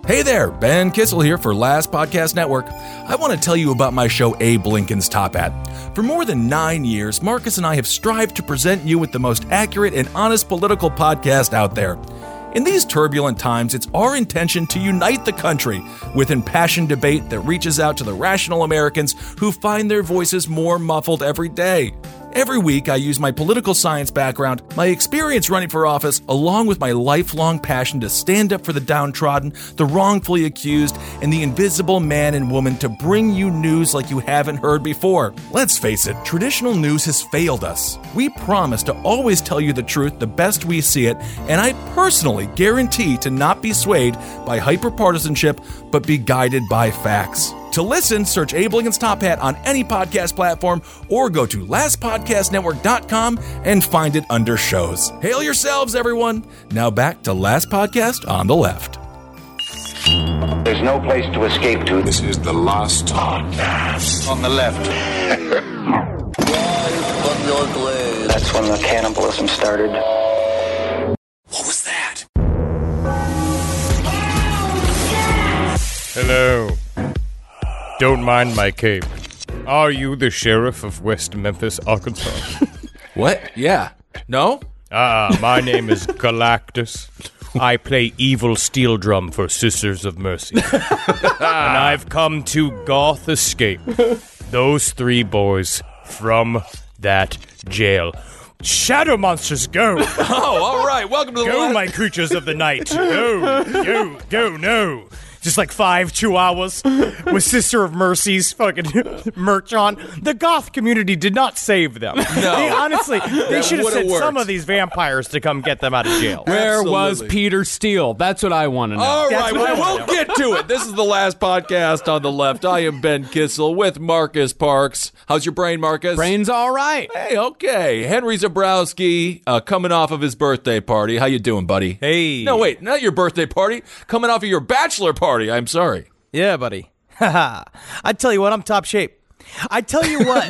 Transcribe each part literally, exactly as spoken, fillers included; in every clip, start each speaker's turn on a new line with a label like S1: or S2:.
S1: Hey there, Ben Kissel here for Last Podcast Network. I want to tell you about my show, Abe Lincoln's Top Hat. For more than nine years, Marcus and I have strived to present you with the most accurate and honest political podcast out there. In these turbulent times, it's our intention to unite the country with impassioned debate that reaches out to the rational Americans who find their voices more muffled every day. Every week, I use my political science background, my experience running for office, along with my lifelong passion to stand up for the downtrodden, the wrongfully accused, and the invisible man and woman to bring you news like you haven't heard before. Let's face it, traditional news has failed us. We promise to always tell you the truth the best we see it, and I personally guarantee to not be swayed by hyperpartisanship, but be guided by facts. To listen, search Abe Lincoln's Top Hat on any podcast platform or go to last podcast network dot com and find it under shows. Hail yourselves, everyone. Now back to Last Podcast on the Left.
S2: There's no place to escape to.
S3: This is the Last Podcast
S2: On the left. That's when the cannibalism started.
S3: What was that?
S4: Hello. Don't mind my cape. Are you the sheriff of West Memphis, Arkansas?
S1: What? Yeah. No?
S4: Ah, my name is Galactus. I play evil steel drum for Sisters of Mercy. And I've come to Goth Escape those three boys from that jail. Shadow monsters, go!
S1: Oh, all right. Welcome to the
S4: Go,
S1: last-
S4: my creatures of the night. Go, go, go, no. Just like five chihuahuas with Sister of Mercy's fucking merch on. The goth community did not save them.
S1: No.
S4: They honestly, they should have
S1: would've
S4: sent
S1: worked.
S4: some of these vampires to come get them out of jail.
S5: Where
S1: Absolutely.
S5: was Peter Steele? That's what I want to know.
S1: All
S4: That's
S1: right,
S4: what I
S1: well,
S4: wanna
S1: we'll get to it. This is the Last Podcast on the Left. I am Ben Kissel with Marcus Parks. How's your brain, Marcus?
S5: Brain's all right.
S1: Hey, okay. Henry Zabrowski, uh, coming off of his birthday party. How you doing, buddy?
S6: Hey.
S1: No, wait, not your birthday party. Coming off of your bachelor party. I'm sorry.
S6: Yeah, buddy. Haha. I tell you what, I'm top shape. I tell you what,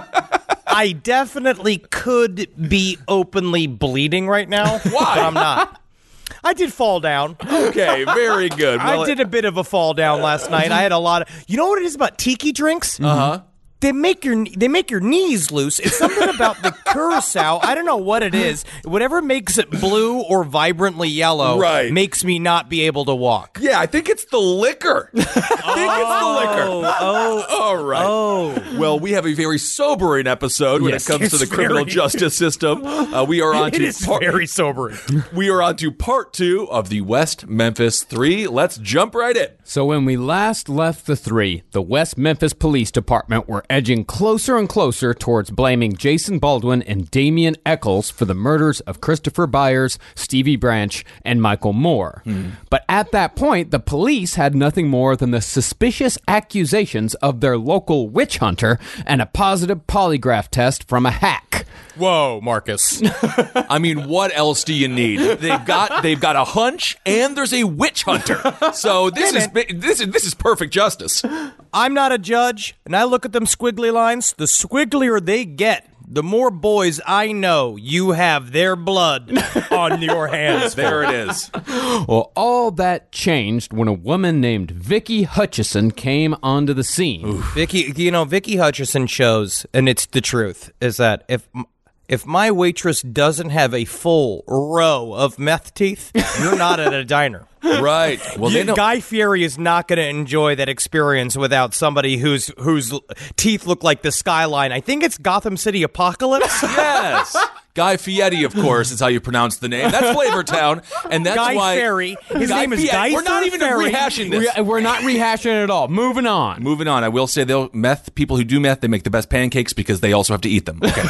S6: I definitely could be openly bleeding right now.
S1: Why?
S6: But I'm not. I did fall down.
S1: Okay, very good. Well,
S6: I did a bit of a fall down last night. I had a lot of. You know what it is about tiki drinks?
S1: Uh huh.
S6: They make your they make your knees loose. It's something about the curacao. I don't know what it is. Whatever makes it blue or vibrantly yellow
S1: Right.
S6: makes me not be able to walk.
S1: Yeah, I think it's the liquor. I think it's the liquor.
S6: Oh,
S1: All right.
S6: oh.
S1: Well, we have a very sobering episode when
S4: Yes,
S1: it comes to
S4: it's
S1: the criminal
S4: very-
S1: justice system. Uh, we are on
S4: It
S1: to
S4: is
S1: part-
S4: very sobering.
S1: we are on to part two of the West Memphis Three. Let's jump right in.
S5: So when we last left the three, the West Memphis Police Department were edging closer and closer towards blaming Jason Baldwin and Damian Eccles for the murders of Christopher Byers, Stevie Branch, and Michael Moore. But at that point, the police had nothing more than the suspicious accusations of their local witch hunter and a positive polygraph test from a hack.
S4: Whoa, Marcus.
S1: I mean, what else do you need? They've got they've got a hunch, and there's a witch hunter. So this is this is this is perfect justice.
S6: I'm not a judge, and I look at them squiggly lines. The squigglier they get, the more boys I know you have their blood on your hands.
S1: There it is.
S5: Well, all that changed when a woman named Vicky Hutchison came onto the scene.
S6: Vicky, you know, Vicky Hutchison shows, and it's the truth, is that if if my waitress doesn't have a full row of meth teeth, you're not at a diner.
S1: Right. Well, they
S6: You-
S1: don't.
S6: Guy Fieri is not going to enjoy that experience without somebody whose whose teeth look like the skyline. I think it's Gotham City Apocalypse.
S1: Yes. Guy Fieri, of course, is how you pronounce the name. That's Flavortown, and that's
S6: Guy
S1: why
S6: Fieri. His name is
S1: Fieri.
S6: Guy
S1: We're not even
S6: Fieri.
S1: rehashing this.
S5: We- We're not rehashing it at all. Moving on.
S1: Moving on, I will say they'll meth people who do meth, they make the best pancakes because they also have to eat them. Okay.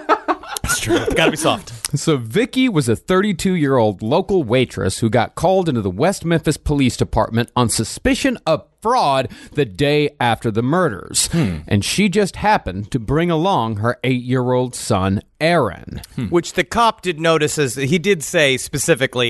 S6: It's true. It's got to be soft.
S5: So Vicky was a thirty-two-year-old local waitress who got called into the West Memphis Police Department on suspicion of fraud the day after the murders. And she just happened to bring along her eight-year-old son, Aaron.
S6: Which the cop did notice, as he did say specifically,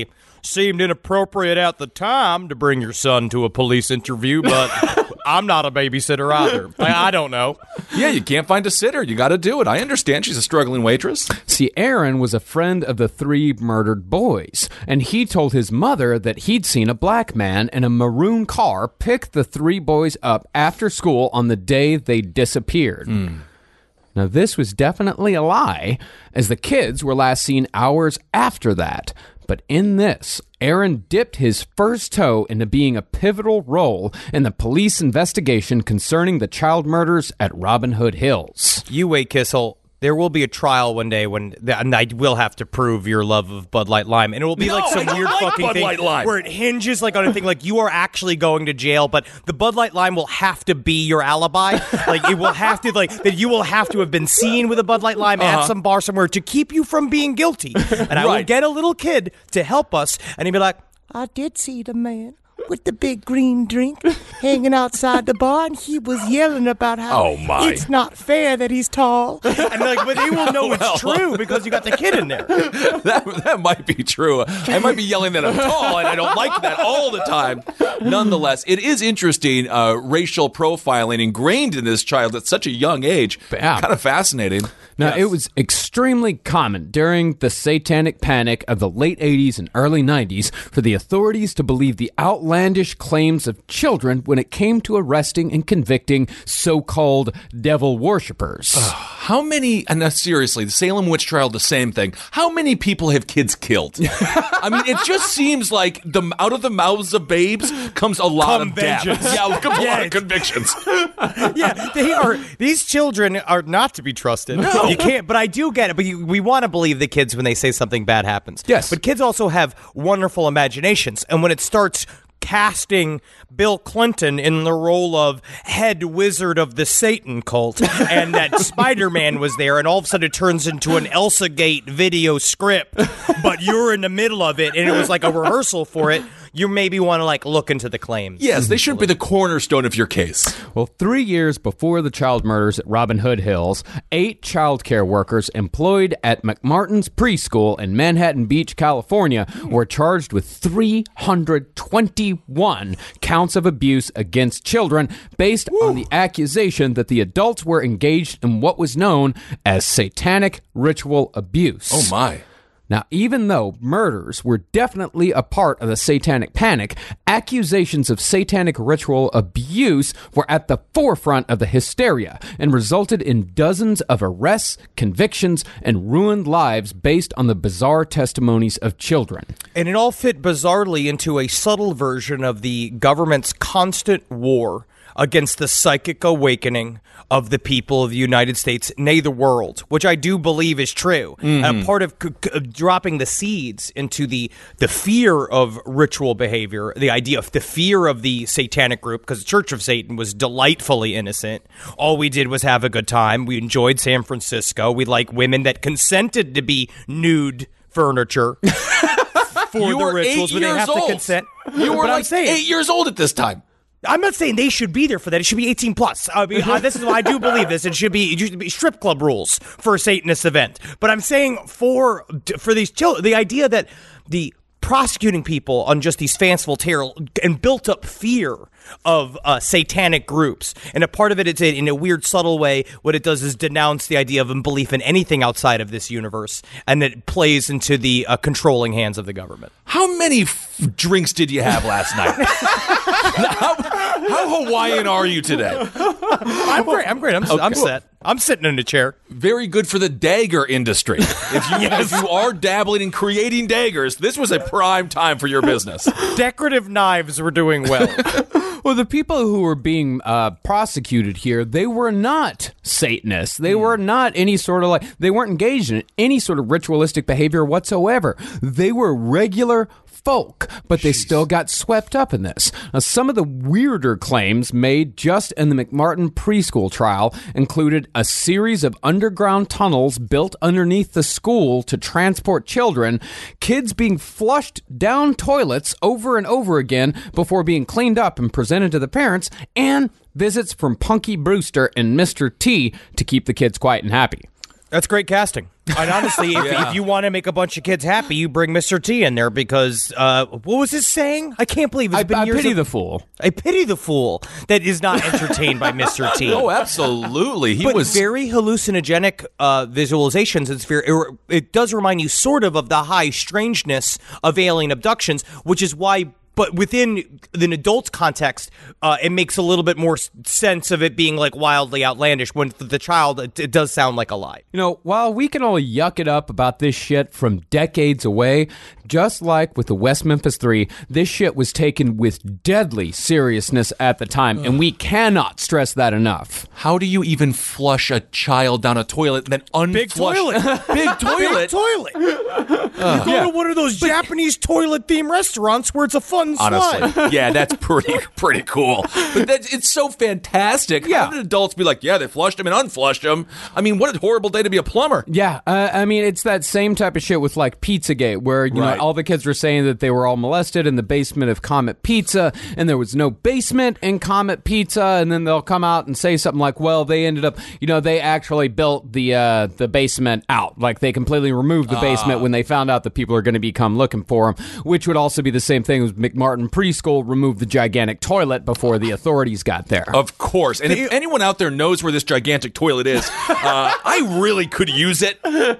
S6: seemed inappropriate at the time to bring your son to a police interview, but I'm not a babysitter either. I, I don't know.
S1: Yeah, you can't find a sitter. You got to do it. I understand she's a struggling waitress.
S5: See, Aaron was a friend of the three murdered boys, and he told his mother that he'd seen a black man in a maroon car pick the three boys up after school on the day they disappeared. Mm. Now, this was definitely a lie, as the kids were last seen hours after that. But in this, Aaron dipped his first toe into being a pivotal role in the police investigation concerning the child murders at Robin Hood Hills.
S6: You wait, Kissel. There will be a trial one day when the, and I will have to prove your love of Bud Light Lime, and it will be
S1: No,
S6: like some
S1: I don't
S6: weird
S1: like
S6: fucking
S1: Bud
S6: thing
S1: Light Lime.
S6: where it hinges like on a thing like you are actually going to jail, but the Bud Light Lime will have to be your alibi. Like it will have to like that you will have to have been seen with a Bud Light Lime
S1: Uh-huh.
S6: at some bar somewhere to keep you from being guilty. And I will
S1: Right.
S6: get a little kid to help us, and he'll be like, "I did see the man with the big green drink hanging outside the bar, and he was yelling about how
S1: Oh, my.
S6: it's not fair that he's tall." And like, but they will know it's true because you got the kid in there.
S1: That, that might be true. I might be yelling that I'm tall, and I don't like that all the time. Nonetheless, it is interesting, uh, racial profiling ingrained in this child at such a young age.
S5: Yeah.
S1: Kind of fascinating.
S5: Now,
S1: Yes.
S5: it was extremely common during the satanic panic of the late eighties and early nineties for the authorities to believe the outlandish claims of children when it came to arresting and convicting so-called devil worshippers.
S1: How many, and uh, seriously, the Salem witch trial, the same thing. How many people have kids killed? I mean, it just seems like the out of the mouths of babes comes a lot of death.
S6: Conventions.
S1: Yeah, comes a
S6: Yeah.
S1: lot of convictions.
S6: Yeah, they are. These children are not to be trusted.
S1: No.
S6: You can't. But I do get it. But you, we want to believe the kids when they say something bad happens.
S5: Yes.
S6: But kids also have wonderful imaginations, and when it starts casting Bill Clinton in the role of head wizard of the Satan cult, and that Spider-Man was there, and all of a sudden it turns into an Elsa Gate video script, but you're in the middle of it, and it was like a rehearsal for it. You maybe want to like look into the claims.
S1: Yes, they shouldn't be the cornerstone of your case.
S5: Well, three years before the child murders at Robin Hood Hills, eight child care workers employed at McMartin's preschool in Manhattan Beach, California, were charged with three hundred twenty-one counts of abuse against children based on the accusation that the adults were engaged in what was known as satanic ritual abuse.
S1: Oh, my.
S5: Now, even though murders were definitely a part of the satanic panic, accusations of satanic ritual abuse were at the forefront of the hysteria and resulted in dozens of arrests, convictions, and ruined lives based on the bizarre testimonies of children.
S6: And it all fit bizarrely into a subtle version of the government's constant war against the psychic awakening of the people of the United States, nay, the world, which I do believe is true. Mm-hmm. And a part of c- c- dropping the seeds into the the fear of ritual behavior, the idea of the fear of the satanic group, because the Church of Satan was delightfully innocent. All we did was have a good time. We enjoyed San Francisco. We like women that consented to be nude furniture for
S1: You
S6: the
S1: were
S6: rituals,
S1: eight
S6: but they
S1: years
S6: have
S1: old.
S6: to consent.
S1: You were
S6: But I'm
S1: like
S6: saying-
S1: eight years old at this time.
S6: I'm not saying they should be there for that. It should be eighteen plus. I mean, I, this is why I do believe this. It should be it should be strip club rules for a Satanist event. But I'm saying for for these children, the idea that the prosecuting people on just these fanciful tales and built up fear of uh, satanic groups. And a part of it, it's in a weird, subtle way, what it does is denounce the idea of unbelief in anything outside of this universe, and it plays into the uh, controlling hands of the government.
S1: How many f- drinks did you have last night? how, how Hawaiian are you today?
S6: I'm great. I'm great. I'm, I'm
S1: Okay.
S6: set. I'm sitting in a chair.
S1: Very good for the dagger industry. If you, if you are dabbling in creating daggers, this was a prime time for your business.
S6: Decorative knives were doing well.
S5: Well, the people who were being uh, prosecuted here, they were not Satanists. They were not any sort of like, they weren't engaged in any sort of ritualistic behavior whatsoever. They were regular folk, but they still got swept up in this. Now, some of the weirder claims made just in the McMartin preschool trial included a series of underground tunnels built underneath the school to transport children, kids being flushed down toilets over and over again before being cleaned up and presented to the parents, and visits from Punky Brewster and Mister T to keep the kids quiet and happy.
S6: That's great casting. And honestly, if,
S1: Yeah.
S6: if you want to make a bunch of kids happy, you bring Mister T in there because, uh, what was his saying? I can't believe it's
S5: I,
S6: been
S5: I
S6: years
S5: pity
S6: of-
S5: the fool.
S6: I pity the fool that is not entertained by Mister T.
S1: Oh, absolutely. He
S6: but
S1: was
S6: very hallucinogenic uh, visualizations. It's very, it, it does remind you sort of of the high strangeness of alien abductions, which is why. But within an adult context, uh, it makes a little bit more s- sense of it being like wildly outlandish. When for the child, it, it does sound like a lie.
S5: You know, while we can all yuck it up about this shit from decades away, just like with the West Memphis Three, this shit was taken with deadly seriousness at the time, and we cannot stress that enough.
S1: How do you even flush a child down a toilet and then unflush?
S6: Big toilet.
S1: Big toilet.
S6: Big toilet. you go to one of those Japanese toilet-themed restaurants where it's a fun slide.
S1: Honestly, yeah, that's pretty pretty cool. But that's, it's so fantastic.
S5: Yeah.
S1: How did adults be like, yeah, they flushed him and unflushed him? I mean, what a horrible day to be a plumber.
S5: Yeah, uh, I mean, it's that same type of shit with like Pizzagate, where you
S1: Right.
S5: know all the kids were saying that they were all molested in the basement of Comet Pizza, and there was no basement in Comet Pizza, and then they'll come out and say something like, "Well, they ended up, you know, they actually built the uh, the basement out, like they completely removed the basement when they found out that people are going to be come looking for them," which would also be the same thing as McMartin Preschool removed the gigantic toilet before the authorities got there.
S1: Of course. And if anyone out there knows where this gigantic toilet is, uh, I really could use it.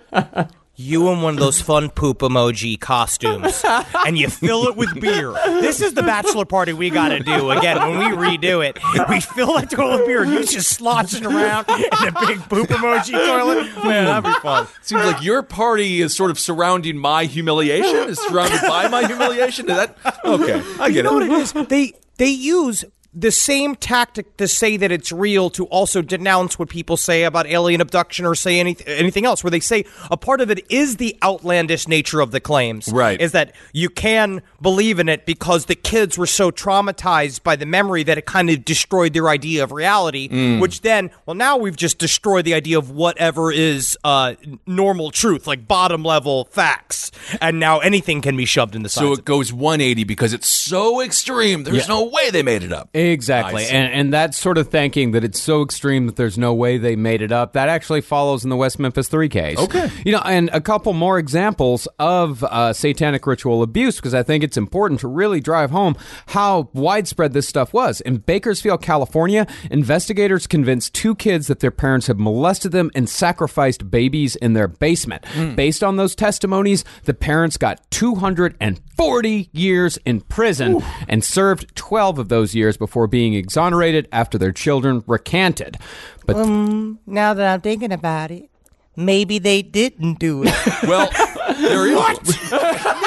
S6: You in one of those fun poop emoji costumes, and you fill it with beer. This is the bachelor party we got to do. Again, when we redo it, we fill that toilet with beer, and you just sloshing around in a big poop emoji toilet. Man, that'd be fun.
S1: Seems like your party is sort of surrounding my humiliation, is surrounded by my humiliation. Is that okay? I get
S6: You know
S1: it.
S6: what it is? They they use the same tactic to say that it's real to also denounce what people say about alien abduction or say any, anything else, where they say a part of it is the outlandish nature of the claims.
S1: Right.
S6: Is that you can believe in it because the kids were so traumatized by the memory that it kind of destroyed their idea of reality,
S1: Mm.
S6: which then, well, now we've just destroyed the idea of whatever is uh, normal truth, like bottom level facts. And now anything can be shoved in the
S1: So
S6: sides.
S1: it goes one eighty because it's so extreme. There's no way they made it up.
S5: Exactly.
S1: I see.
S5: And and that sort of thinking that it's so extreme that there's no way they made it up, that actually follows in the West Memphis Three case.
S1: Okay.
S5: You know, and a couple more examples of uh, satanic ritual abuse, because I think it's important to really drive home how widespread this stuff was. In Bakersfield, California, investigators convinced two kids that their parents had molested them and sacrificed babies in their basement. Based on those testimonies, the parents got two hundred forty years in prison and served twelve of those years before being exonerated after their children recanted. But
S6: Now that I'm thinking about it, maybe they didn't do it.
S1: Well, there is. What?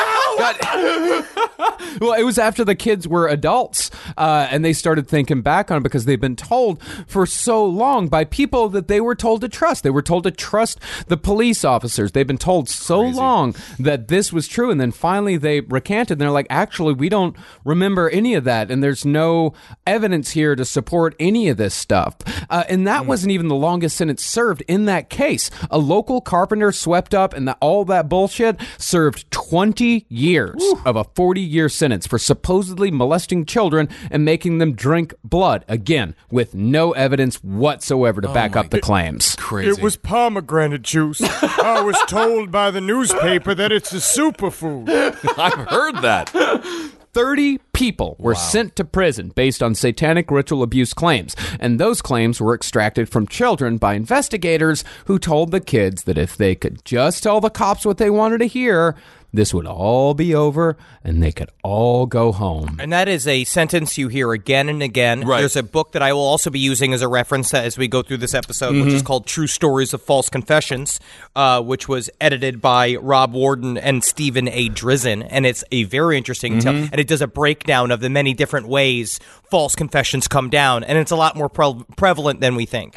S1: God.
S5: well, it was after the kids were adults, uh, and they started thinking back on it because they've been told for so long by people that they were told to trust. They were told to trust the police officers. They've been told so long that this was true, and then finally they recanted. And they're like, actually, we don't remember any of that, and there's no evidence here to support any of this stuff. Uh, and that wasn't even the longest sentence served in that case. A local carpenter swept up, and the, all that bullshit served twenty years of a forty-year sentence for supposedly molesting children and making them drink blood, again, with no evidence whatsoever to back up the claims.
S1: Crazy.
S7: It was pomegranate juice. I was told by the newspaper that it's a superfood.
S1: I've heard that.
S5: thirty people were sent to prison based on satanic ritual abuse claims, and those claims were extracted from children by investigators who told the kids that if they could just tell the cops what they wanted to hear, this would all be over and they could all go home.
S6: And that is a sentence you hear again and again.
S1: Right.
S6: There's a book that I will also be using as a reference as we go through this episode, which
S1: Mm-hmm.
S6: is called True Stories of False Confessions, uh, which was edited by Rob Warden and Stephen A. Drizzen. And it's a very interesting tale.
S1: Mm-hmm.
S6: And it does a breakdown of the many different ways false confessions come down. And it's a lot more pre- prevalent than we think.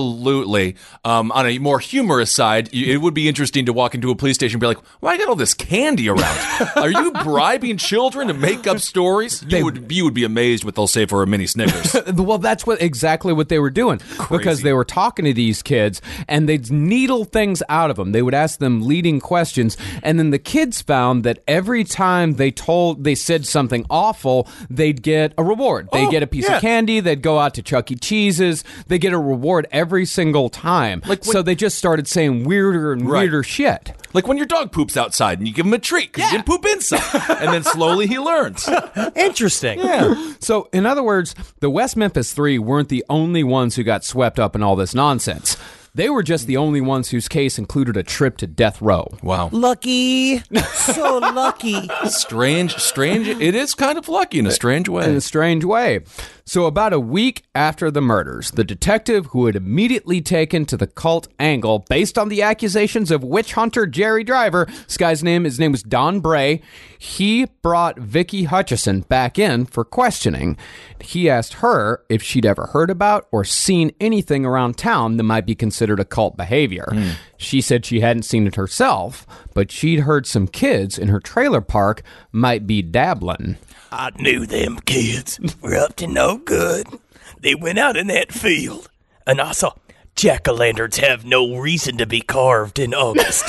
S1: Absolutely. Um, on a more humorous side, y- it would be interesting to walk into a police station and be like, well, I got all this candy around. Are you bribing children to make up stories? You would you would be amazed what they'll say for a mini Snickers.
S5: Well, that's what exactly what they were doing.
S1: Crazy.
S5: Because they were talking to these kids, and they'd needle things out of them. They would ask them leading questions, and then the kids found that every time they told, they said something awful, they'd get a reward. They'd
S1: Oh,
S5: get a piece
S1: yeah.
S5: of candy. They'd go out to Chuck E. Cheese's. They get a reward every single time.
S1: Like when-
S5: so they just started saying weirder and
S1: Right.
S5: weirder shit.
S1: Like when your dog poops outside and you give him a treat because you didn't poop inside. And then slowly he learns.
S6: Interesting.
S1: Yeah.
S5: So, in other words, the West Memphis Three weren't the only ones who got swept up in all this nonsense. They were just the only ones whose case included a trip to death row.
S1: Wow.
S6: Lucky. So lucky.
S1: Strange, strange. It is kind of lucky in a strange way.
S5: In a strange way. So about a week after the murders, the detective who had immediately taken to the cult angle based on the accusations of witch hunter Jerry Driver, this guy's name, his name was Don Bray, he brought Vicky Hutchison back in for questioning. He asked her if she'd ever heard about or seen anything around town that might be considered occult behavior. Mm. She said she hadn't seen it herself, but she'd heard some kids in her trailer park might be dabbling.
S8: I knew them kids were up to no good. They went out in that field, and I saw jack-o'-lanterns have no reason to be carved in August.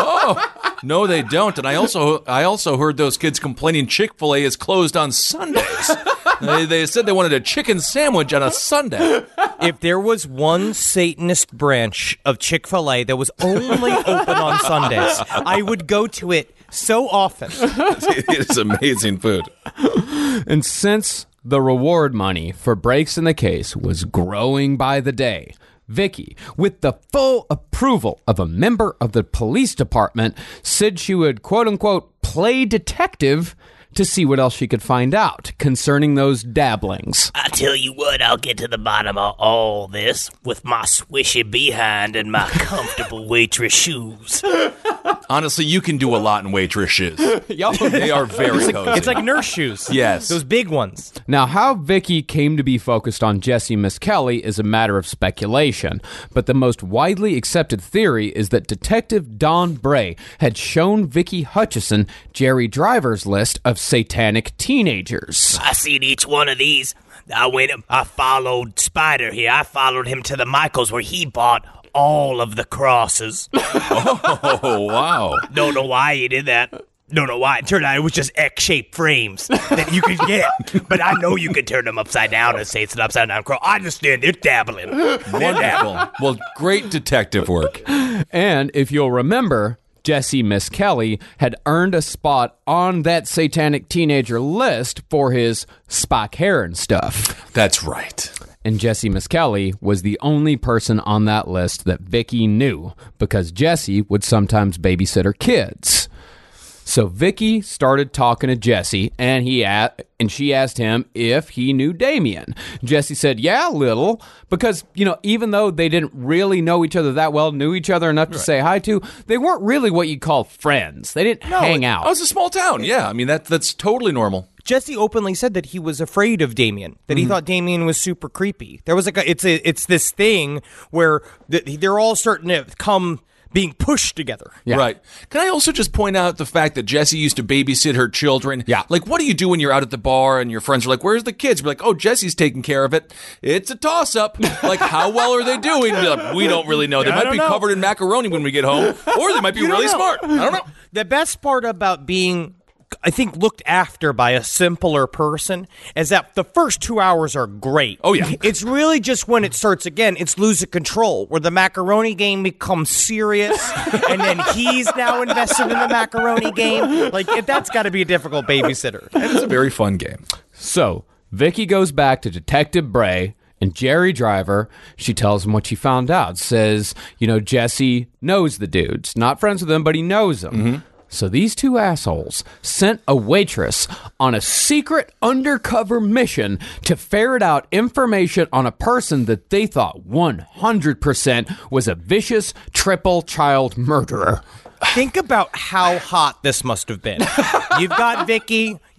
S1: Oh, no, they don't. And I also I also heard those kids complaining Chick-fil-A is closed on Sundays. they, they said they wanted a chicken sandwich on a Sunday.
S6: If there was one Satanist branch of Chick-fil-A that was only open on Sundays, I would go to it so often.
S1: It is amazing food.
S5: And since the reward money for breaks in the case was growing by the day, Vicky, with the full approval of a member of the police department, said she would, quote-unquote, play detective to see what else she could find out concerning those dabblings.
S8: I tell you what, I'll get to the bottom of all this with my swishy behind and my comfortable waitress shoes.
S1: Honestly, you can do a lot in waitress shoes. They are very cozy.
S6: It's like nurse shoes.
S1: Yes.
S6: Those big ones.
S5: Now, how Vicky came to be focused on Jesse Miskelly is a matter of speculation, but the most widely accepted theory is that Detective Don Bray had shown Vicky Hutchison Jerry Driver's list of satanic teenagers.
S8: I seen each one of these. I went, I followed Spider here. I followed him to the Michaels where he bought all of the crosses.
S1: Oh, wow.
S8: Don't know why he did that. Don't know why. It turned out it was just X-shaped frames that you could get. But I know you could turn them upside down and say it's an upside down cross. I understand. They're dabbling.
S1: Wonderful. Well, great detective work.
S5: And if you'll remember, Jesse Miskelly had earned a spot on that satanic teenager list for his Spock hair and stuff.
S1: That's right.
S5: And Jesse Miskelly was the only person on that list that Vicky knew because Jesse would sometimes babysit her kids. So Vicky started talking to Jesse, and he a- and she asked him if he knew Damien. Jesse said, yeah, a little, because, you know, even though they didn't really know each other that well, knew each other enough to say hi to, they weren't really what you'd call friends. They didn't hang out.
S1: Oh, it's a small town. Yeah, I mean, that that's totally normal.
S6: Jesse openly said that he was afraid of Damien, that he thought Damien was super creepy. There was like a, it's a, it's this thing where th- they're all starting to come being pushed together.
S5: Yeah.
S1: Right. Can I also just point out the fact that Jessie used to babysit her children?
S5: Yeah.
S1: Like, what do you do when you're out at the bar and your friends are like, where's the kids? We're like, oh, Jessie's taking care of it. It's a toss-up. Like, how well are they doing? Be like, we don't really know. They
S6: I
S1: might
S6: don't
S1: be
S6: know.
S1: covered in macaroni when we get home, or they might be
S6: You don't
S1: really
S6: know.
S1: smart. I don't know.
S6: The best part about being, I think, looked after by a simpler person is that the first two hours are great.
S1: Oh, yeah.
S6: It's really just when it starts again, it's losing control, where the macaroni game becomes serious, and then he's now invested in the macaroni game. Like, it, that's got to be a difficult babysitter.
S1: It's a very fun game.
S5: So, Vicky goes back to Detective Bray and Jerry Driver. She tells him what she found out. Says, you know, Jesse knows the dudes. Not friends with them, but he knows them. Mm-hmm. So these two assholes sent a waitress on a secret undercover mission to ferret out information on a person that they thought one hundred percent was a vicious triple child murderer.
S6: Think about how hot this must have been. You've got Vicky,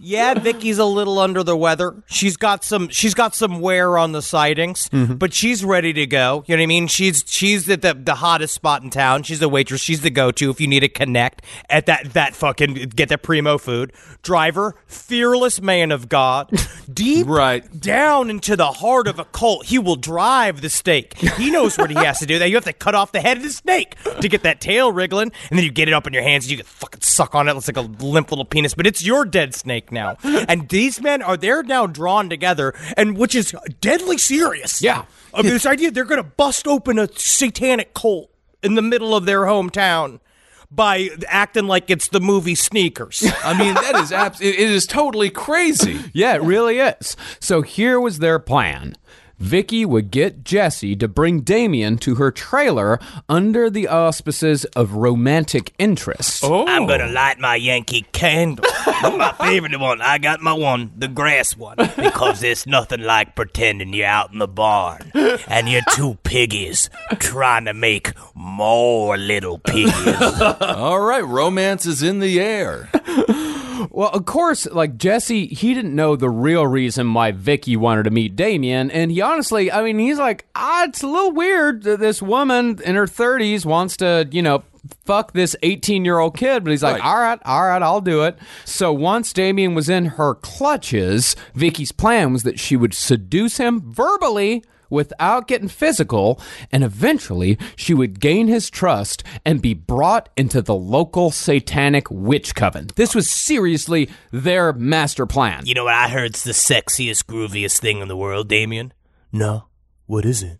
S6: Yeah, Vicky's a little under the weather. She's got some she's got some wear on the sightings, mm-hmm. but she's ready to go. You know what I mean? She's she's at the, the hottest spot in town. She's a waitress. She's the go-to if you need to connect at that that fucking get the primo food. Driver, fearless man of God, deep
S1: right.
S6: down into the heart of a cult. He will drive the stake. He knows what he has to do. That you have to cut off the head of the snake to get that tail wriggling, and then you get it up in your hands and you can fucking suck on it. It's like a limp little penis, but it's your dead snake now. And these men are they're now drawn together, and which is deadly serious.
S5: Yeah.
S6: I mean, this idea they're going to bust open a satanic cult in the middle of their hometown by acting like it's the movie Sneakers.
S1: I mean, that is abs- it is totally crazy.
S5: Yeah, it really is. So here was their plan. Vicky would get Jesse to bring Damien to her trailer under the auspices of romantic interest.
S8: Oh. I'm going to light my Yankee candle. My favorite one. I got my one, the grass one, because there's nothing like pretending you're out in the barn and you're two piggies trying to make more little piggies.
S1: All right, romance is in the air.
S5: Well, of course, like Jesse, he didn't know the real reason why Vicky wanted to meet Damien, and he honestly, I mean, he's like, ah, it's a little weird that this woman in her thirties wants to, you know, fuck this eighteen-year-old kid, but he's like,
S1: right.
S5: all right, all right, I'll do it. So once Damien was in her clutches, Vicky's plan was that she would seduce him verbally without getting physical, and eventually she would gain his trust and be brought into the local satanic witch coven. This was seriously their master plan.
S8: You know what I heard's the sexiest, grooviest thing in the world, Damien? No. What is it?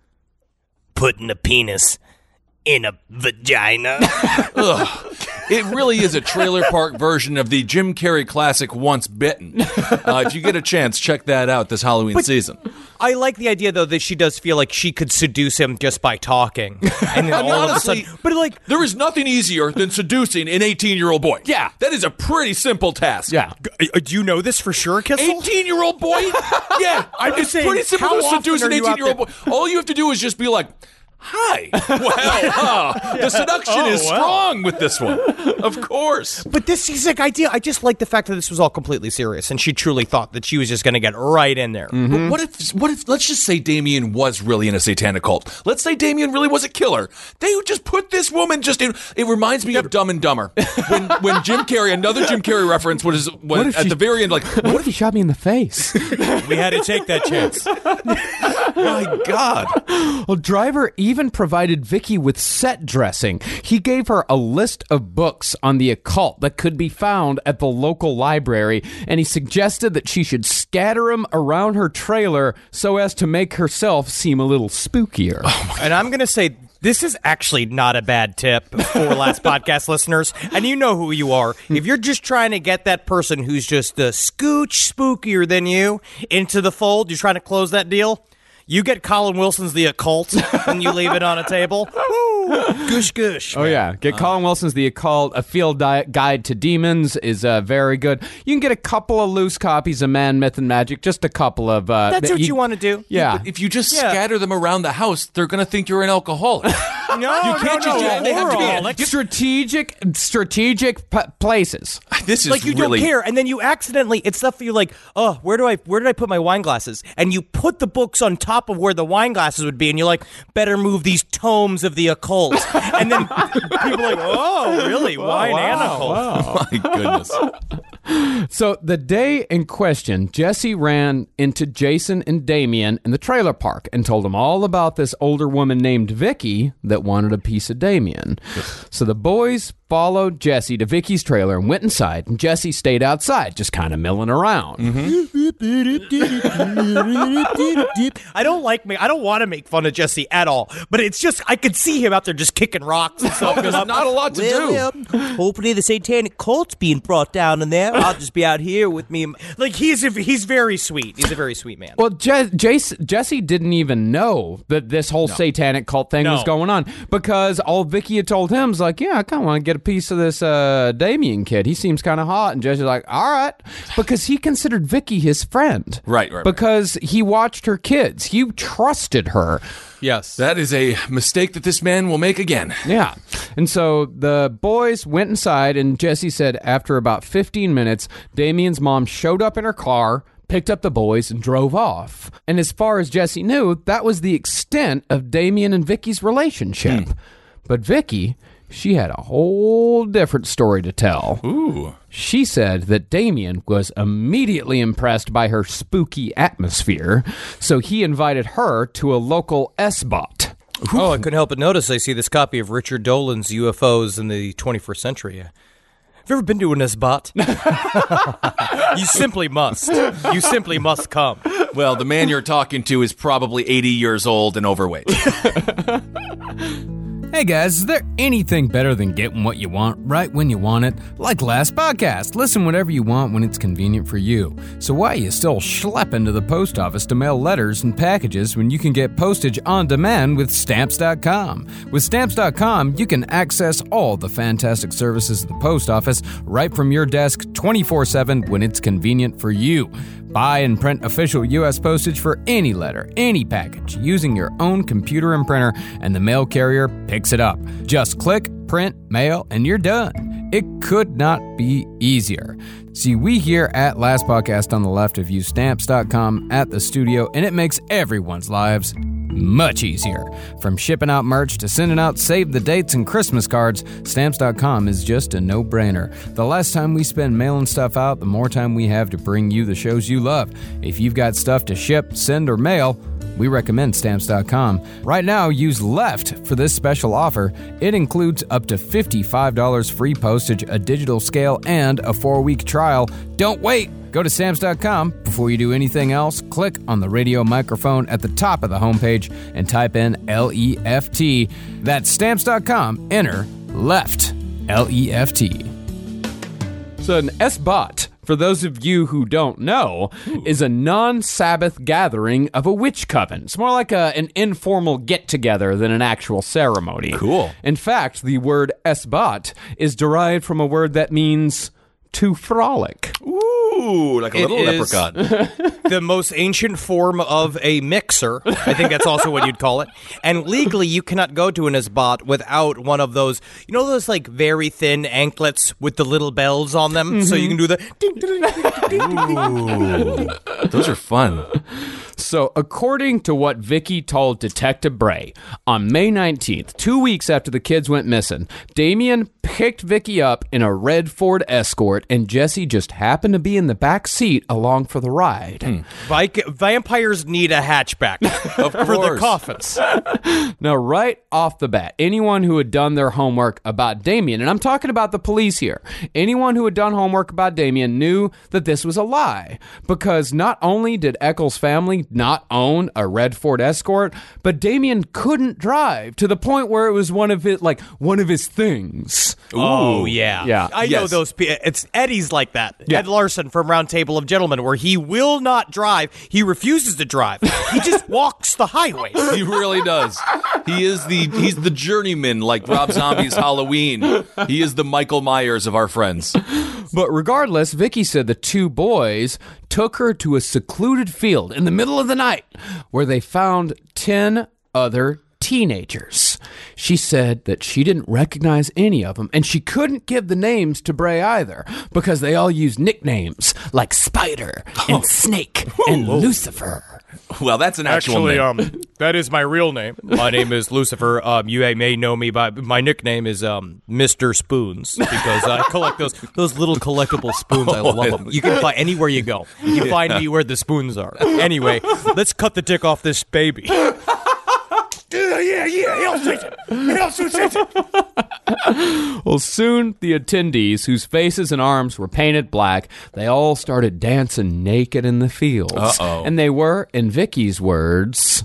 S8: Putting a penis in a vagina.
S1: Ugh. It really is a trailer park version of the Jim Carrey classic Once Bitten. Uh, if you get a chance, check that out this Halloween
S6: but
S1: season.
S6: I like the idea, though, that she does feel like she could seduce him just by talking. And then all
S1: honestly,
S6: of a sudden, but like,
S1: there is nothing easier than seducing an eighteen-year-old boy.
S5: Yeah.
S1: That is a pretty simple task.
S5: Yeah.
S6: uh, do you know this for sure, Kissel?
S1: eighteen-year-old boy? Yeah.
S6: I'm just
S1: it's
S6: saying,
S1: pretty simple
S6: how
S1: to
S6: often
S1: seduce
S6: are
S1: an
S6: you out
S1: eighteen-year-old boy. All you have to do is just be like, hi. Well, uh, the seduction
S6: Oh,
S1: is
S6: wow.
S1: strong with this one. Of course.
S6: But this is like idea. I just like the fact that this was all completely serious, and she truly thought that she was just going to get right in there.
S1: Mm-hmm. But what if, what if, let's just say Damien was really in a satanic cult. Let's say Damien really was a killer. They would just put this woman just in. It reminds me of Dumb and Dumber. When when Jim Carrey, another Jim Carrey reference was when,
S5: What if
S1: at
S5: she-
S1: the very end, like,
S5: What if he shot me in the face?
S6: We had to take that chance.
S1: my God.
S5: Well, Driver even provided Vicky with set dressing. He gave her a list of books on the occult that could be found at the local library, and he suggested that she should scatter them around her trailer so as to make herself seem a little spookier.
S6: And I'm going to say this is actually not a bad tip for Last Podcast listeners. And you know who you are. If you're just trying to get that person who's just a scooch spookier than you into the fold, you're trying to close that deal, you get Colin Wilson's The Occult and you leave it on a table. Woo! Goosh, goosh.
S5: Oh, yeah. Get uh, Colin Wilson's The Occult. A Field Di- Guide to Demons is uh, very good. You can get a couple of loose copies of Man, Myth, and Magic. Just a couple of... Uh,
S6: That's
S5: th-
S6: what you, you want to do.
S5: Yeah.
S1: If you just
S6: Yeah.
S1: scatter them around the house, they're going to think you're an alcoholic.
S6: No,
S1: You can't
S6: no,
S1: just
S6: no,
S1: do it. They have to be
S6: overall,
S1: in-
S6: like,
S5: strategic, strategic p- places.
S1: This is
S6: like you
S1: really...
S6: don't care, and then you accidentally, it's stuff you're like, oh, where do I, where did I put my wine glasses? And you put the books on top of where the wine glasses would be, and you're like, better move these tomes of the occult. And then people are like, oh, really? Wine and occult.
S1: My goodness.
S5: So the day in question, Jesse ran into Jason and Damien in the trailer park and told them all about this older woman named Vicky that wanted a piece of Damien. So the boys followed Jesse to Vicky's trailer and went inside, and Jesse stayed outside, just kind of milling around.
S6: I don't like me. I don't want to make fun of Jesse at all, but it's just I could see him out there just kicking rocks and stuff.
S1: There's not a lot to do.
S8: Well, well, hopefully the satanic cult's being brought down in there. I'll just be out here with me.
S6: Like he's a, he's very sweet. He's a very sweet man.
S5: Well, Je- Jace, Jesse didn't even know that this whole satanic cult thing
S6: No.
S5: was going on because all Vicky had told him was like, yeah, I kind of want to get get a piece of this uh, Damien kid. He seems kind of hot. And Jesse's like, all right. Because he considered Vicky his friend.
S1: Right, right, right.
S5: Because he watched her kids. He trusted her.
S6: Yes.
S1: That is a mistake that this man will make again.
S5: Yeah. And so the boys went inside, and Jesse said after about fifteen minutes, Damien's mom showed up in her car, picked up the boys, and drove off. And as far as Jesse knew, that was the extent of Damien and Vicky's relationship. Hmm. But Vicky, she had a whole different story to tell.
S1: Ooh.
S5: She said that Damien was immediately impressed by her spooky atmosphere, so he invited her to a local S-bot.
S6: Oh, I couldn't help but notice I see this copy of Richard Dolan's U F Os in the twenty-first century. Have you ever been to an S-bot? You simply must. You simply must come.
S1: Well, the man you're talking to is probably eighty years old and overweight.
S9: Hey guys, is there anything better than getting what you want right when you want it? Like last podcast, listen whatever you want when it's convenient for you. So why are you still schlepping to the post office to mail letters and packages when you can get postage on demand with Stamps dot com? With Stamps dot com, you can access all the fantastic services of the post office right from your desk twenty-four seven when it's convenient for you. Buy and print official U S postage for any letter, any package, using your own computer and printer, and the mail carrier picks it up. Just click, print, mail, and you're done. It could not be easier. See, we here at Last Podcast on the Left have used Stamps dot com at the studio, and it makes everyone's lives much easier. From shipping out merch to sending out save the dates and Christmas cards, Stamps dot com is just a no-brainer. The less time we spend mailing stuff out, the more time we have to bring you the shows you love. If you've got stuff to ship, send, or mail, we recommend Stamps dot com. Right now, use LEFT for this special offer. It includes up to fifty-five dollars free postage, a digital scale, and a four-week trial. Don't wait! Go to Stamps dot com. Before you do anything else, click on the radio microphone at the top of the homepage and type in L E F T. That's Stamps dot com. Enter LEFT. L E F T.
S5: So an S-bot, for those of you who don't know, Ooh. is a non-Sabbath gathering of a witch coven. It's more like a, an informal get-together than an actual ceremony.
S1: Cool.
S5: In fact, the word S-bot is derived from a word that means to frolic.
S1: Ooh, like a
S6: It
S1: little
S6: is
S1: leprechaun.
S6: the most ancient form of a mixer. I think that's also what you'd call it. And legally, you cannot go to an S-bot without one of those, you know those like very thin anklets with the little bells on them? Mm-hmm. So you can do the...
S1: Ooh, those are fun.
S5: So, according to what Vicky told Detective Bray, on May nineteenth, two weeks after the kids went missing, Damien picked Vicky up in a red Ford Escort, and Jesse just happened to be in the back seat along for the ride.
S6: Hmm. Vi- vampires need a hatchback
S1: of
S6: for the coffins.
S5: Now, right off the bat, anyone who had done their homework about Damien, and I'm talking about the police here, anyone who had done homework about Damien knew that this was a lie, because not only did Eccles' family not own a red Ford Escort, but Damien couldn't drive to the point where it was one of his, like, one of his things.
S6: Ooh. Oh, yeah.
S5: Yeah.
S6: I
S1: yes.
S6: know those people. It's Eddie's like that.
S5: Yeah.
S6: Ed Larson from Round Table of Gentlemen, where he will not drive. He refuses to drive. He just walks the highway.
S1: He really does. He is the he's the journeyman, like Rob Zombie's Halloween. He is the Michael Myers of our friends.
S5: But regardless, Vicky said the two boys took her to a secluded field in the middle of the night where they found ten other teenagers. She said that she didn't recognize any of them, and she couldn't give the names to Bray either because they all used nicknames like Spider and Snake and Lucifer.
S1: Well, that's an actual
S6: Actually,
S1: name.
S6: um, that is my real name. My name is Lucifer. Um, you may know me by my nickname is um, Mister Spoons because I collect those those little collectible spoons. I love them. You can find anywhere you go. You can find me where the spoons are. Anyway, let's cut the dick off this baby. Yeah, yeah, Hell Satan. Hell Satan.
S5: Well, soon the attendees, whose faces and arms were painted black, they all started dancing naked in the fields.
S1: Uh-oh.
S5: And they were, in Vicky's words,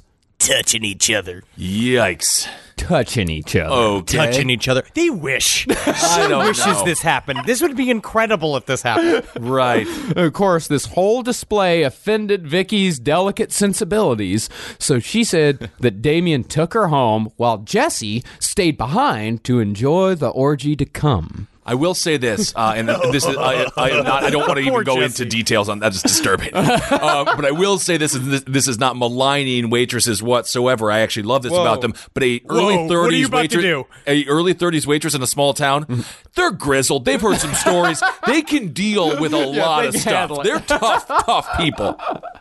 S8: touching each other.
S1: Yikes.
S5: Touching each other.
S1: Okay.
S6: Touching each other. They wish.
S1: I don't
S6: wishes
S1: know.
S6: this happened. This would be incredible if this happened.
S1: Right.
S5: Of course, this whole display offended Vicky's delicate sensibilities, so she said that Damien took her home while Jesse stayed behind to enjoy the orgy to come.
S1: I will say this, uh, and this is I, I am not. I don't want to even go
S6: Jesse.
S1: into details on that. It's disturbing. uh, but I will say this: is this, this is not maligning waitresses whatsoever. I actually love this
S6: Whoa.
S1: about them. But a
S6: Whoa,
S1: early
S6: what are
S1: thirties
S6: you about to
S1: waitress,
S6: do?
S1: a early thirties waitress in a small town, they're grizzled. They've heard some stories. They can deal with a lot
S5: they
S1: of
S5: can
S1: stuff.
S5: handle it.
S1: They're tough, tough people.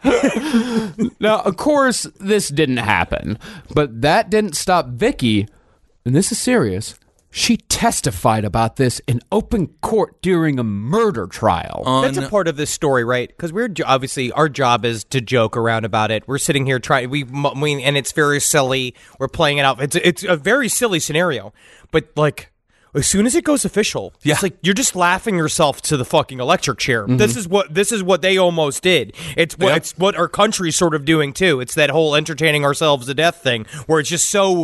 S5: Now, of course, this didn't happen, but that didn't stop Vicky, and this is serious. She testified about this in open court during a murder trial.
S6: That's a part of this story, right? Because we're jo- obviously our job is to joke around about it. We're sitting here trying. We, we and it's very silly. We're playing it out. It's it's a very silly scenario, but like as soon as it goes official,
S1: Yeah.
S6: it's like you're just laughing yourself to the fucking electric chair.
S1: Mm-hmm.
S6: This is what this is what they almost did. It's what
S1: Yep.
S6: it's what our country's sort of doing too. It's that whole entertaining ourselves to death thing, where it's just so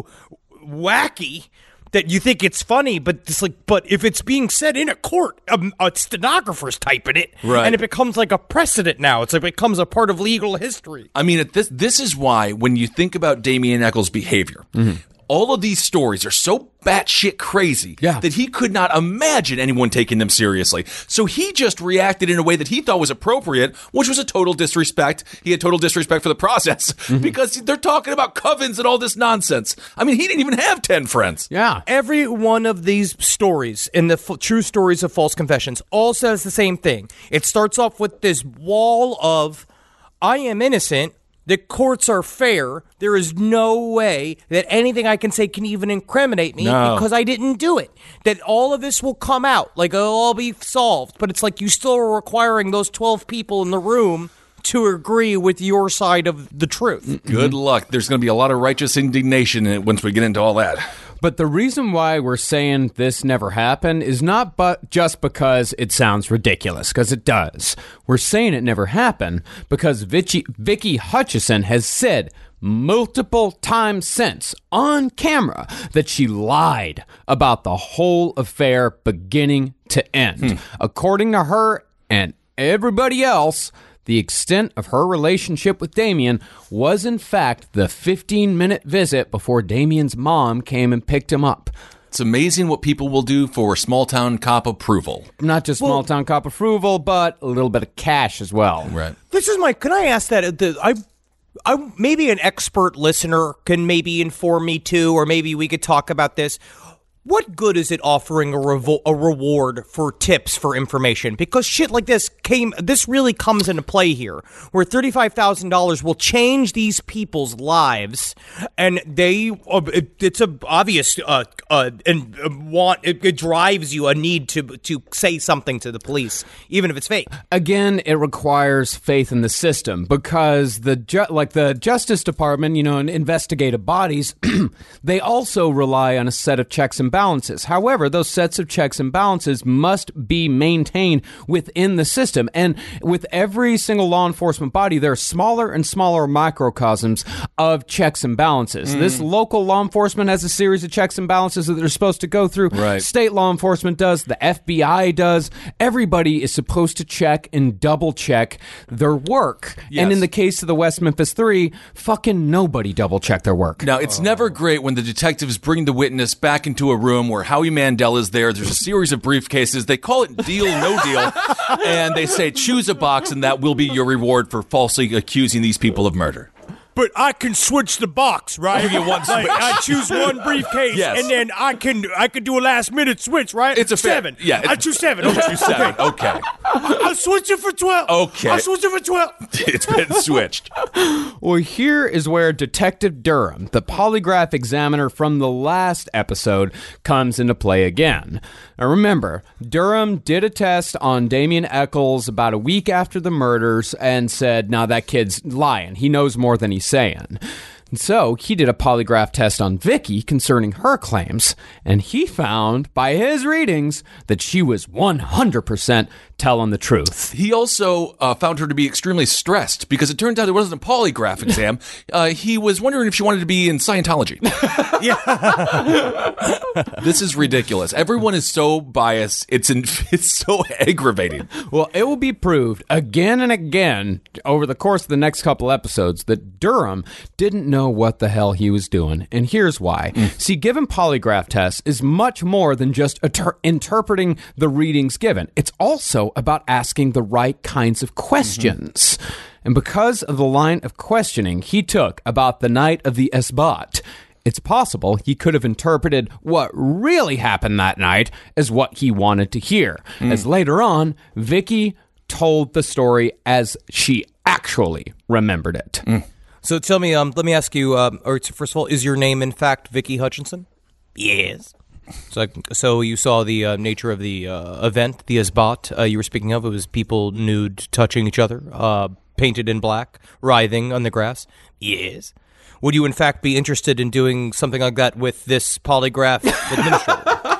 S6: wacky that you think it's funny, but it's like, but if it's being said in a court, a, a stenographer's typing it,
S1: Right.
S6: and it becomes like a precedent now. It's like it becomes a part of legal history.
S1: I mean, at this this is why when you think about Damien Eccles' behavior, all of these stories are so batshit crazy
S5: Yeah.
S1: that he could not imagine anyone taking them seriously. So he just reacted in a way that he thought was appropriate, which was a total disrespect. He had total disrespect for the process because they're talking about covens and all this nonsense. I mean, he didn't even have ten friends.
S5: Yeah.
S6: Every one of these stories in the f- true stories of false confessions all says the same thing. It starts off with this wall of, I am innocent. The courts are fair. There is no way that anything I can say can even incriminate me
S1: No.
S6: because I didn't do it. That all of this will come out. Like, it'll all be solved. But it's like you still are requiring those twelve people in the room to agree with your side of the truth.
S1: Good luck. There's going to be a lot of righteous indignation once we get into all that.
S5: But the reason why we're saying this never happened is not but just because it sounds ridiculous, because it does. We're saying it never happened because Vicky, Vicky Hutchison has said multiple times since on camera that she lied about the whole affair beginning to end.
S1: Hmm.
S5: According to her and everybody else, the extent of her relationship with Damien was, in fact, the fifteen-minute visit before Damien's mom came and picked him up.
S1: It's amazing what people will do for small-town cop approval.
S5: Not just small-town cop approval, but a little bit of cash as well.
S1: Right.
S6: This is my. Can I ask that? The, I, I maybe an expert listener can maybe inform me too, or maybe we could talk about this. What good is it offering a, revo- a reward for tips for information? Because shit like this came, this really comes into play here, where thirty-five thousand dollars will change these people's lives, and they, uh, it, it's a obvious, uh, uh, and uh, want it, it drives you a need to to say something to the police, even if it's fake.
S5: Again, it requires faith in the system because the ju- like the Justice Department, you know, and investigative bodies, they also rely on a set of checks and balances. However, those sets of checks and balances must be maintained within the system. And with every single law enforcement body, there are smaller and smaller microcosms of checks and balances.
S1: Mm.
S5: This local law enforcement has a series of checks and balances that they're supposed to go through.
S1: Right.
S5: State law enforcement does. The F B I does. Everybody is supposed to check and double check their work.
S1: Yes.
S5: And in the case of the West Memphis Three, fucking nobody double checked their work.
S1: Now, it's never great when the detectives bring the witness back into a room where Howie Mandel is there. There's a series of briefcases. They call it deal, no deal. And they say, choose a box, and that will be your reward for falsely accusing these people of murder.
S7: But I can switch the box, right?
S1: Give you one
S7: Like,
S1: switch.
S7: I choose one briefcase,
S1: Yes.
S7: and then I can I can do a last minute switch, right?
S1: It's a fair-
S7: seven.
S1: yeah, it's-
S7: I choose seven.
S1: You
S7: Okay.
S1: choose seven. Okay.
S7: I'll switch it for twelve.
S1: Okay.
S7: I'll switch it for twelve.
S1: It's been switched.
S5: Well, here is where Detective Durham, the polygraph examiner from the last episode, comes into play again. Now remember, Durham did a test on Damien Eccles about a week after the murders and said, "Nah, that kid's lying. He knows more than he's saying." And so he did a polygraph test on Vicky concerning her claims, and he found, by his readings, that she was one hundred percent telling the truth.
S1: He also uh, found her to be extremely stressed because it turned out it wasn't a polygraph exam. uh, he was wondering if she wanted to be in Scientology. This is ridiculous. Everyone is so biased. It's in, it's so aggravating.
S5: Well, it will be proved again and again over the course of the next couple episodes that Durham didn't know what the hell he was doing. And here's why. Mm. See, giving polygraph tests is much more than just inter- interpreting the readings given. It's also about asking the right kinds of questions. Mm-hmm. And because of the line of questioning he took about the night of the Esbat, it's possible he could have interpreted what really happened that night as what he wanted to hear. Mm. As later on, Vicky told the story as she actually remembered it.
S6: Mm. So tell me, um, let me ask you, um, or first of all, is your name in fact Vicky Hutchinson?
S8: Yes.
S6: So, so you saw the uh, nature of the uh, event, the Esbat uh, you were speaking of. It was people nude, touching each other, uh, painted in black, writhing on the grass.
S8: Yes.
S6: Would you, in fact, be interested in doing something like that with this polygraph administrator?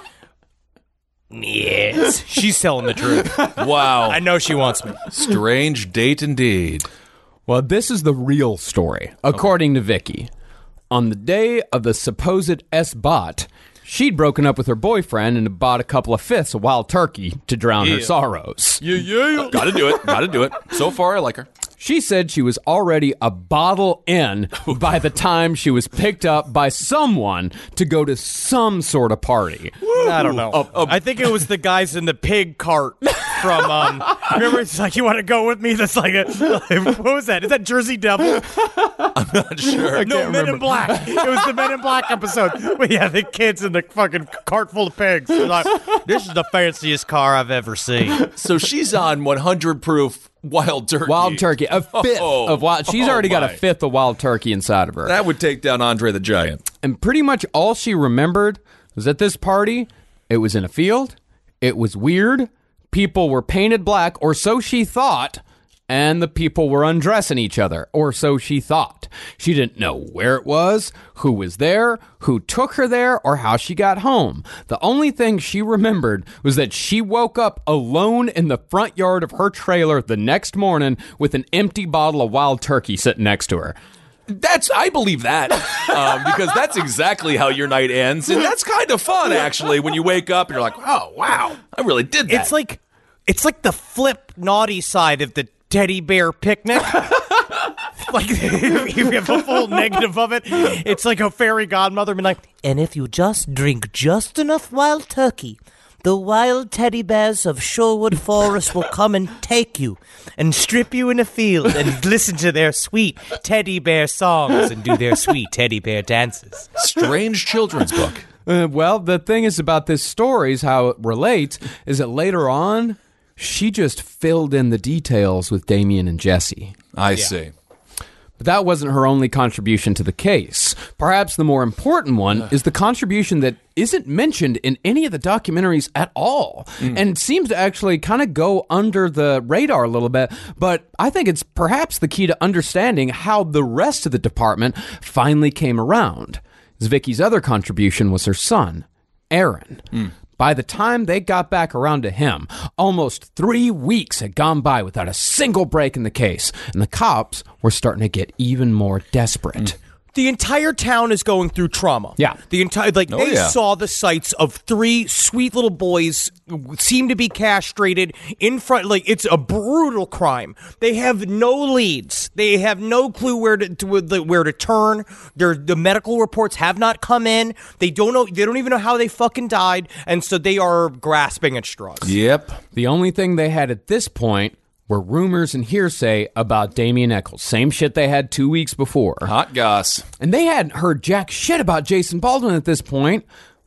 S8: Yes.
S6: She's telling the truth.
S1: Wow.
S6: I know she wants me.
S1: Strange date indeed.
S5: Well, this is the real story, according to Vicky. On the day of the supposed Esbat, she'd broken up with her boyfriend and bought a couple of fifths of wild turkey to drown
S1: yeah.
S5: her sorrows.
S1: Yeah, yeah. Gotta do it. Gotta do it. So far, I like her.
S5: She said she was already a bottle in by the time she was picked up by someone to go to some sort of party.
S6: I don't know. Uh, uh, I think it was the guys in the pig cart from, um, remember, it's like, you want to go with me? That's like, a, what was that? Is that Jersey Devil?
S1: I'm not sure.
S6: No, Men
S5: remember.
S6: in Black. It was the Men in Black episode. But yeah, the kids in the fucking cart full of pigs. They're like, this is the fanciest car I've ever seen.
S1: So she's on one hundred proof wild turkey.
S5: Wild turkey. A fifth
S1: oh,
S5: of wild. She's
S1: oh
S5: already
S1: my.
S5: got a fifth of wild turkey inside of her.
S1: That would take down Andre the Giant.
S5: And pretty much all she remembered was at this party, it was in a field, it was weird, people were painted black, or so she thought, and the people were undressing each other, or so she thought. She didn't know where it was, who was there, who took her there, or how she got home. The only thing she remembered was that she woke up alone in the front yard of her trailer the next morning with an empty bottle of wild turkey sitting next to her.
S1: That's I believe that um, because that's exactly how your night ends, and that's kind of fun actually. When you wake up and you're like, "Oh wow, I really did that."
S6: It's like, it's like the flip naughty side of the teddy bear picnic. Like, if you have a full negative of it, it's like a fairy godmother being like,
S8: and if you just drink just enough wild turkey, the wild teddy bears of Shorewood Forest will come and take you and strip you in a field and listen to their sweet teddy bear songs and do their sweet teddy bear dances.
S1: Strange children's book.
S5: Uh, well, the thing is about this story is how it relates is that later on, she just filled in the details with Damien and Jesse.
S1: I yeah. see.
S5: But that wasn't her only contribution to the case. Perhaps the more important one is the contribution that isn't mentioned in any of the documentaries at all, mm. and seems to actually kind of go under the radar a little bit, but I think it's perhaps the key to understanding how the rest of the department finally came around. Vicky's other contribution was her son, Aaron. Mm. By the time they got back around to him, almost three weeks had gone by without a single break in the case, and the cops were starting to get even more desperate. Mm.
S6: The entire town is going through trauma.
S5: Yeah.
S6: The entire, like,
S1: oh,
S6: they
S1: yeah.
S6: saw the sights of three sweet little boys seem to be castrated in front. Like, it's a brutal crime. They have no leads. They have no clue where to, to where to turn. Their the medical reports have not come in. They don't know. They don't even know how they fucking died, and so they are grasping at straws.
S1: Yep.
S5: The only thing they had at this point were rumors and hearsay about Damien Echols. Same shit they had two weeks before.
S1: Hot goss.
S5: And they hadn't heard jack shit about Jason Baldwin at this point,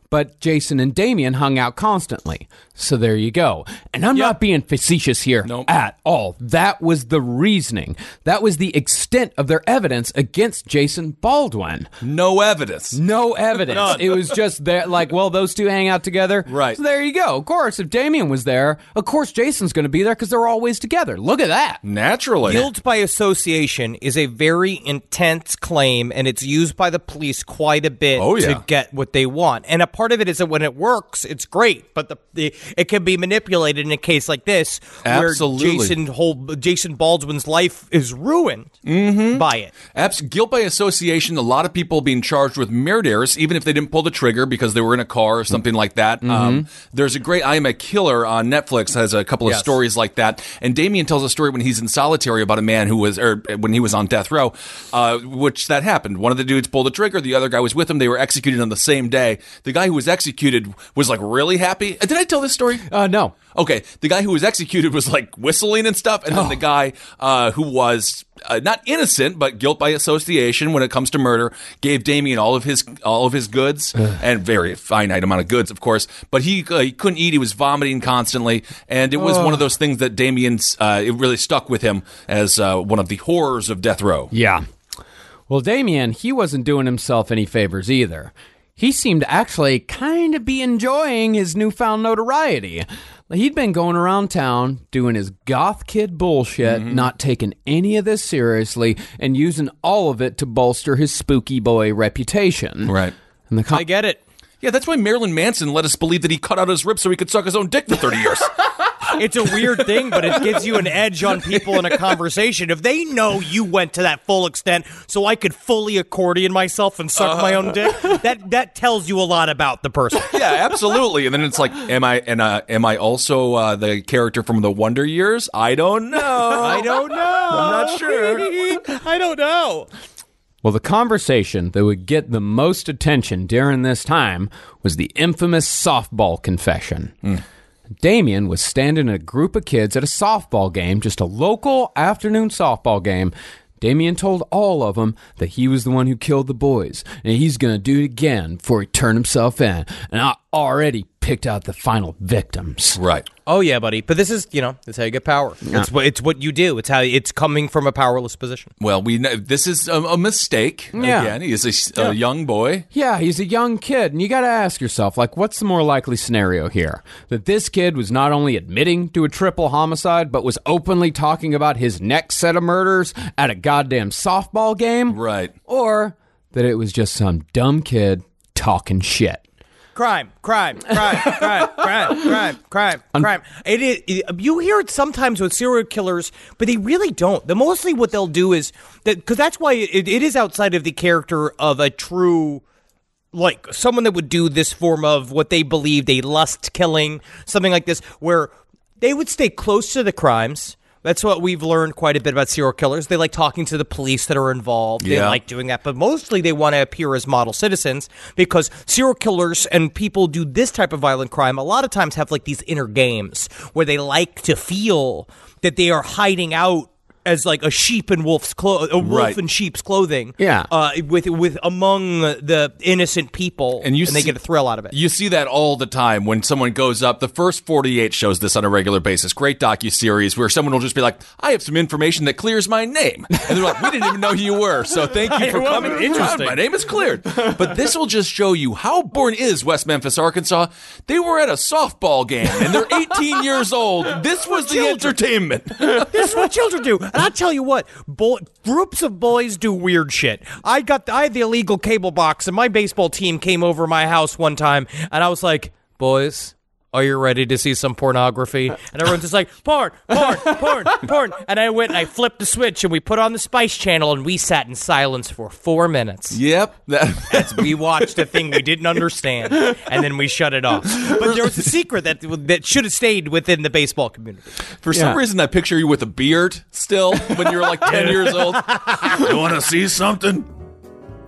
S5: but Jason and Damien hung out constantly. So there you go. And I'm yep. not being facetious here nope. at all. That was the reasoning. That was the extent of their evidence against Jason Baldwin.
S1: No evidence.
S5: No evidence. It was just there, like, well, those two hang out together.
S1: Right.
S5: So there you go. Of course, if Damien was there, of course Jason's going to be there because they're always together. Look at that.
S1: Naturally.
S6: Guilt by association is a very intense claim, and it's used by the police quite a bit
S1: oh, yeah.
S6: to get what they want. And a part of it is that when it works, it's great, but the, the it can be manipulated in a case like this,
S1: Absolutely.
S6: where Jason whole, Jason Baldwin's life is ruined
S1: mm-hmm.
S6: by it.
S1: Abs- guilt by association, a lot of people being charged with murders, even if they didn't pull the trigger because they were in a car or something like that.
S5: Mm-hmm.
S1: Um, there's a great I Am a Killer on Netflix, has a couple of
S6: yes.
S1: stories like that. And Damien tells a story when he's in solitary about a man who was, or when he was on death row, uh, which that happened. One of the dudes pulled the trigger, the other guy was with him. They were executed on the same day. The guy who was executed was like really happy. Did I tell this story?
S5: Uh, no.
S1: Okay, the guy who was executed was like whistling and stuff, and then oh. the guy uh, who was uh, not innocent but guilt by association when it comes to murder gave Damien all of his all of his goods and very finite amount of goods, of course. But he uh, he couldn't eat; he was vomiting constantly, and it was oh. one of those things that Damien's uh, it really stuck with him as uh, one of the horrors of death row.
S5: Yeah. Well, Damien, he wasn't doing himself any favors either. He seemed to actually kind of be enjoying his newfound notoriety. He'd been going around town doing his goth kid bullshit, mm-hmm. not taking any of this seriously, and using all of it to bolster his spooky boy reputation.
S1: Right.
S6: And the com- I get it.
S1: Yeah, that's why Marilyn Manson let us believe that he cut out his ribs so he could suck his own dick for thirty years.
S6: It's a weird thing, but it gives you an edge on people in a conversation. If they know you went to that full extent so I could fully accordion myself and suck uh, my own dick, that that tells you a lot about the person.
S1: Yeah, absolutely. And then it's like, am I and uh, am I also uh, the character from the Wonder Years? I don't know.
S6: I don't know.
S1: I'm not sure.
S6: I don't know.
S5: Well, the conversation that would get the most attention during this time was the infamous softball confession. Mm. Damien was standing in a group of kids at a softball game, just a local afternoon softball game. Damien told all of them that he was the one who killed the boys, and he's going to do it again before he turned himself in. And I already picked out the final victims.
S1: Right.
S6: Oh, yeah, buddy. But this is, you know, that's how you get power. Yeah. It's, what, it's what you do. It's how it's coming from a powerless position.
S1: Well, we know this is a, a mistake.
S5: Yeah.
S1: Again, he is a,
S5: yeah.
S1: a young boy.
S5: Yeah, he's a young kid. And you got to ask yourself, like, what's the more likely scenario here? That this kid was not only admitting to a triple homicide, but was openly talking about his next set of murders at a goddamn softball game?
S1: Right.
S5: Or that it was just some dumb kid talking shit.
S6: Crime, crime, crime, crime, crime, crime, crime, crime. It is, it, you hear it sometimes with serial killers, but they really don't. The mostly what they'll do is that because that's why it, it is outside of the character of a true, like someone that would do this form of what they believed a lust killing, something like this, where they would stay close to the crimes. That's what we've learned quite a bit about serial killers. They like talking to the police that are involved. They
S1: yeah.
S6: like doing that. But mostly they want to appear as model citizens because serial killers and people do this type of violent crime a lot of times have like these inner games where they like to feel that they are hiding out as like a sheep in wolf's clo- a wolf
S1: right.
S6: in sheep's clothing.
S5: Yeah.
S6: Uh, with with among the innocent people,
S1: and, you
S6: and they
S1: see,
S6: get a thrill out of it.
S1: You see that all the time when someone goes up. The First forty-eight shows this on a regular basis. Great docuseries where someone will just be like, I have some information that clears my name. And they're like, we didn't even know who you were, so thank you for coming.
S6: Interesting.
S1: My name is cleared. But this will just show you how born is West Memphis, Arkansas. They were at a softball game, and they're eighteen years old. This was the children. entertainment.
S6: This is what children do. And I'll tell you what, boy, groups of boys do weird shit. I got I had the illegal cable box, and my baseball team came over my house one time, and I was like, boys, are you ready to see some pornography? And everyone's just like, porn, porn, porn, porn. And I went and I flipped the switch, and we put on the Spice Channel, and we sat in silence for four minutes.
S1: Yep.
S6: As we watched a thing we didn't understand, and then we shut it off. But there was a secret that that should have stayed within the baseball community.
S1: For some yeah. reason, I picture you with a beard still when you're like ten years old. You want to see something?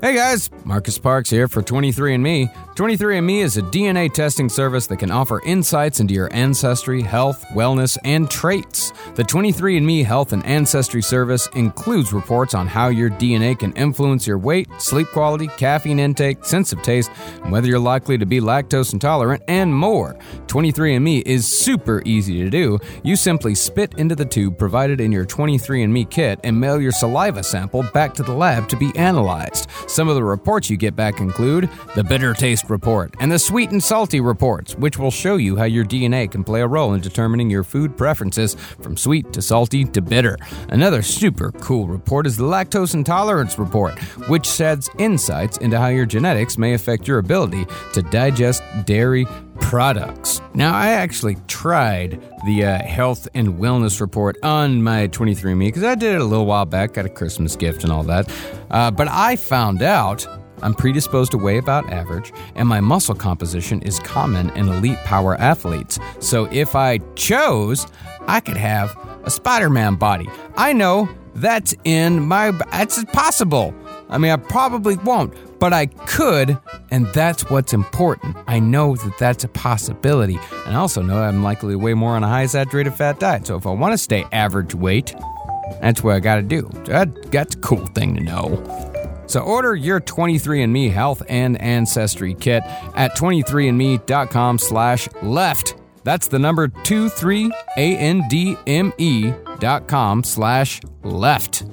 S9: Hey guys, Marcus Parks here for twenty-three and me. twenty-three and me is a D N A testing service that can offer insights into your ancestry, health, wellness, and traits. The twenty-three and me Health and Ancestry Service includes reports on how your D N A can influence your weight, sleep quality, caffeine intake, sense of taste, and whether you're likely to be lactose intolerant, and more. twenty-three and me is super easy to do. You simply spit into the tube provided in your twenty-three and me kit and mail your saliva sample back to the lab to be analyzed. Some of the reports you get back include the bitter taste report and the sweet and salty reports, which will show you how your D N A can play a role in determining your food preferences from sweet to salty to bitter. Another super cool report is the lactose intolerance report, which sheds insights into how your genetics may affect your ability to digest dairy products. Now, I actually tried the uh, health and wellness report on my twenty-three and me because I did it a little while back, got a Christmas gift and all that. Uh, but I found out I'm predisposed to weigh about average, and my muscle composition is common in elite power athletes. So if I chose, I could have a Spider-Man body. I know that's in my... That's possible. I mean, I probably won't, but I could, and that's what's important. I know that that's a possibility, and I also know I'm likely to weigh more on a high saturated fat diet. So if I want to stay average weight, that's what I got to do. That, that's a cool thing to know. So order your twenty-three and me Health and Ancestry Kit at twenty-three and me dot com slash left. That's the number twenty-three and me dot com slash left.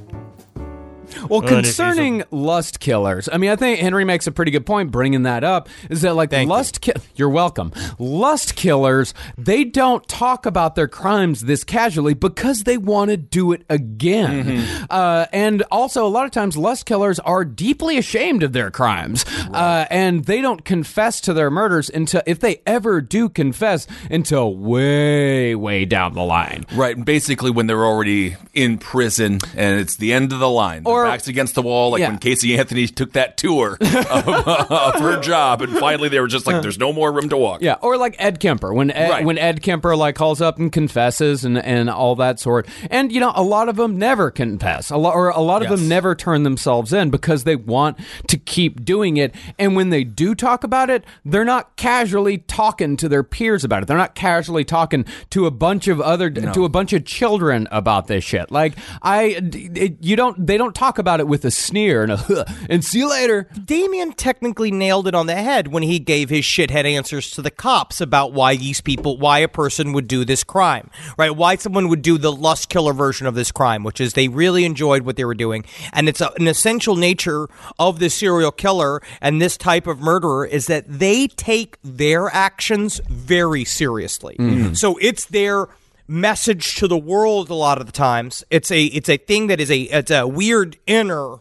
S5: Well, concerning lust killers, I mean, I think Henry makes a pretty good point bringing that up, is that, like, Thank lust ki- you're welcome. Lust killers, they don't talk about their crimes this casually because they want to do it again. Mm-hmm. Uh, and also, a lot of times, lust killers are deeply ashamed of their crimes, right. uh, and they don't confess to their murders until, if they ever do confess, until way, way down the line.
S1: Right, basically when they're already in prison and it's the end of the line. Or, backs against the wall, like yeah. when Casey Anthony took that tour of, uh, of her job, and finally they were just like, "There's no more room to walk."
S5: Yeah, or like Ed Kemper, when Ed, right. when Ed Kemper like calls up and confesses and, and all that sort. And you know, a lot of them never confess, a lot or a lot of yes. them never turn themselves in because they want to keep doing it. And when they do talk about it, they're not casually talking to their peers about it. They're not casually talking to a bunch of other no. to a bunch of children about this shit. Like I, it, you don't, they don't talk about it with a sneer and a huh, and see you later.
S6: Damien technically nailed it on the head when he gave his shithead answers to the cops about why these people, why a person would do this crime, right? Why someone would do the lust killer version of this crime, which is they really enjoyed what they were doing. And it's a, an essential nature of this serial killer and this type of murderer is that they take their actions very seriously. Mm-hmm. So it's their message to the world a lot of the times. It's a it's a thing that is a it's a weird inner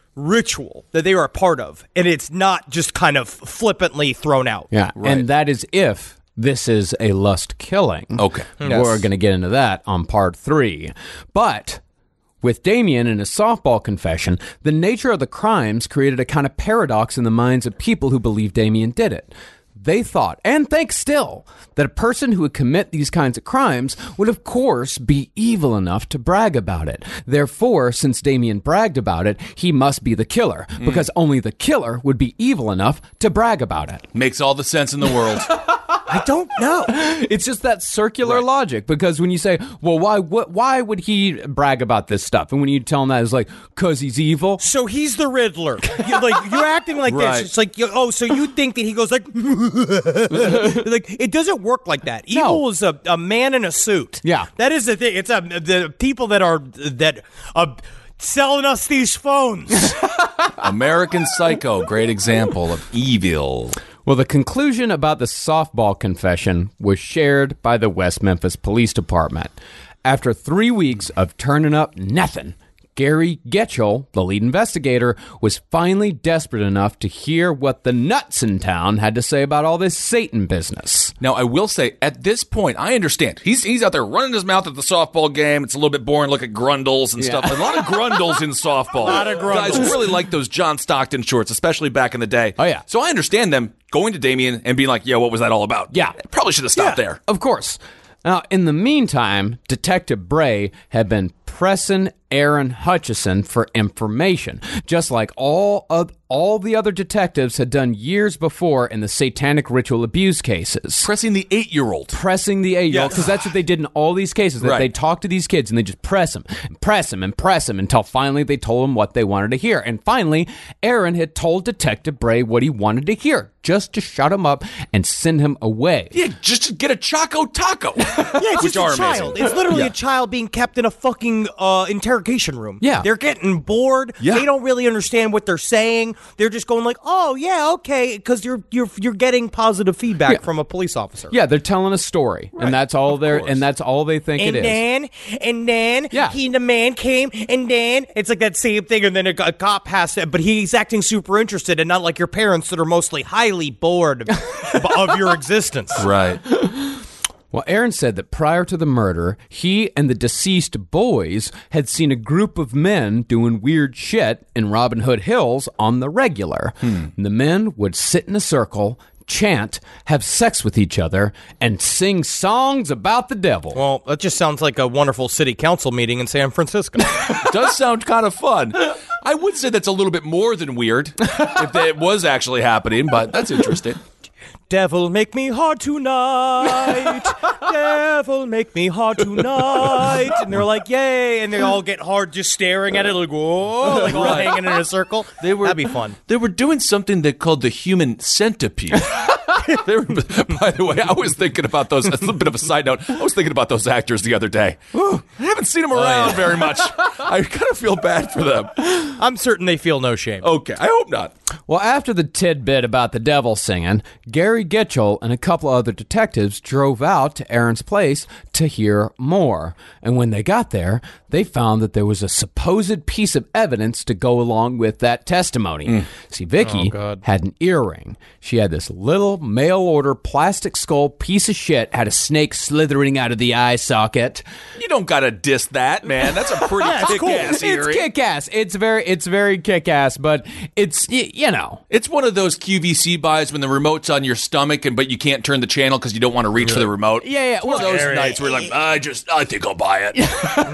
S6: ritual that they are a part of, and it's not just kind of flippantly thrown out.
S5: Yeah, right. And that is if this is a lust killing.
S1: Okay.
S5: Yes. We're going to get into that on part three. But with Damien and his softball confession, the nature of the crimes created a kind of paradox in the minds of people who believe Damien did it. They thought, and think still, that a person who would commit these kinds of crimes would, of course, be evil enough to brag about it. Therefore, since Damien bragged about it, he must be the killer, mm. because only the killer would be evil enough to brag about it.
S1: Makes all the sense in the world.
S6: I don't know.
S5: It's just that circular right. logic, because when you say, well, why what, why would he brag about this stuff? And when you tell him that, it's like, because he's evil.
S6: So he's the Riddler. You're, like, you're acting like right. this. It's like, oh, so you think that he goes like, like it doesn't work like that. Evil no. is a, a man in a suit.
S5: Yeah.
S6: That is the thing. It's a, the people that are, that are selling us these phones.
S1: American Psycho, great example of evil.
S5: Well, the conclusion about the softball confession was shared by the West Memphis Police Department. After three weeks of turning up nothing, Gary Getchell, the lead investigator, was finally desperate enough to hear what the nuts in town had to say about all this Satan business.
S1: Now, I will say, at this point, I understand. He's he's out there running his mouth at the softball game. It's a little bit boring. Look at grundles and yeah. stuff. A lot of grundles in softball. A
S6: lot of grundles.
S1: Guys really like those John Stockton shorts, especially back in the day.
S5: Oh, yeah.
S1: So I understand them going to Damien and being like, yo, what was that all about?
S5: Yeah.
S1: Probably should have stopped
S5: yeah,
S1: there.
S5: Of course. Now, in the meantime, Detective Bray had been pressing Aaron Hutchison for information, just like all of all the other detectives had done years before in the satanic ritual abuse cases.
S1: Pressing the eight-year-old.
S5: Pressing the eight-year-old, because that's what they did in all these cases. That
S1: Right.
S5: They talk to these kids and they just press them, and press them, and press them until finally they told them what they wanted to hear. And finally, Aaron had told Detective Bray what he wanted to hear, just to shut him up and send him away.
S1: Yeah, just to get a Choco Taco.
S6: Yeah, it's
S1: Which
S6: just
S1: are
S6: a child.
S1: amazing.
S6: It's literally
S1: Yeah.
S6: a child being kept in a fucking uh, interrogation room.
S5: Yeah.
S6: They're getting bored.
S1: Yeah.
S6: They don't really understand what they're saying. They're just going like, "Oh yeah, okay," because you're you're you're getting positive feedback
S5: Yeah.
S6: from a police officer.
S5: Yeah, they're telling a story, and that's all they're
S1: course.
S5: and that's all they think
S6: And
S5: it is.
S6: then, and then,
S5: Yeah.
S6: he, the man came, and then it's like that same thing. And then a, a cop has to, but he's acting super interested, and not like your parents that are mostly highly bored of, of your existence.
S1: Right.
S5: Well, Aaron said that prior to the murder, he and the deceased boys had seen a group of men doing weird shit in Robin Hood Hills on the regular.
S1: Hmm.
S5: The men would sit in a circle, chant, have sex with each other, and sing songs about the devil.
S6: Well, that just sounds like a wonderful city council meeting in San Francisco.
S1: Does sound kind of fun. I would say that's a little bit more than weird if it was actually happening, but that's interesting.
S6: Devil, make me hard tonight. Devil, make me hard tonight. And they're like, yay. And they all get hard just staring at it like, whoa, like all
S1: Right.
S6: hanging in a circle.
S1: They were,
S6: That'd be fun.
S1: They were doing something they called the human centipede. They were, by the way, I was thinking about those. A little bit of a side note. I was thinking about those actors the other day. I haven't seen them around
S6: yeah.
S1: very much. I kind of feel bad for them.
S6: I'm certain they feel no shame.
S1: Okay, I hope not.
S5: Well, after the tidbit about the devil singing, Gary Gitchell and a couple other detectives drove out to Aaron's place to hear more. And when they got there, they found that there was a supposed piece of evidence to go along with that testimony. See, Vicky had an earring. She had this little mail-order plastic skull piece of shit, had a snake slithering out of the eye socket.
S1: You don't gotta diss that, man. That's a pretty kick-ass
S5: It's
S1: earring.
S5: kick-ass. It's very, it's very kick-ass, but it's, y- you know.
S1: It's one of those Q V C buys when the remote's on your stomach, and but you can't turn the channel because you don't want to reach for the remote.
S5: Yeah, yeah.
S1: It's one of those
S6: Well,
S1: nights where you're like, I just, I think I'll buy it.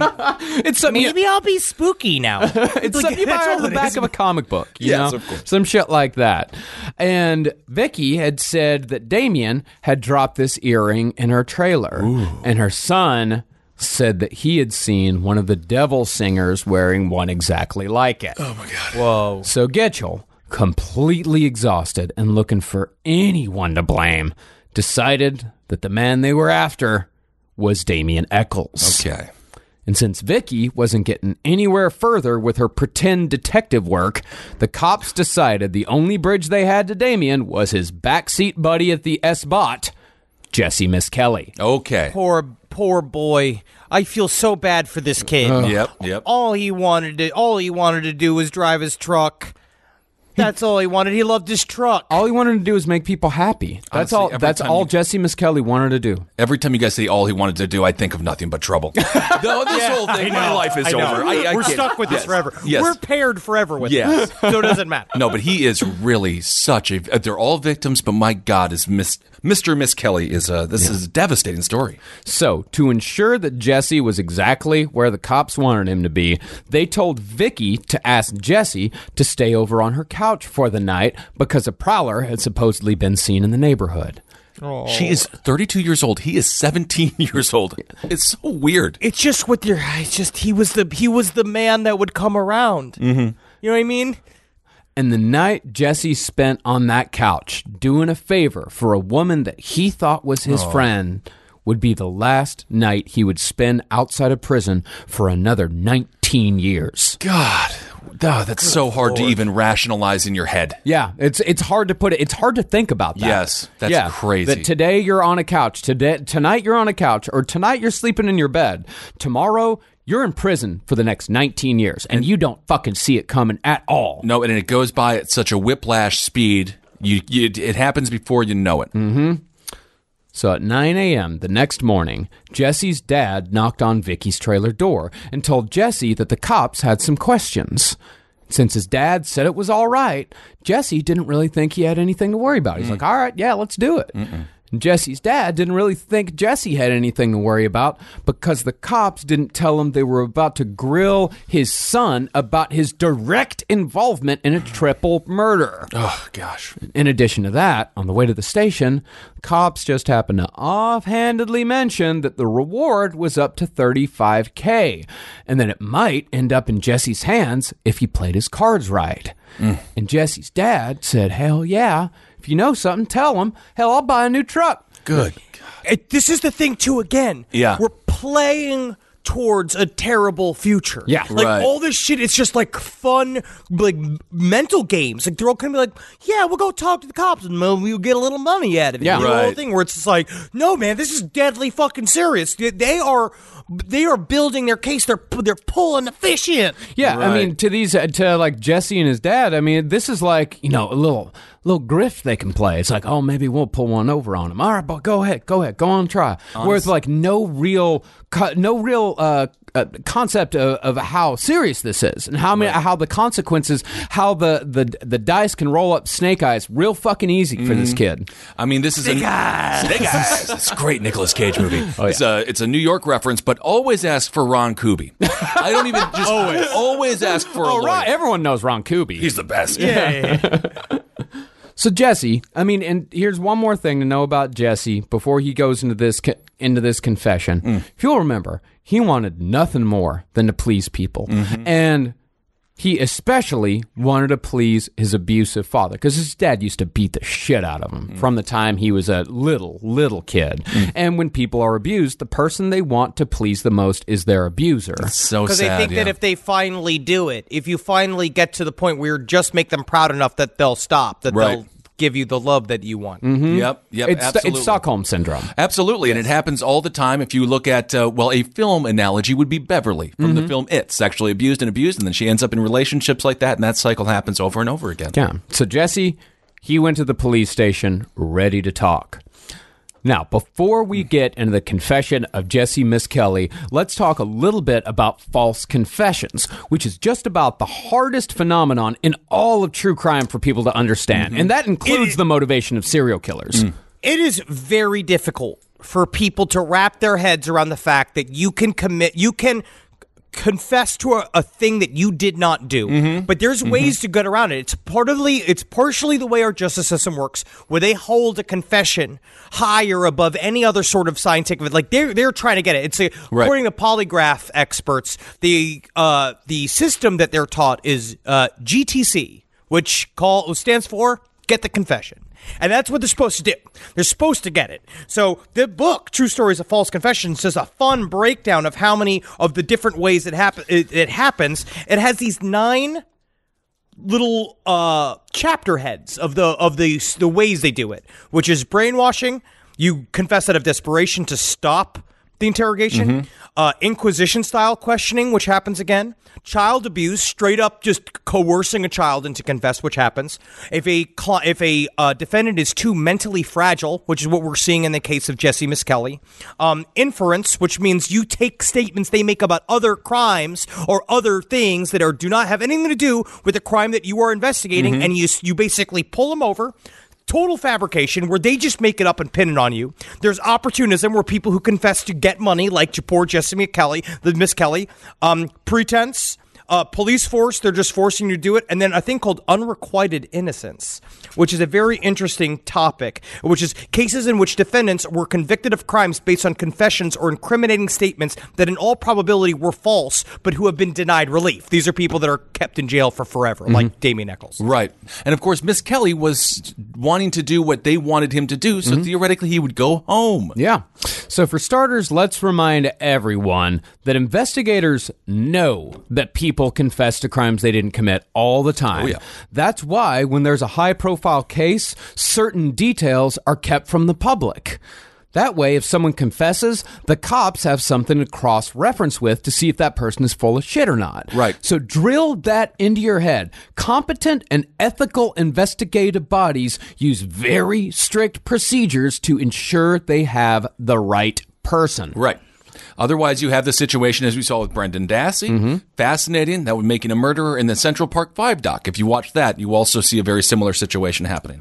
S5: It's something.
S6: Maybe I'll be spooky now.
S5: It's something you buy
S6: That's
S5: out
S6: all
S5: of the
S6: it
S5: back
S6: is.
S5: of a comic book, you
S1: Yes,
S5: know?
S1: of course.
S5: Some shit like that. And Vicky had said that Damien had dropped this earring in her trailer, and her son said that he had seen one of the devil singers wearing one exactly like it.
S1: Oh my god.
S6: Whoa.
S5: So Gitchell, completely exhausted and looking for anyone to blame, decided that the man they were after was Damien Eccles.
S1: Okay.
S5: And since Vicky wasn't getting anywhere further with her pretend detective work, the cops decided the only bridge they had to Damien was his backseat buddy at the S-Bot, Jesse Miskelly.
S1: Okay.
S6: Poor, poor boy. I feel so bad for this kid.
S1: Yep, yep.
S6: All he wanted to, all he wanted to do was drive his truck. That's all he wanted. He loved his truck.
S5: All he wanted to do was make people happy. That's
S1: Honestly,
S5: all.
S1: every
S5: That's
S1: time
S5: all
S1: you-
S5: Jesse Miskelly wanted to do.
S1: Every time you guys say all he wanted to do, I think of nothing but trouble. No, this whole thing, my life is
S6: I know.
S1: over. I, I
S6: We're
S1: can't-
S6: stuck with
S1: yes.
S6: this forever.
S1: Yes.
S6: We're paired forever with
S1: Yes.
S6: this, so it doesn't matter.
S1: No, but he is really such a. They're all victims, but my God, is Miss Mister Miss Kelly is a. This is a devastating story.
S5: So, to ensure that Jesse was exactly where the cops wanted him to be, they told Vicky to ask Jesse to stay over on her couch for the night because a prowler had supposedly been seen in the neighborhood.
S1: She is thirty-two years old. He is seventeen years old. It's so weird.
S6: It's just with your. It's just he was the he was the man that would come around. Mm-hmm. You know what I mean?
S5: And the night Jesse spent on that couch doing a favor for a woman that he thought was his friend would be the last night he would spend outside of prison for another nineteen years.
S1: God, oh, that's so hard to even rationalize in your head.
S5: Yeah, it's it's hard to put it. It's hard to think about that.
S1: Yes, that's
S5: yeah,
S1: crazy.
S5: That today you're on a couch. Today, tonight you're on a couch, or tonight you're sleeping in your bed. Tomorrow you're in prison for the next nineteen years, and you don't fucking see it coming at all.
S1: No, and it goes by at such a whiplash speed. You, you it happens before you know it.
S5: Mm-hmm. So at nine a.m. the next morning, Jesse's dad knocked on Vicky's trailer door and told Jesse that the cops had some questions. Since his dad said it was all right, Jesse didn't really think he had anything to worry about. He's like, all right, yeah, let's do it. Mm-mm. And Jesse's dad didn't really think Jesse had anything to worry about because the cops didn't tell him they were about to grill his son about his direct involvement in a triple murder.
S1: Oh, gosh.
S5: In addition to that, on the way to the station, cops just happened to offhandedly mention that the reward was up to thirty-five K, and that it might end up in Jesse's hands if he played his cards right. Mm. And Jesse's dad said, hell yeah, if you know something, tell him. Hell, I'll buy a new truck.
S1: Good.
S6: It, this is the thing, too, again.
S1: Yeah.
S6: We're playing towards a terrible future.
S5: Yeah.
S6: Like,
S1: right.
S6: all this shit, it's just, like, fun, like, mental games. Like, they're all going to be like, yeah, we'll go talk to the cops, and we'll get a little money out of it.
S5: Yeah.
S6: You know, the whole
S1: Right.
S6: thing where it's just like, no, man, this is deadly fucking serious. They are... They are building their case. They're they're pulling the fish in.
S5: Yeah, I
S1: Right.
S5: mean, to these, uh, to like Jesse and his dad, I mean, this is like, you know, a little little grift they can play. It's like, oh, maybe we'll pull one over on him. All right, but go ahead, go ahead, go on, try. Whereas like no real, co- no real uh, uh, concept of, of how serious this is and how many, how the consequences, how the, the the dice can roll up snake eyes real fucking easy for this kid.
S1: I mean, this is a Snake Eyes. It's a great Nicolas Cage movie.
S5: Oh, yeah.
S1: It's a it's a New York reference, but always ask for Ron Kuby. I don't even just always always ask for a
S5: Oh,
S1: lawyer.
S5: right, everyone knows Ron Kuby.
S1: He's the best.
S5: So Jesse, I mean, and here's one more thing to know about Jesse before he goes into this co- into this confession.
S1: Mm.
S5: If you'll remember, he wanted nothing more than to please people,
S1: Mm-hmm.
S5: and he especially wanted to please his abusive father because his dad used to beat the shit out of him
S1: Mm.
S5: from the time he was a little little kid. And when people are abused, the person they want to please the most is their abuser.
S1: So
S6: Because
S1: sad.
S6: they think
S1: yeah.
S6: that if they finally do it, if you finally get to the point where you just make them proud enough that they'll stop, that
S1: Right.
S6: they'll give you the love that you want.
S1: Yep, yep,
S5: It's,
S1: absolutely.
S5: it's Stockholm syndrome.
S1: Absolutely, and it happens all the time. If you look at, uh, well, a film analogy would be Beverly from the film It, sexually abused and abused, and then she ends up in relationships like that, and that cycle happens over and over again.
S5: Yeah. So Jesse, he went to the police station ready to talk. Now, before we get into the confession of Jesse Misskelley, let's talk a little bit about false confessions, which is just about the hardest phenomenon in all of true crime for people to understand. And that includes
S6: It-
S5: the motivation of serial killers.
S6: It is very difficult for people to wrap their heads around the fact that you can commit, you can confess to a, a thing that you did not do.
S1: Mm-hmm.
S6: But there's ways to get around it. It's partly, it's partially the way our justice system works, where they hold a confession higher above any other sort of scientific. Like they're they're trying to get it. It's a,
S1: Right.
S6: according to polygraph experts, the uh, the system that they're taught is uh, G T C, which call stands for get the confession. And that's what they're supposed to do. They're supposed to get it. So the book, True Stories of False Confessions, does a fun breakdown of how many of the different ways it, happen- it, it happens. It has these nine little uh, chapter heads of the of the the ways they do it, which is brainwashing. You confess out of desperation to stop the interrogation. Uh, Inquisition style questioning, which happens again. Child abuse, straight up just coercing a child into confess, which happens. If a cl- if a uh, defendant is too mentally fragile, which is what we're seeing in the case of Jesse Misskelley. Um, inference, which means you take statements they make about other crimes or other things that are do not have anything to do with the crime that you are investigating, and you you basically pull them over. Total fabrication where they just make it up and pin it on you. There's opportunism where people who confess to get money, like poor Jesse McKelly, the Miss Kelly. Um, pretense, uh, police force, they're just forcing you to do it. And then a thing called unrequited innocence, which is a very interesting topic, which is cases in which defendants were convicted of crimes based on confessions or incriminating statements that in all probability were false, but who have been denied relief. These are people that are kept in jail for forever, like Damien Eccles.
S1: Right. And of course, Miss Kelly was wanting to do what they wanted him to do, so theoretically he would go home.
S5: Yeah. So for starters, let's remind everyone that investigators know that people confess to crimes they didn't commit all the time.
S1: Oh, yeah.
S5: That's why when there's a high-profile case, certain details are kept from the public. That way, if someone confesses, the cops have something to cross-reference with to see if that person is full of shit or not.
S1: Right.
S5: So drill that into your head. Competent and ethical investigative bodies use very strict procedures to ensure they have the right person.
S1: Right. Otherwise, you have the situation as we saw with Brendan Dassey. Fascinating. That would make him a murderer in the Central Park Five doc. If you watch that, you also see a very similar situation happening.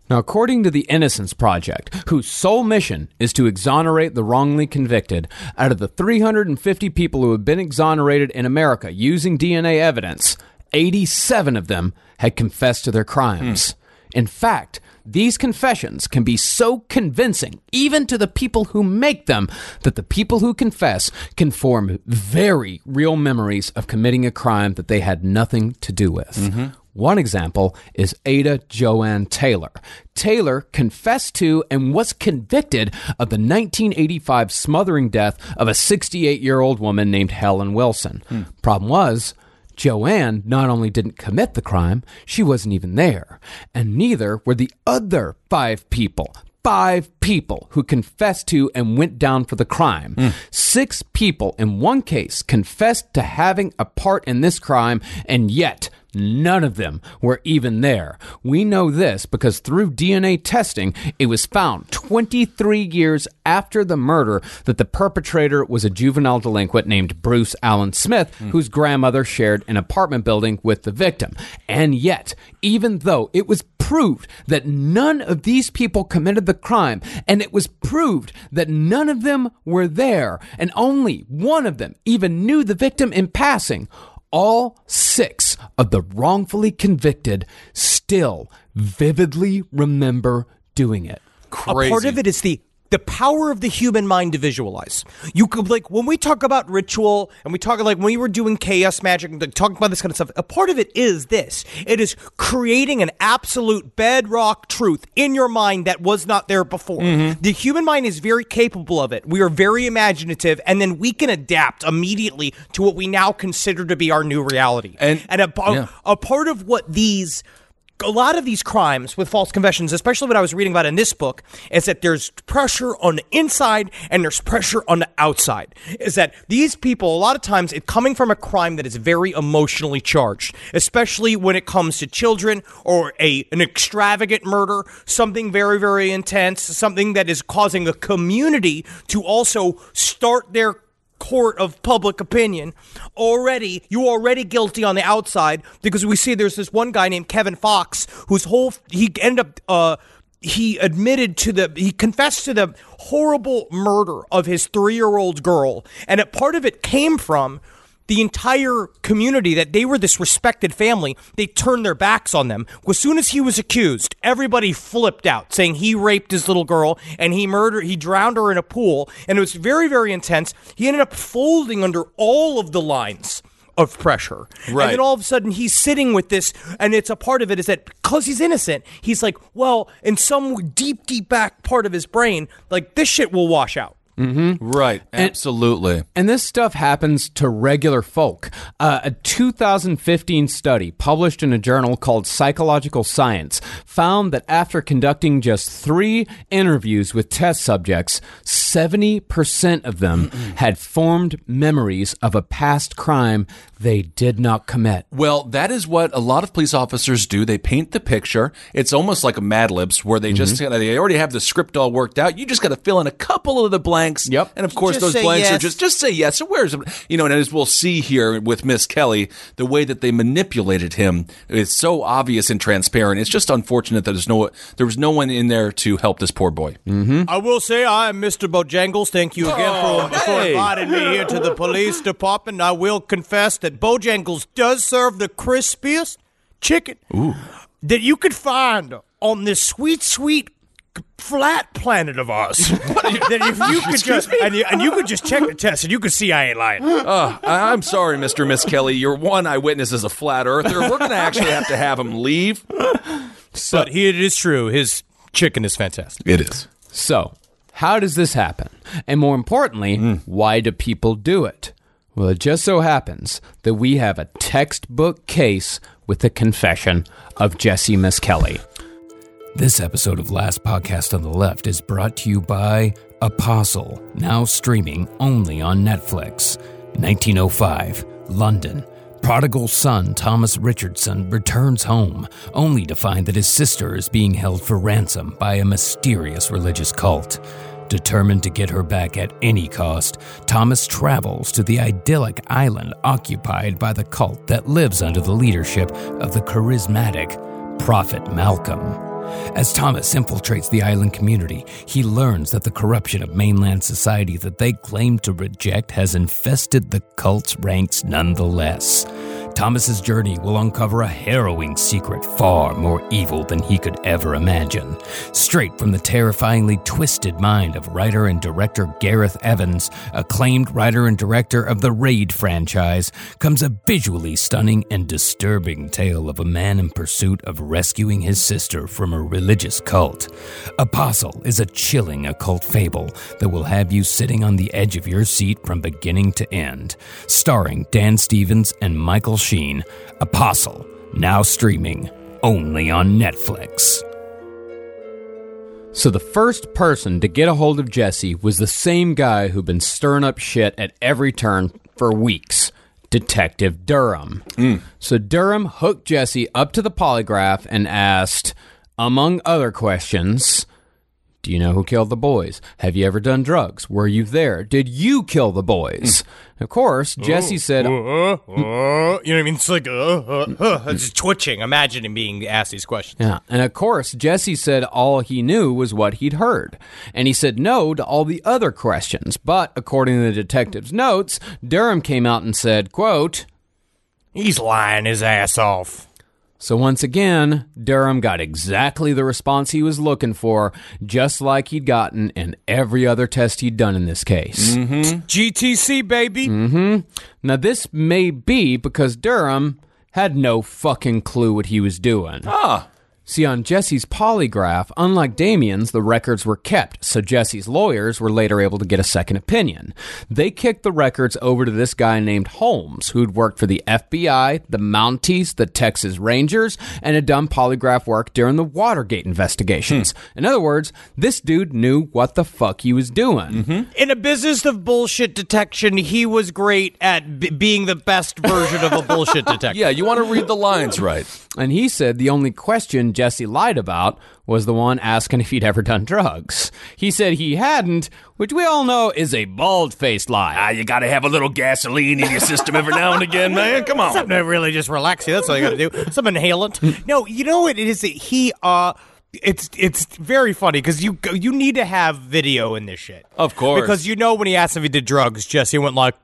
S5: Now, according to the Innocence Project, whose sole mission is to exonerate the wrongly convicted, out of the three hundred fifty people who have been exonerated in America using D N A evidence, eighty-seven of them had confessed to their crimes. Mm. In fact, these confessions can be so convincing, even to the people who make them, that the people who confess can form very real memories of committing a crime that they had nothing to do with. Mm-hmm. One example is Ada Joanne Taylor. Taylor confessed to and was convicted of the nineteen eighty-five smothering death of a sixty-eight-year-old woman named Helen Wilson. Hmm. Problem was, Joanne not only didn't commit the crime, she wasn't even there. And neither were the other five people. Five people who confessed to and went down for the crime. Mm. Six people in one case confessed to having a part in this crime, and yet none of them were even there. We know this because through D N A testing, it was found twenty-three years after the murder that the perpetrator was a juvenile delinquent named Bruce Allen Smith, mm. whose grandmother shared an apartment building with the victim. And yet, even though it was proved that none of these people committed the crime, and it was proved that none of them were there, and only one of them even knew the victim in passing, all six of the wrongfully convicted still vividly remember doing it.
S6: Crazy. A part of it is the the power of the human mind to visualize. You could, like, when we talk about ritual and we talk, like, when we were doing chaos magic and like, talking about this kind of stuff, a part of it is this. It is creating an absolute bedrock truth in your mind that was not there before. Mm-hmm. The human mind is very capable of it. We are very imaginative, and then we can adapt immediately to what we now consider to be our new reality. And, and a, yeah. a, a part of what these... A lot of these crimes with false confessions, especially what I was reading about in this book, is that there's pressure on the inside and there's pressure on the outside. Is that these people, a lot of times, it's coming from a crime that is very emotionally charged, especially when it comes to children or a an extravagant murder, something very, very intense, something that is causing a community to also start their court of public opinion. Already, you're already guilty on the outside, because we see there's this one guy named Kevin Fox whose whole he ended up uh he admitted to the he confessed to the horrible murder of his three-year-old girl, and a part of it came from the entire community, that they were this respected family. They turned their backs on them. As soon as he was accused, everybody flipped out, saying he raped his little girl and he murdered, he drowned her in a pool. And it was very, very intense. He ended up folding under all of the lines of pressure. Right. And then all of a sudden he's sitting with this, and it's a part of it is that because he's innocent, he's like, well, in some deep, deep back part of his brain, like, this shit will wash out.
S1: Mm-hmm. Right, absolutely.
S5: And, and this stuff happens to regular folk. Uh, a two thousand fifteen study published in a journal called Psychological Science found that after conducting just three interviews with test subjects, seventy percent of them had formed memories of a past crime they did not commit.
S1: Well, that is what a lot of police officers do. They paint the picture. It's almost like a Mad Libs, where they mm-hmm. just they already have the script all worked out. You just got to fill in a couple of the blanks.
S5: Yep.
S1: And of course,
S6: just
S1: those blanks
S6: yes.
S1: are just just say yes. So where's you know, and as we'll see here with Miss Kelly, the way that they manipulated him is so obvious and transparent. It's just unfortunate that there's no there was no one in there to help this poor boy.
S6: Mm-hmm. I will say I'm Mister Bojangles. Thank you again oh, for, hey. for inviting me here to the police department. I will confess that Bojangles does serve the crispiest chicken Ooh. that you could find on this sweet, sweet flat planet of ours. That if you could just and you, and you could just check the test and you could see I ain't lying.
S1: Uh, I'm sorry, Mister and Miss Kelly. Your one eyewitness is a flat earther. We're going to actually have to have him leave.
S6: So, but he, it is true. His chicken is fantastic.
S1: It is.
S5: So, how does this happen? And more importantly, mm. why do people do it? Well, it just so happens that we have a textbook case with the confession of Jesse Misskelley.
S9: This episode of Last Podcast on the Left is brought to you by Apostle, now streaming only on Netflix. nineteen oh five, London. Prodigal son Thomas Richardson returns home, only to find that his sister is being held for ransom by a mysterious religious cult. Determined to get her back at any cost, Thomas travels to the idyllic island occupied by the cult that lives under the leadership of the charismatic Prophet Malcolm. As Thomas infiltrates the island community, he learns that the corruption of mainland society that they claim to reject has infested the cult's ranks nonetheless. Thomas's journey will uncover a harrowing secret far more evil than he could ever imagine. Straight from the terrifyingly twisted mind of writer and director Gareth Evans, acclaimed writer and director of the Raid franchise, comes a visually stunning and disturbing tale of a man in pursuit of rescuing his sister from a religious cult. Apostle is a chilling occult fable that will have you sitting on the edge of your seat from beginning to end. Starring Dan Stevens and Michael Sheen, Apostle, now streaming only on Netflix.
S5: So the first person to get a hold of Jesse was the same guy who'd been stirring up shit at every turn for weeks, Detective Durham.
S1: Mm.
S5: So Durham hooked Jesse up to the polygraph and asked, among other questions, do you know who killed the boys? Have you ever done drugs? Were you there? Did you kill the boys? Mm. Of course, Jesse
S6: oh,
S5: said...
S6: Uh, uh, uh, you know what I mean? It's like, uh, uh, uh, it's just twitching. Imagine him being asked these questions.
S5: Yeah, and of course, Jesse said all he knew was what he'd heard. And he said no to all the other questions. But according to the detective's notes, Durham came out and said, quote,
S6: he's lying his ass off.
S5: So once again, Durham got exactly the response he was looking for, just like he'd gotten in every other test he'd done in this case.
S6: Mm-hmm. G T C, baby.
S5: Mm-hmm. Now, this may be because Durham had no fucking clue what he was doing.
S1: Ah.
S5: See, on Jesse's polygraph, unlike Damien's, the records were kept, so Jesse's lawyers were later able to get a second opinion. They kicked the records over to this guy named Holmes, who'd worked for the F B I, the Mounties, the Texas Rangers, and had done polygraph work during the Watergate investigations. Hmm. In other words, this dude knew what the fuck he was doing.
S6: Mm-hmm. In a business of bullshit detection, he was great at b- being the best version of a bullshit detector.
S1: Yeah, you want to read the lines right.
S5: And he said the only question Jesse lied about was the one asking if he'd ever done drugs. He said he hadn't, which we all know is a bald-faced lie.
S1: Ah, you gotta have a little gasoline in your system every now and again, man. Come on.
S6: Something to really just relax you. That's all you gotta do. Some inhalant. No, you know what it is? That he, uh... It's it's very funny because you you need to have video in this shit.
S1: Of course.
S6: Because you know when he asked if he did drugs, Jesse went like,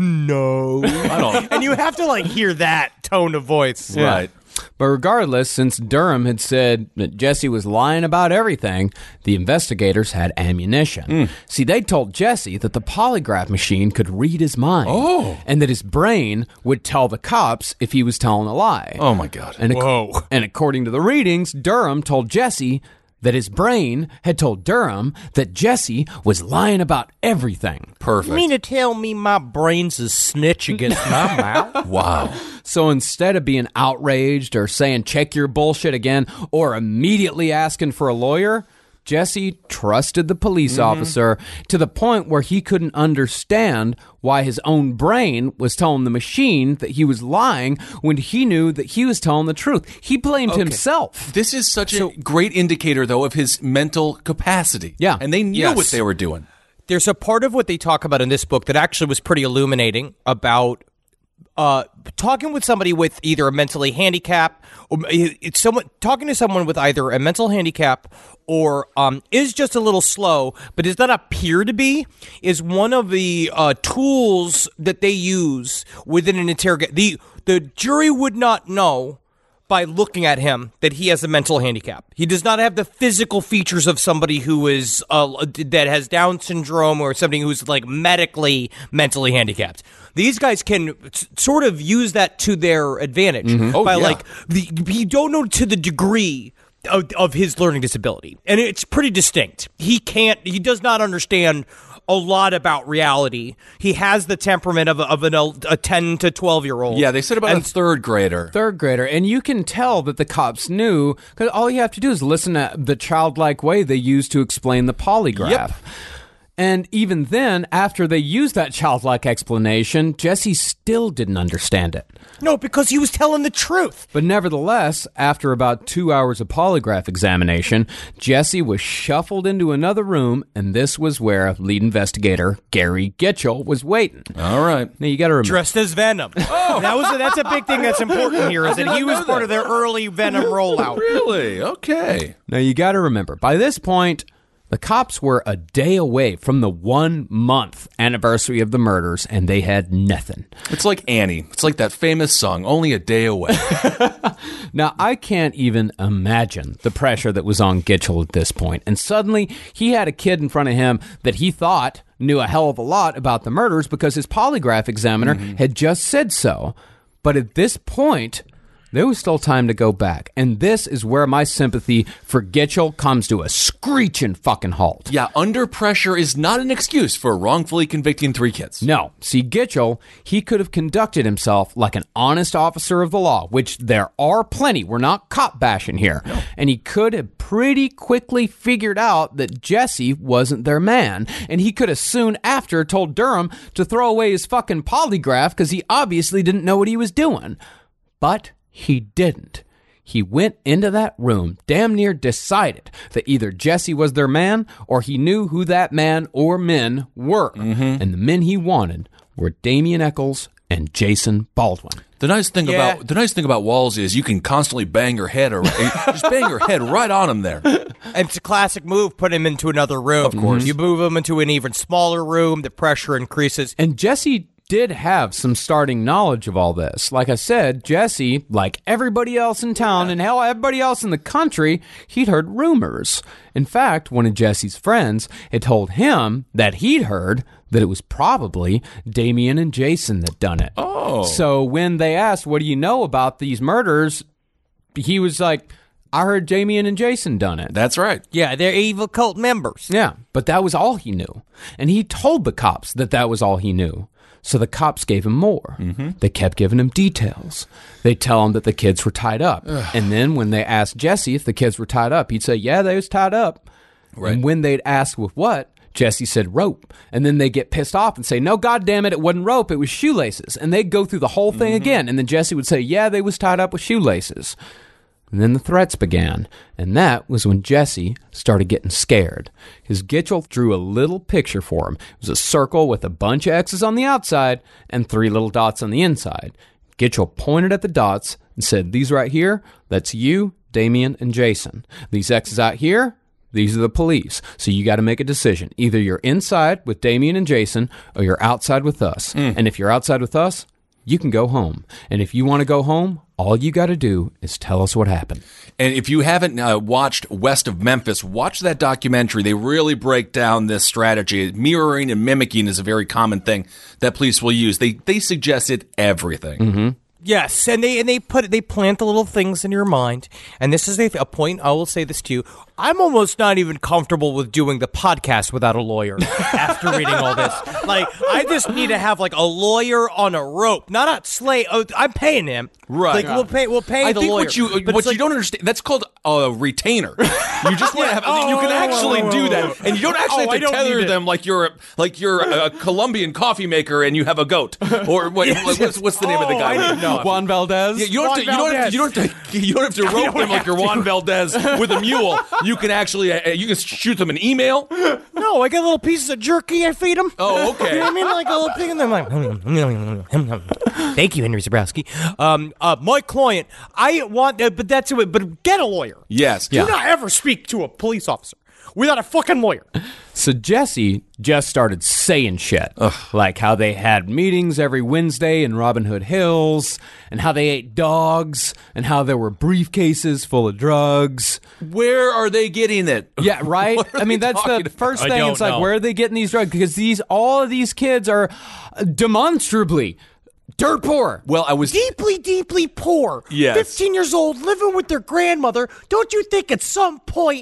S6: no.
S1: I don't.
S6: And you have to like hear that tone of voice.
S1: Right.
S5: Yeah. But regardless, since Durham had said that Jesse was lying about everything, the investigators had ammunition. Mm. See, they told Jesse that the polygraph machine could read his mind.
S1: Oh.
S5: And that his brain would tell the cops if he was telling a lie.
S1: Oh, my God.
S5: And,
S6: Whoa.
S5: ac- and according to the readings, Durham told Jesse that his brain had told Durham that Jesse was lying about everything.
S1: Perfect.
S6: You mean to tell me my brain's a snitch against my mouth?
S1: Wow.
S5: So instead of being outraged or saying, check your bullshit again, or immediately asking for a lawyer, Jesse trusted the police mm-hmm. officer to the point where he couldn't understand why his own brain was telling the machine that he was lying when he knew that he was telling the truth. He blamed
S1: okay.
S5: himself.
S1: This is such so, a great indicator, though, of his mental capacity.
S5: Yeah.
S1: And they knew
S6: yes.
S1: what they were doing.
S6: There's a part of what they talk about in this book that actually was pretty illuminating about uh, talking with somebody with either a mentally handicap or it's someone talking to someone with either a mental handicap or um, is just a little slow, but does not appear to be, is one of the uh, tools that they use within an interrogation. The the jury would not know by looking at him that he has a mental handicap. He does not have the physical features of somebody who is uh, that has Down syndrome or somebody who's like medically mentally handicapped. These guys can s- sort of use that to their advantage
S1: Mm-hmm. Oh,
S6: by
S1: yeah.
S6: like the you don't know to the degree of, of his learning disability, and it's pretty distinct. He can't. He does not understand a lot about reality. He has the temperament of, a, of an, a ten to twelve year old.
S1: Yeah, they said about
S6: and,
S1: a third grader.
S5: Third grader. And you can tell that the cops knew, because all you have to do is listen to the childlike way they used to explain the polygraph.
S1: Yep.
S5: And even then, after they used that childlike explanation, Jesse still didn't understand it.
S6: No, because he was telling the truth.
S5: But nevertheless, after about two hours of polygraph examination, Jesse was shuffled into another room, and this was where lead investigator Gary Gitchell was waiting.
S1: All right.
S5: Now, you got to remember.
S6: Dressed as Venom. Oh. That was a, that's a big thing that's important here, is that he was part that. of their early Venom rollout.
S1: Really? Okay.
S5: Now, you got to remember, by this point, the cops were a day away from the one-month anniversary of the murders, and they had nothing.
S1: It's like Annie. It's like that famous song, Only a Day Away.
S5: Now, I can't even imagine the pressure that was on Gitchell at this point. And suddenly, he had a kid in front of him that he thought knew a hell of a lot about the murders because his polygraph examiner mm-hmm. had just said so. But at this point, there was still time to go back. And this is where my sympathy for Gitchell comes to a screeching fucking halt.
S1: Yeah, under pressure is not an excuse for wrongfully convicting three kids.
S5: No. See, Gitchell, he could have conducted himself like an honest officer of the law, which there are plenty. We're not cop bashing here. No. And he could have pretty quickly figured out that Jesse wasn't their man. And he could have soon after told Durham to throw away his fucking polygraph because he obviously didn't know what he was doing. But he didn't. He went into that room, damn near decided that either Jesse was their man or he knew who that man or men were. Mm-hmm. And the men he wanted were Damien Echols and Jason Baldwin.
S1: The nice thing yeah. about the nice thing about walls is you can constantly bang your head or just bang your head right on him there.
S6: And it's a classic move. Put him into another room.
S1: Of course,
S6: you move him into an even smaller room. The pressure increases.
S5: And Jesse did have some starting knowledge of all this. Like I said, Jesse, like everybody else in town and hell, everybody else in the country, he'd heard rumors. In fact, one of Jesse's friends had told him that he'd heard that it was probably Damien and Jason that done it.
S1: Oh.
S5: So when they asked, what do you know about these murders? He was like, I heard Damien and Jason done it.
S1: That's right.
S6: Yeah, they're evil cult members.
S5: Yeah, but that was all he knew. And he told the cops that that was all he knew. So the cops gave him more. Mm-hmm. They kept giving him details. They'd tell him that the kids were tied up. Ugh. And then when they asked Jesse if the kids were tied up, he'd say, yeah, they was tied up. Right. And when they'd ask with what, Jesse said rope. And then they get pissed off and say, no, goddamn it, it wasn't rope, it was shoelaces. And they'd go through the whole thing mm-hmm. again. And then Jesse would say, yeah, they was tied up with shoelaces. And then the threats began, and that was when Jesse started getting scared. His Gitchell drew a little picture for him. It was a circle with a bunch of X's on the outside and three little dots on the inside. Gitchell pointed at the dots and said, these right here, that's you, Damien, and Jason. These X's out here, these are the police. So you got to make a decision. Either you're inside with Damien and Jason, or you're outside with us. Mm. And if you're outside with us, you can go home. And if you want to go home, all you got to do is tell us what happened.
S1: And if you haven't uh, watched West of Memphis, watch that documentary. They really break down this strategy. Mirroring and mimicking is a very common thing that police will use. They they suggested everything.
S5: Mm-hmm.
S6: Yes, and they and they put they plant the little things in your mind. And this is a, a point. I will say this to you: I'm almost not even comfortable with doing the podcast without a lawyer after reading all this. Like, I just need to have like a lawyer on a rope, not a slave. Oh, I'm paying him.
S1: Right.
S6: Like, yeah. we'll pay. We'll pay
S1: I
S6: the
S1: think
S6: lawyer.
S1: What you what you like, don't understand, that's called a retainer. You just want to have.
S6: oh,
S1: you can actually
S6: oh, oh,
S1: do that, and you don't actually
S6: oh,
S1: have to tether them like you're a, like you're a Colombian coffee maker and you have a goat. Or what,
S6: yes,
S1: what's,
S6: yes.
S1: what's the name
S6: oh,
S1: of the guy?
S6: I didn't know.
S5: Juan Valdez.
S1: Yeah, you don't have to. You don't have to. You don't have to. You don't have to rope them like you're Juan Valdez with a mule. You can actually. Uh, you can shoot them an email.
S6: No, I got little pieces of jerky I feed them.
S1: Oh, okay.
S6: You know what I mean? Like a little thing, and they're like, thank you, Henry Zabrowski. Um, uh, my client, I want, uh, but that's it. But get a lawyer.
S1: Yes.
S6: Do
S1: yeah.
S6: not ever speak to a police officer without a fucking lawyer.
S5: So Jesse just started saying shit. Ugh. Like how they had meetings every Wednesday in Robin Hood Hills, and how they ate dogs, and how there were briefcases full of drugs.
S1: Where are they getting it?
S5: Yeah, right? I mean, that's the first thing. It's like, know. Where are they getting these drugs? Because these all of these kids are demonstrably dirt poor.
S1: Well, I was
S6: deeply, deeply poor.
S1: Yes.
S6: fifteen years old, living with their grandmother. Don't you think at some point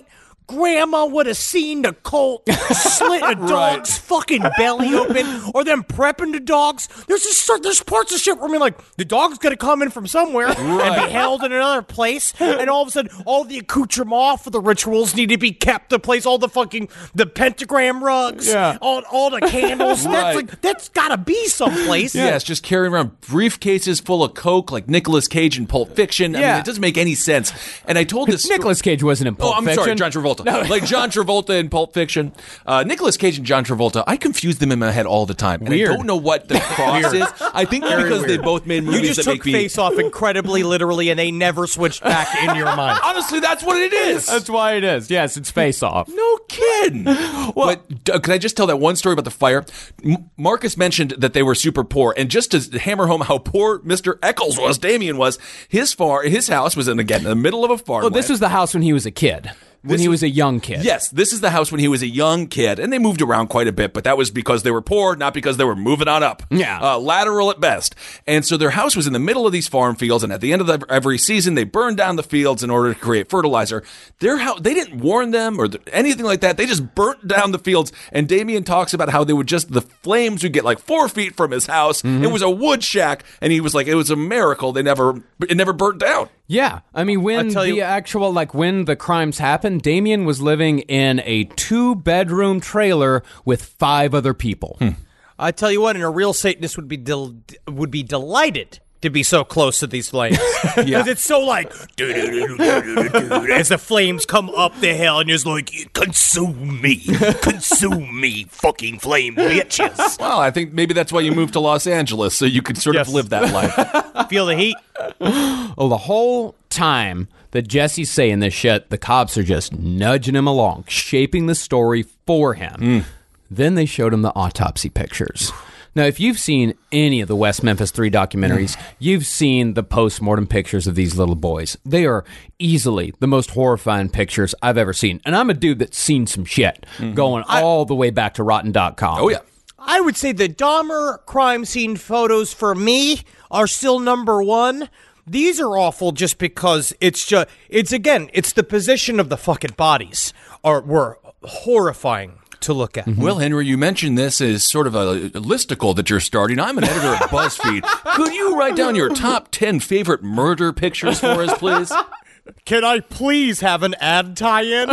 S6: grandma would have seen the colt slit a dog's
S1: Right.
S6: fucking belly open, or them prepping the dogs. There's just there's parts of shit where I mean, like, the dog's gonna come in from somewhere and be held in another place, and all of a sudden, all the accoutrement for the rituals need to be kept in place. All the fucking the pentagram rugs,
S5: Yeah.
S6: all all the candles.
S1: Right.
S6: That's like that's gotta be someplace.
S1: Yeah, it's just carrying around briefcases full of coke like Nicolas Cage in Pulp Fiction. I
S5: Yeah.
S1: mean, it doesn't make any sense. And I told this
S5: Nicolas Cage wasn't in Pulp
S1: Oh, I'm
S5: Fiction.
S1: sorry, John Travolta. Like John Travolta in Pulp Fiction. Uh, Nicolas Cage and John Travolta, I confuse them in my head all the time. And
S5: Weird.
S1: I don't know what the cross is. I think because they both made movies
S6: You just
S1: that
S6: took
S1: make me...
S6: Face Off incredibly literally, and they never switched back in your mind.
S1: Honestly, that's what it is.
S5: That's why it is. Yes, it's Face Off.
S1: No kidding. But uh, can I just tell that one story about the fire? M- Marcus mentioned that they were super poor, and just to hammer home how poor Mister Eccles was, Damien was, his far his house was in again in the middle of a farm.
S5: Well, this was the house when he was a kid. When
S1: This
S5: he
S1: was-
S5: was a young kid.
S1: Yes, this is the house when he was a young kid, and they moved around quite a bit, but that was because they were poor, not because they were moving on up.
S5: Yeah.
S1: Uh, lateral at best. And so their house was in the middle of these farm fields, and at the end of the, every season, they burned down the fields in order to create fertilizer. Their house, they didn't warn them or th- anything like that. They just burnt down the fields, and Damien talks about how they would just, the flames would get like four feet from his house.
S5: Mm-hmm.
S1: It was a wood shack, and he was like, it was a miracle. They never, it never burnt down.
S5: Yeah. I mean, when
S6: I'll tell
S5: the
S6: you-
S5: actual, like, when the crimes happened, Damien was living in a two-bedroom trailer with five other people.
S1: Hmm.
S6: I tell you what, and a real Satanist would be del- would be delighted to be so close to these flames. Because it's so like, "Do-do-do-do-do-do-do," as the flames come up the hill, and you're just like,
S8: Consume me. Consume me, fucking flame bitches.
S1: Well, I think maybe that's why you moved to Los Angeles, so you could sort
S6: Yes.
S1: of live that life.
S6: feel the heat.
S5: Well, the whole time that Jesse's saying this shit, the cops are just nudging him along, shaping the story for him. Then they showed him the autopsy pictures. Now, if you've seen any of the West Memphis three documentaries, you've seen the post-mortem pictures of these little boys. They are easily the most horrifying pictures I've ever seen. And I'm a dude that's seen some shit going all the way back to rotten dot com.
S1: Oh, yeah.
S6: I would say the Dahmer crime scene photos for me are still number one. These are awful just because it's just, it's again, it's the position of the fucking bodies are were horrifying to look at.
S1: Well, Henry, you mentioned this as sort of a, a listicle that you're starting. I'm an editor at BuzzFeed. Could you write down your top ten favorite murder pictures for us, please?
S6: Can I please have an ad tie-in?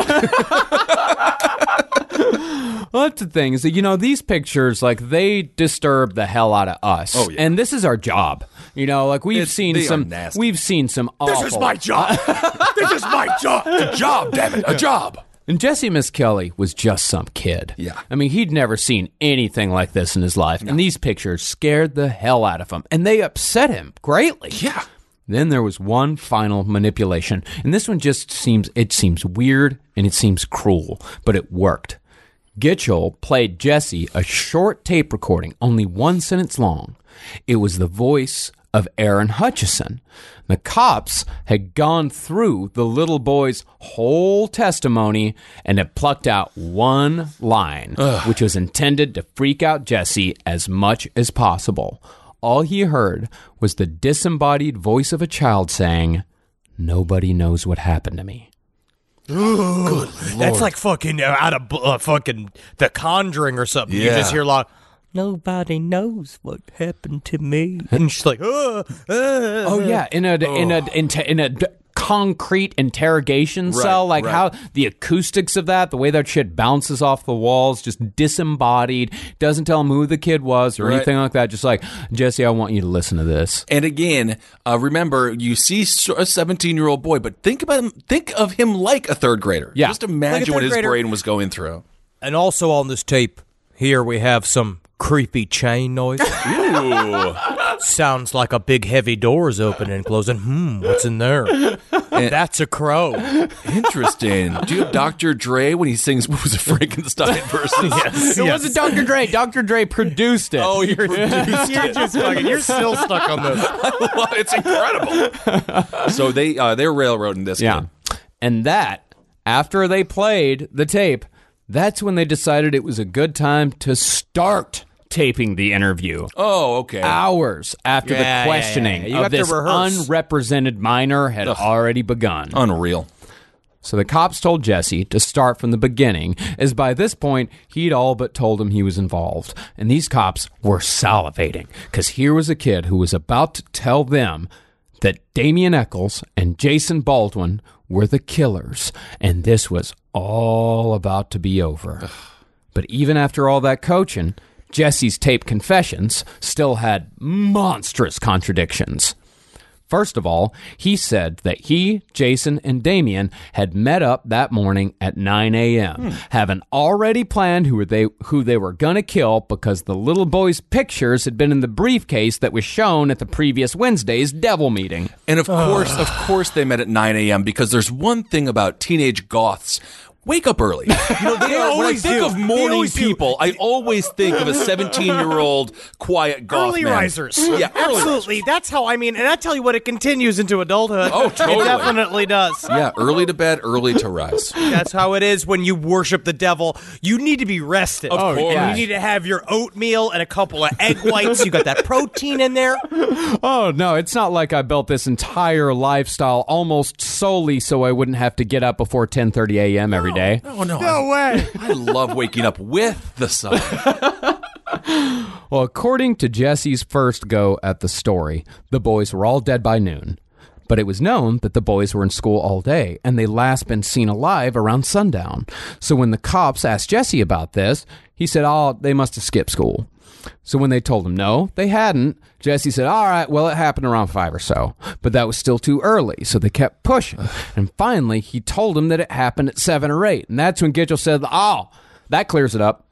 S5: Well, that's the thing is that, you know, these pictures, like, they disturb the hell out of us.
S1: Oh, yeah.
S5: And this is our job. You know, like, we've
S1: It's-
S5: seen
S1: they are
S5: some,
S1: nasty.
S5: we've seen some awful.
S8: This is my job. This is my job.
S1: A job, damn it, a job.
S5: And Jesse Misskelley was just some kid.
S1: Yeah.
S5: I mean, he'd never seen anything like this in his life. And these pictures scared the hell out of him. And they upset him greatly.
S1: Yeah.
S5: Then there was one final manipulation. And this one just seems, it seems weird and it seems cruel, but it worked. Gitchell played Jesse a short tape recording, only one sentence long. It was the voice of Aaron Hutchison. The cops had gone through the little boy's whole testimony and had plucked out one line, which was intended to freak out Jesse as much as possible. All he heard was the disembodied voice of a child saying, "Nobody knows what happened to me."
S6: That's like fucking uh, out of uh, fucking The Conjuring or something. You
S1: Yeah.
S6: just hear a lot. Nobody knows what happened to me, and she's like, uh, uh,
S5: Oh yeah, in a in a in, te- in a d- concrete interrogation cell, like
S1: right.
S5: how the acoustics of that, the way that shit bounces off the walls, just disembodied, doesn't tell him who the kid was or
S1: Right.
S5: anything like that. Just like, Jesse, I want you to listen to this.
S1: And again, uh, remember, you see s- a seventeen-year-old boy, but think about him. Think of him like a third grader.
S5: Yeah.
S1: Just imagine what
S6: third
S1: his
S6: grader.
S1: brain was going through.
S6: And also on this tape, here we have some creepy chain noise.
S1: Ooh.
S6: Sounds like a big heavy door is opening and closing. Hmm, what's in there? That's a crow.
S1: Interesting. Do you have Doctor Dre when he sings "What was a Frankenstein" versus?
S6: Yes,
S5: It
S6: yes.
S5: wasn't Doctor Dre. Doctor Dre produced it.
S1: Oh, you produced
S6: You're
S1: it.
S6: just fucking. You're still stuck on this.
S1: It's incredible. So they uh, they're railroading this.
S5: Yeah.
S1: kid.
S5: And that, after they played the tape, that's when they decided it was a good time to start taping the interview.
S1: Oh, okay.
S5: Hours after
S6: Yeah, yeah,
S5: the questioning
S6: yeah, yeah. You
S5: of
S6: have to
S5: this
S6: rehearse.
S5: unrepresented minor had already begun.
S1: Unreal.
S5: So the cops told Jesse to start from the beginning, as by this point, he'd all but told him he was involved. And these cops were salivating, because here was a kid who was about to tell them that Damien Echols and Jason Baldwin were the killers, and this was all about to be over. But even after all that coaching, Jesse's taped confessions still had monstrous contradictions. First of all, he said that he, Jason, and Damien had met up that morning at nine a.m., hmm. having already planned who they who they were going to kill because the little boy's pictures had been in the briefcase that was shown at the previous Wednesday's devil meeting.
S1: And of course, of course they met at nine a.m. because there's one thing about teenage goths. Wake up early. You know, they are, when I think
S6: do.
S1: of morning people, I always think of a seventeen-year-old quiet goth
S6: early
S1: man.
S6: risers.
S1: Yeah, early
S6: absolutely.
S1: risers.
S6: That's how I mean, and I tell you what, it continues into adulthood.
S1: Oh, totally.
S6: It definitely does.
S1: Yeah, early to bed, early to rise.
S6: That's how it is when you worship the devil. You need to be rested.
S1: Of course.
S6: And you need to have your oatmeal and a couple of egg whites. You got that protein in there.
S5: Oh, no, it's not like I built this entire lifestyle almost solely so I wouldn't have to get up before ten thirty a.m. every day.
S1: No, no.
S6: No way.
S1: I love waking up with the sun.
S5: Well, according to Jesse's first go at the story, the boys were all dead by noon. But it was known that the boys were in school all day, and they last been seen alive around sundown. So when the cops asked Jesse about this, he said, oh, they must have skipped school. So when they told him no, they hadn't, Jesse said, all right, well, it happened around five or so. But that was still too early, so they kept pushing. And finally, he told him that it happened at seven or eight. And that's when Gitchell said, oh, that clears it up.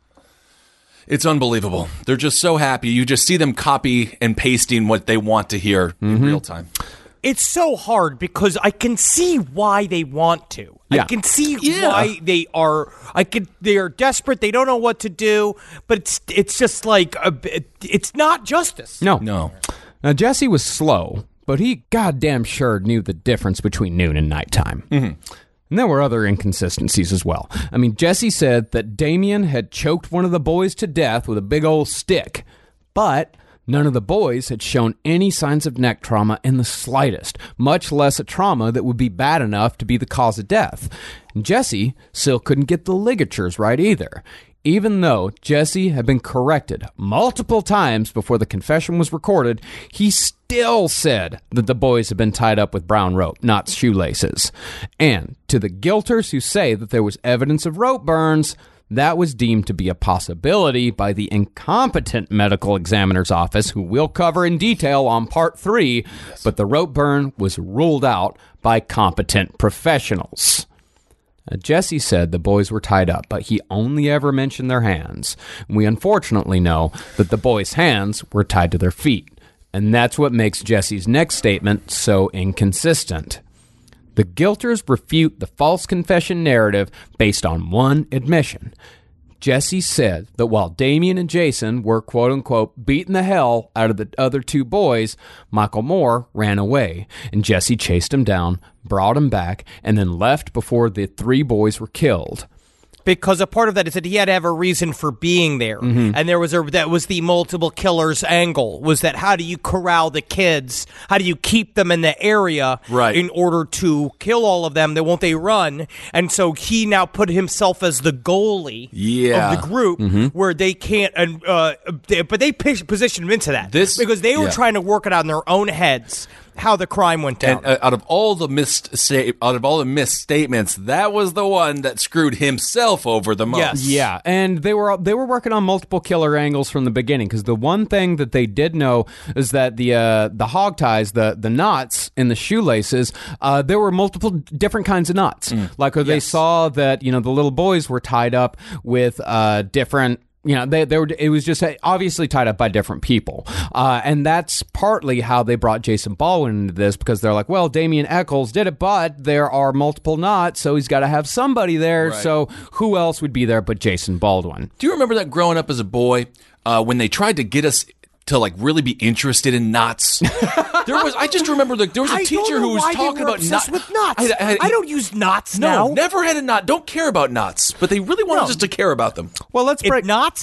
S1: It's unbelievable. They're just so happy. You just see them copy and pasting what they want to hear mm-hmm. in real time.
S6: It's so hard because I can see why they want to.
S5: Yeah.
S6: I can see
S1: Yeah.
S6: why they are. I could. They are desperate. They don't know what to do. But it's it's just like a, it's not justice.
S5: No,
S1: No.
S5: Now Jesse was slow, but he goddamn sure knew the difference between noon and nighttime. Mm-hmm. And there were other inconsistencies as well. I mean, Jesse said that Damien had choked one of the boys to death with a big old stick, but none of the boys had shown any signs of neck trauma in the slightest, much less a trauma that would be bad enough to be the cause of death. And Jesse still couldn't get the ligatures right either. Even though Jesse had been corrected multiple times before the confession was recorded, he still said that the boys had been tied up with brown rope, not shoelaces. And to the guilters who say that there was evidence of rope burns, that was deemed to be a possibility by the incompetent medical examiner's office, who we'll cover in detail on part three, yes. But the rope burn was ruled out by competent professionals. Now, Jesse said the boys were tied up, but he only ever mentioned their hands. We unfortunately know that the boys' hands were tied to their feet, and that's what makes Jesse's next statement so inconsistent. The guilters refute the false confession narrative based on one admission. Jesse said that while Damien and Jason were quote-unquote beating the hell out of the other two boys, Michael Moore ran away, and Jesse chased him down, brought him back, and then left before the three boys were killed.
S6: Because a part of that is that he had to have a reason for being there, mm-hmm. and there was a that was the multiple killers angle. Was that how do you corral the kids? How do you keep them in the area
S1: right.
S6: in order to kill all of them? Then won't they run? And so he now put himself as the goalie
S1: yeah.
S6: of the group, mm-hmm. where they can't. And uh, they, but they positioned him into that
S1: this,
S6: because they were
S1: yeah.
S6: trying to work it out in their own heads. How the crime went down.
S1: And uh, out of all the missed out of all the misstatements, that was the one that screwed himself over the most.
S6: Yes.
S5: Yeah, and they were they were working on multiple killer angles from the beginning, because the one thing that they did know is that the uh, the hog ties, the the knots in the shoelaces, uh, there were multiple different kinds of knots. Mm. Like yes. They saw that, you know, the little boys were tied up with uh, different. You know, they, they were, it was just obviously tied up by different people. Uh, and that's partly how they brought Jason Baldwin into this, because they're like, well, Damien Echols did it, but there are multiple knots, so he's got to have somebody there. Right. So who else would be there but Jason Baldwin?
S1: Do you remember that growing up as a boy, uh, when they tried to get us to like really be interested in knots? There was, I just remember like there was a
S6: I
S1: teacher who was
S6: why
S1: talking
S6: they were
S1: about knots.
S6: with knots.
S1: I, I,
S6: I don't use knots
S1: no,
S6: now.
S1: never had a knot. Don't care about knots, but they really wanted
S6: No.
S1: us to care about them.
S5: Well, let's break
S6: It, knots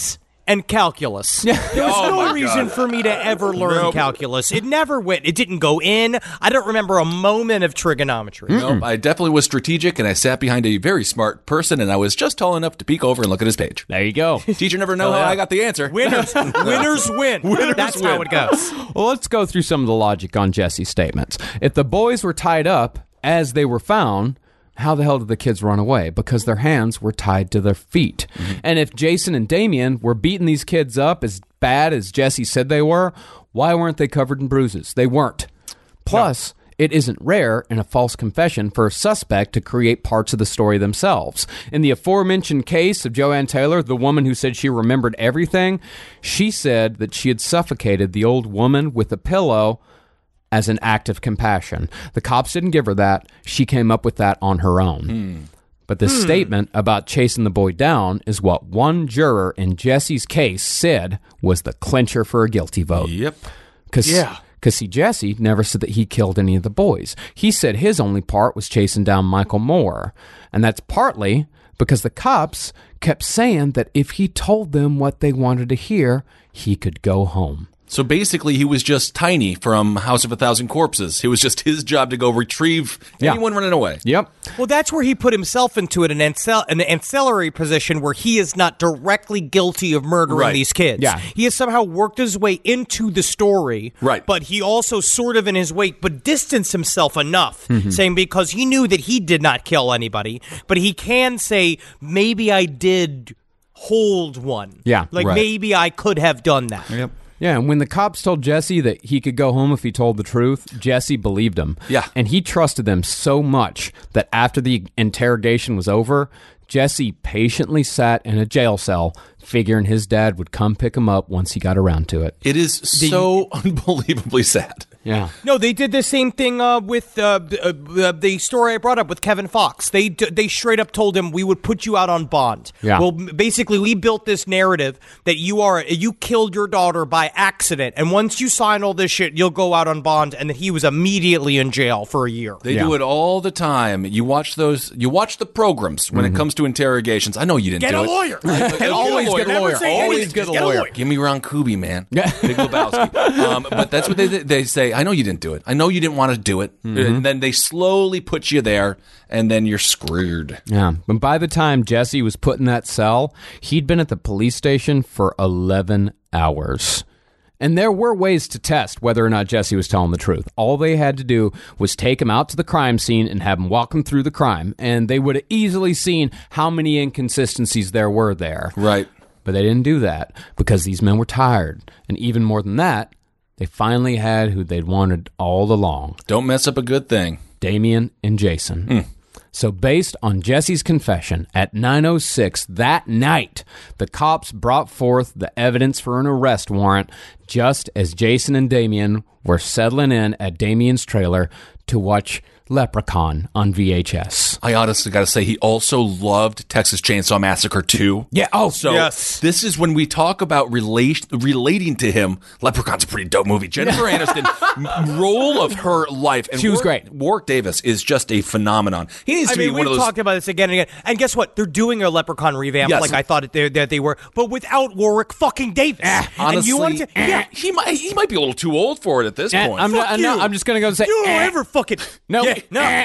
S6: and calculus. There was
S1: Oh,
S6: no
S1: my
S6: reason
S1: God.
S6: for me to ever learn
S1: Nope.
S6: calculus. It never went. It didn't go in. I don't remember a moment of trigonometry.
S1: Nope, I definitely was strategic, and I sat behind a very smart person, and I was just tall enough to peek over and look at his page.
S5: There you go.
S1: Teacher never know how I got the answer.
S6: Winners, winners win.
S1: Winners
S6: That's how
S1: win.
S6: it goes.
S5: Well, let's go through some of the logic on Jesse's statements. If the boys were tied up as they were found, how the hell did the kids run away? Because their hands were tied to their feet. Mm-hmm. And if Jason and Damien were beating these kids up as bad as Jesse said they were, why weren't they covered in bruises? They weren't. Plus, no. It isn't rare in a false confession for a suspect to create parts of the story themselves. In the aforementioned case of Joanne Taylor, the woman who said she remembered everything, she said that she had suffocated the old woman with a pillow as an act of compassion. The cops didn't give her that. She came up with that on her own. Hmm. But the hmm. statement about chasing the boy down is what one juror in Jesse's case said was the clincher for a guilty vote.
S1: Yep.
S5: Cause,
S1: yeah.
S5: Because, see, Jesse never said that he killed any of the boys. He said his only part was chasing down Michael Moore. And that's partly because the cops kept saying that if he told them what they wanted to hear, he could go home.
S1: So basically, he was just Tiny from House of a Thousand Corpses. It was just his job to go retrieve
S5: yeah.
S1: anyone running away.
S5: Yep.
S6: Well, that's where he put himself into it, an, ancil- an ancillary position where he is not directly guilty of murdering
S1: right.
S6: these kids.
S5: Yeah.
S6: He has somehow worked his way into the story.
S1: Right.
S6: But he also sort of in his wake, but distanced himself enough, mm-hmm. saying because he knew that he did not kill anybody, but he can say, maybe I did hold one.
S5: Yeah.
S6: Like,
S1: right.
S6: maybe I could have done that.
S1: Yep.
S5: Yeah, and when the cops told Jesse that he could go home if he told the truth, Jesse believed him.
S1: Yeah.
S5: And he trusted them so much that after the interrogation was over, Jesse patiently sat in a jail cell, figuring his dad would come pick him up once he got around to it.
S1: It is so unbelievably sad.
S5: Yeah.
S6: No, they did the same thing uh, with uh, uh, the story I brought up with Kevin Fox. They d- they straight up told him we would put you out on bond.
S5: Yeah.
S6: Well, basically, we built this narrative that you are you killed your daughter by accident, and once you sign all this shit, you'll go out on bond, and that he was immediately in jail for a year.
S1: They
S5: yeah.
S1: do it all the time. You watch those. You watch the programs when mm-hmm. it comes to interrogations. I know you didn't
S6: get
S1: do
S6: a
S1: it.
S6: Lawyer.
S1: Get
S5: always
S1: a lawyer.
S5: get a lawyer. Always get a lawyer.
S1: lawyer. Give me Ron Kuby, man. Big Lebowski. um, but that's what they they say. I know you didn't do it. I know you didn't want to do it. Mm-hmm. And then they slowly put you there, and then you're screwed.
S5: Yeah. But by the time Jesse was put in that cell, he'd been at the police station for eleven hours. And there were ways to test whether or not Jesse was telling the truth. All they had to do was take him out to the crime scene and have him walk him through the crime, and they would have easily seen how many inconsistencies there were there.
S1: Right.
S5: But they didn't do that because these men were tired. And even more than that, they finally had who they'd wanted all along.
S1: Don't mess up a good thing.
S5: Damien and Jason. Mm. So based on Jesse's confession, at nine oh six that night, the cops brought forth the evidence for an arrest warrant just as Jason and Damien were settling in at Damien's trailer to watch Leprechaun on V H S.
S1: I honestly got to say, he also loved Texas Chainsaw Massacre two.
S5: Yeah. Oh,
S1: so
S6: yes.
S1: This is when we talk about relate, relating to him. Leprechaun's a pretty dope movie. Jennifer Aniston, role of her life. And
S5: she was
S1: Warwick,
S5: great.
S1: Warwick Davis is just a phenomenon. He needs
S6: I
S1: to
S6: mean,
S1: be one of
S6: we've
S1: those.
S6: talked about this again and again. And guess what? They're doing a Leprechaun revamp
S1: Yes.
S6: like I thought it, they, that they were, but without Warwick fucking Davis.
S1: Honestly,
S6: and you want to, yeah.
S1: he might he might be a little too old for it at this
S5: Eh,
S1: point.
S5: I'm,
S6: Fuck
S5: not,
S6: you.
S5: no, I'm just going to go and say,
S6: You don't
S5: eh.
S6: ever fucking
S5: No.
S6: Yeah, no.
S5: Eh.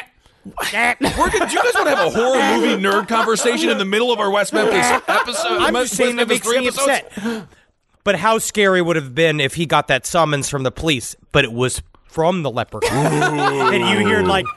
S1: We're gonna, do you guys want to have a horror movie nerd conversation in the middle of our West Memphis episode?
S6: I'm
S1: West
S6: just saying that
S1: Memphis
S6: makes me
S1: episodes?
S6: upset. But how scary would it have been if he got that summons from the police, but it was from the Leprechaun, and you hear like,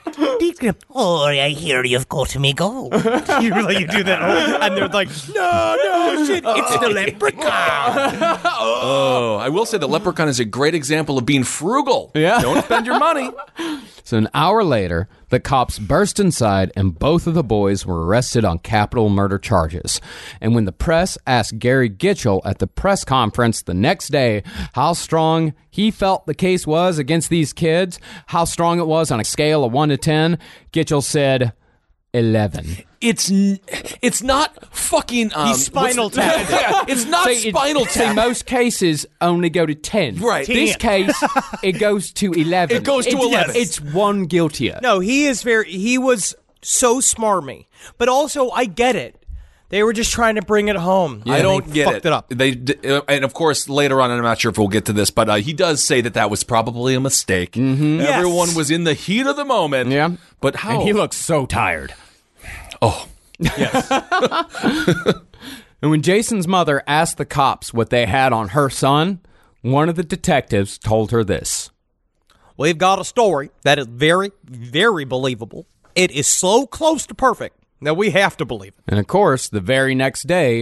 S8: Oh, I hear you've got me go.
S6: you like you do that, whole, and they're like, no, no, shit, it's the Leprechaun.
S1: Oh, I will say the Leprechaun is a great example of being frugal.
S5: Yeah.
S1: Don't spend your money.
S5: So an hour later, the cops burst inside and both of the boys were arrested on capital murder charges. And when the press asked Gary Gitchell at the press conference the next day how strong he felt the case was against these kids, how strong it was on a scale of one to ten, Gitchell said eleven.
S1: It's n- it's not fucking. Um,
S6: He's Spinal
S1: what's-
S6: Tap.
S1: Yeah, it's not
S5: See, it-
S1: Spinal
S5: see,
S1: Tap.
S5: most cases only go to ten.
S1: Right.
S5: This case, it goes to eleven.
S1: It goes to
S5: It's-
S1: eleven.
S5: It's one guiltier.
S6: No, he is very. He was so smarmy, but also I get it. They were just trying to bring it home.
S1: I don't
S6: they
S1: get
S6: fucked
S1: it.
S6: it up.
S1: They uh, and of course later on, and I'm not sure if we'll get to this, but uh, he does say that that was probably a mistake. Mm-hmm.
S6: Yes.
S1: Everyone was in the heat of the moment.
S5: Yeah.
S1: But how?
S5: And he looks so tired.
S1: Oh.
S6: Yes.
S5: And when Jason's mother asked the cops what they had on her son, one of the detectives told her this.
S6: We've got a story that is very, very believable. It is so close to perfect that we have to believe it.
S5: And of course, the very next day,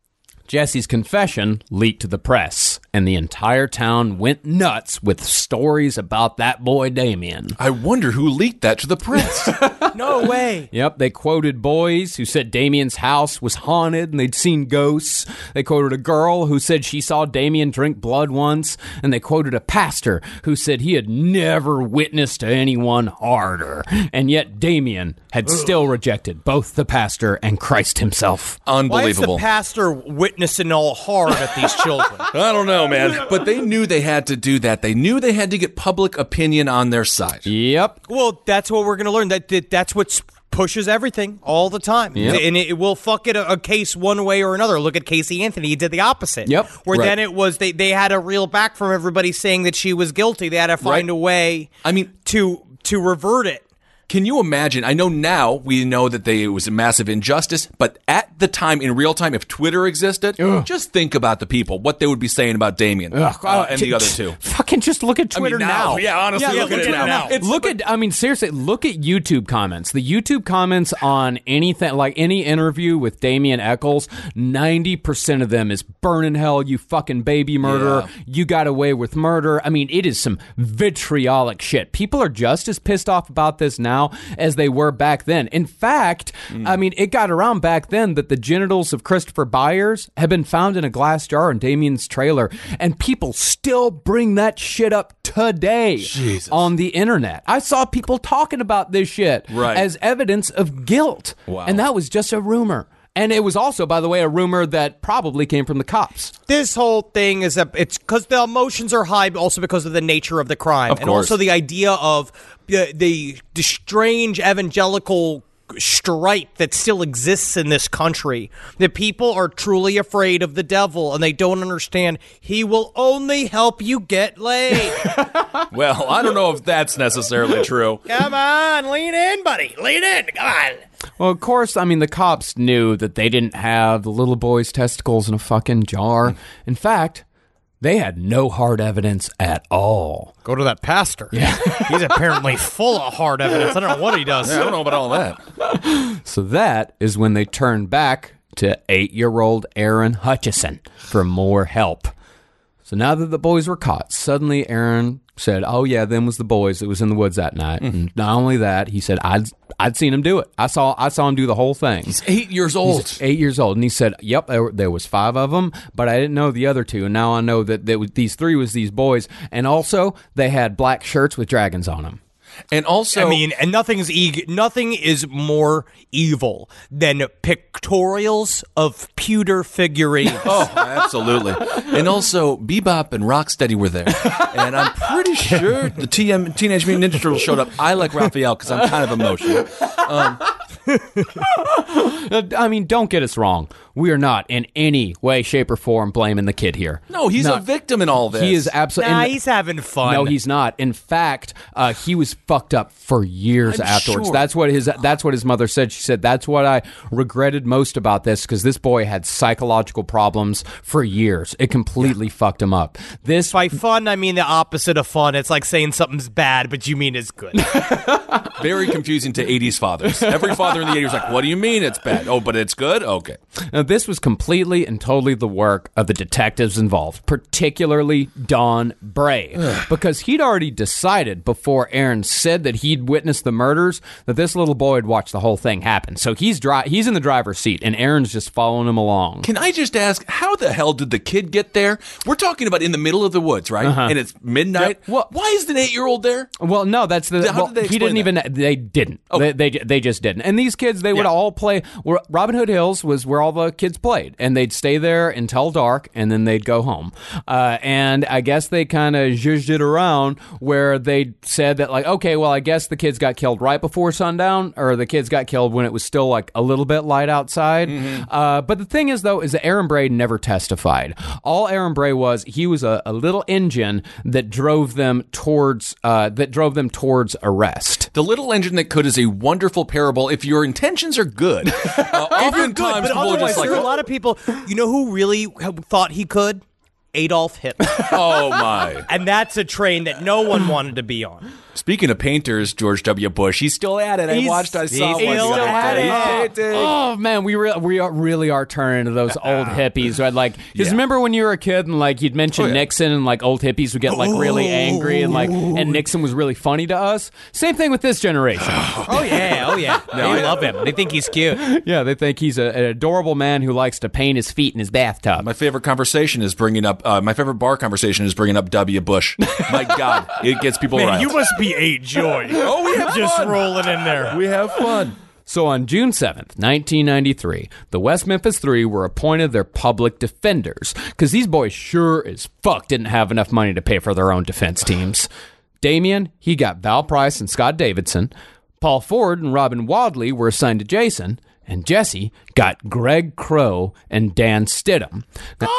S5: Jesse's confession leaked to the press, and the entire town went nuts with stories about that boy Damien.
S1: I wonder who leaked that to the press.
S6: No way.
S5: Yep, they quoted boys who said Damien's house was haunted and they'd seen ghosts. They quoted a girl who said she saw Damien drink blood once. And they quoted a pastor who said he had never witnessed anyone harder. And yet Damien had still rejected both the pastor and Christ himself.
S1: Unbelievable.
S6: Why is the pastor witnessing all hard at these children?
S1: I don't know, man. But they knew they had to do that. They knew they had to get public opinion on their side.
S5: Yep.
S6: Well, that's what we're going to learn. That, that That's what pushes everything all the time.
S5: Yep.
S6: And it, it will fuck it a, a case one way or another. Look at Casey Anthony. He did the opposite.
S5: Yep.
S6: Where
S1: Right.
S6: then it was, they, they had to reel back from everybody saying that she was guilty. They had to find
S1: Right.
S6: a way
S1: I mean,
S6: to to revert it.
S1: can you imagine? I know now we know that they, it was a massive injustice, but at the time, in real time, if Twitter existed,
S5: Ugh.
S1: just think about the people, what they would be saying about Damien uh, and the other two.
S5: Fucking just look at
S1: I mean,
S5: Twitter
S1: now.
S5: now.
S1: Yeah, honestly,
S6: Yeah,
S1: look,
S6: look
S1: at it
S6: at it
S1: now.
S6: now.
S1: It's,
S5: Look at, I mean, seriously, look at YouTube comments. The YouTube comments on anything, like any interview with Damien Eccles, ninety percent of them is burn in hell, you fucking baby murderer.
S1: Yeah.
S5: You got away with murder. I mean, it is some vitriolic shit. People are just as pissed off about this now as they were back then. In fact,
S1: Mm.
S5: I mean, it got around back then that the genitals of Christopher Byers had been found in a glass jar in Damien's trailer, and people still bring that shit up today
S1: Jesus.
S5: on the internet. I saw people talking about this shit
S1: Right.
S5: as evidence of guilt.
S1: Wow.
S5: And that was just a rumor. And it was also, by the way, a rumor that probably came from the cops.
S6: This whole thing is a, it's because the emotions are high, but also because of the nature of the crime.
S1: Of
S6: and
S1: course.
S6: also the idea of the, the, the strange evangelical stripe that still exists in this country. That people are truly afraid of the devil and they don't understand he will only help you get laid.
S1: well, I don't know if that's necessarily true.
S6: Come on, lean in, buddy. Lean in. Come on.
S5: Well, of course, I mean, the cops knew that they didn't have the little boy's testicles in a fucking jar. In fact, they had no hard evidence at all.
S6: Go to that pastor. Yeah. He's apparently full of hard evidence. I don't know what he does.
S1: I don't know about all that.
S5: So that is when they turned back to eight-year-old Aaron Hutchison for more help. So now that the boys were caught, suddenly Aaron said, oh, yeah, them was the boys that was in the woods that night.
S1: Mm.
S5: And not only that, he said, I'd I'd seen him do it. I saw I saw him do the whole thing.
S1: He's eight years old.
S5: He's eight years old. And he said, yep, there, there was five of them, but I didn't know the other two. And now I know that there was, these three was these boys. And also, they had black shirts with dragons on them.
S1: And also,
S6: I mean, and nothing's e- nothing is more evil than pictorials of pewter figurines.
S1: oh, absolutely. And also, Bebop and Rocksteady were there. And I'm pretty sure the T M, Teenage Mutant Ninja Turtles showed up. I like Raphael because I'm kind of emotional. Um,
S5: I mean, don't get us wrong. We are not in any way, shape, or form blaming the kid here.
S1: no, he's
S5: No.
S1: a victim in all this.
S5: He is absolutely.
S6: Nah, he's having fun.
S5: No, he's not. In fact, uh, he was fucked up for years
S1: I'm
S5: afterwards.
S1: sure.
S5: That's what his. That's what his mother said. She said that's what I regretted most about this because this boy had psychological problems for years. It completely fucked him up. This
S6: By fun, I mean the opposite of fun. It's like saying something's bad, but you mean it's good.
S1: very confusing to eighties fathers. Every father in the eighties was like, what do you mean it's bad? Oh, but it's good? Okay.
S5: Now, this was completely and totally the work of the detectives involved, particularly Don Bray, because he'd already decided before Aaron said that he'd witnessed the murders that this little boy had watched the whole thing happen. So he's dri- he's in the driver's seat, and Aaron's just following him along.
S1: Can I just ask, how the hell did the kid get there? We're talking about in the middle of the woods, right?
S5: Uh-huh.
S1: And it's midnight.
S5: Yep. Well-
S1: Why is an eight-year-old there?
S5: Well, no, that's the.
S1: How
S5: well,
S1: did they
S5: he didn't
S1: explain
S5: even. They didn't.
S1: Okay.
S5: They, they they just didn't. And these these kids, they would
S1: Yeah.
S5: all play. Where Robin Hood Hills was where all the kids played, and they'd stay there until dark, and then they'd go home. Uh, and I guess they kind of zhuzhed it around where they said that, like, okay, well, I guess the kids got killed right before sundown, or the kids got killed when it was still like a little bit light outside. Mm-hmm. Uh, but the thing is, though, is that Aaron Bray never testified. All Aaron Bray was, he was a, a little engine that drove them towards uh, that drove them towards arrest.
S1: The Little Engine That Could is a wonderful parable if your intentions are good. Uh, oftentimes,
S6: Good, but
S1: people are
S6: otherwise,
S1: just like,
S6: there are a lot of people. You know who really thought he could? Adolf Hitler.
S1: oh my.
S6: And that's a train that no one wanted to be on.
S1: Speaking of painters, George W. Bush, he's still at it. I
S6: He's-
S1: watched, I saw
S6: he's
S1: one the
S6: still
S1: other
S6: at
S1: day.
S6: it.
S1: He's painting.
S5: Oh man, we re- we are, really are turning into those old hippies. Right? Like, because
S1: Yeah.
S5: remember when you were a kid and like you'd mention
S1: Oh, yeah.
S5: Nixon and like old hippies would get like really angry and like and Nixon was really funny to us. Same thing with this generation.
S6: Oh yeah, oh yeah. They love him. They think he's cute.
S5: Yeah, they think he's a, an adorable man who likes to paint his feet in his bathtub.
S1: My favorite conversation is bringing up, uh, my favorite bar conversation is bringing up W. Bush. My God, it gets people
S7: Man,
S1: riled.
S7: you must be a joy.
S1: oh, we have
S7: Just
S1: fun.
S7: rolling in there.
S1: We have fun.
S5: So on June seventh, nineteen ninety-three, the West Memphis Three were appointed their public defenders because these boys sure as fuck didn't have enough money to pay for their own defense teams. Damien, he got Val Price and Scott Davidson. Paul Ford and Robin Wadley were assigned to Jason. And Jesse got Greg Crow and Dan Stidham. Now,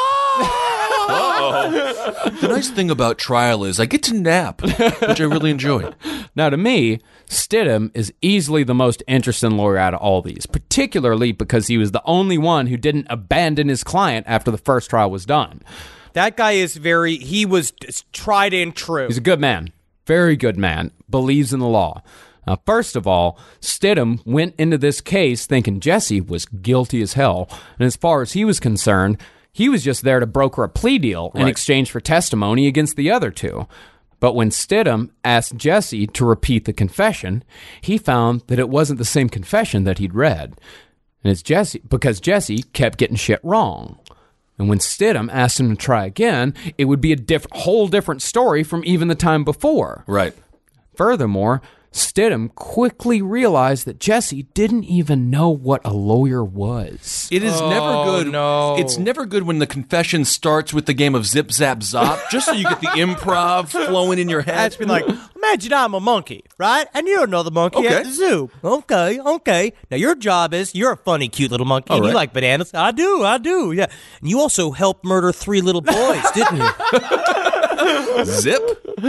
S1: The nice thing about trial is I get to nap, which I really enjoy.
S5: Now, to me, Stidham is easily the most interesting lawyer out of all these, particularly because he was the only one who didn't abandon his client after the first trial was done.
S6: That guy is very, he was tried and true.
S5: He's a good man, very good man, believes in the law. Now, first of all, Stidham went into this case thinking Jesse was guilty as hell, and as far as he was concerned, he was just there to broker a plea deal in
S1: Right.
S5: exchange for testimony against the other two. But when Stidham asked Jesse to repeat the confession, he found that it wasn't the same confession that he'd read. And it's Jesse, because Jesse kept getting shit wrong. And when Stidham asked him to try again, it would be a diff- whole different story from even the time before.
S1: Right.
S5: Furthermore, Stidham quickly realized that Jesse didn't even know what a lawyer was.
S1: It is never good.
S6: no.
S1: It's never good when the confession starts with the game of zip, zap, zop, just so you get the improv flowing in your head.
S6: That's been like, imagine I'm a monkey, right? And you're another monkey
S1: Okay.
S6: at the zoo. Okay, okay. Now your job is you're a funny, cute little monkey, and
S1: All
S6: you
S1: right.
S6: like bananas. I do, I do, yeah. And you also helped murder three little boys, didn't you?
S1: Zip.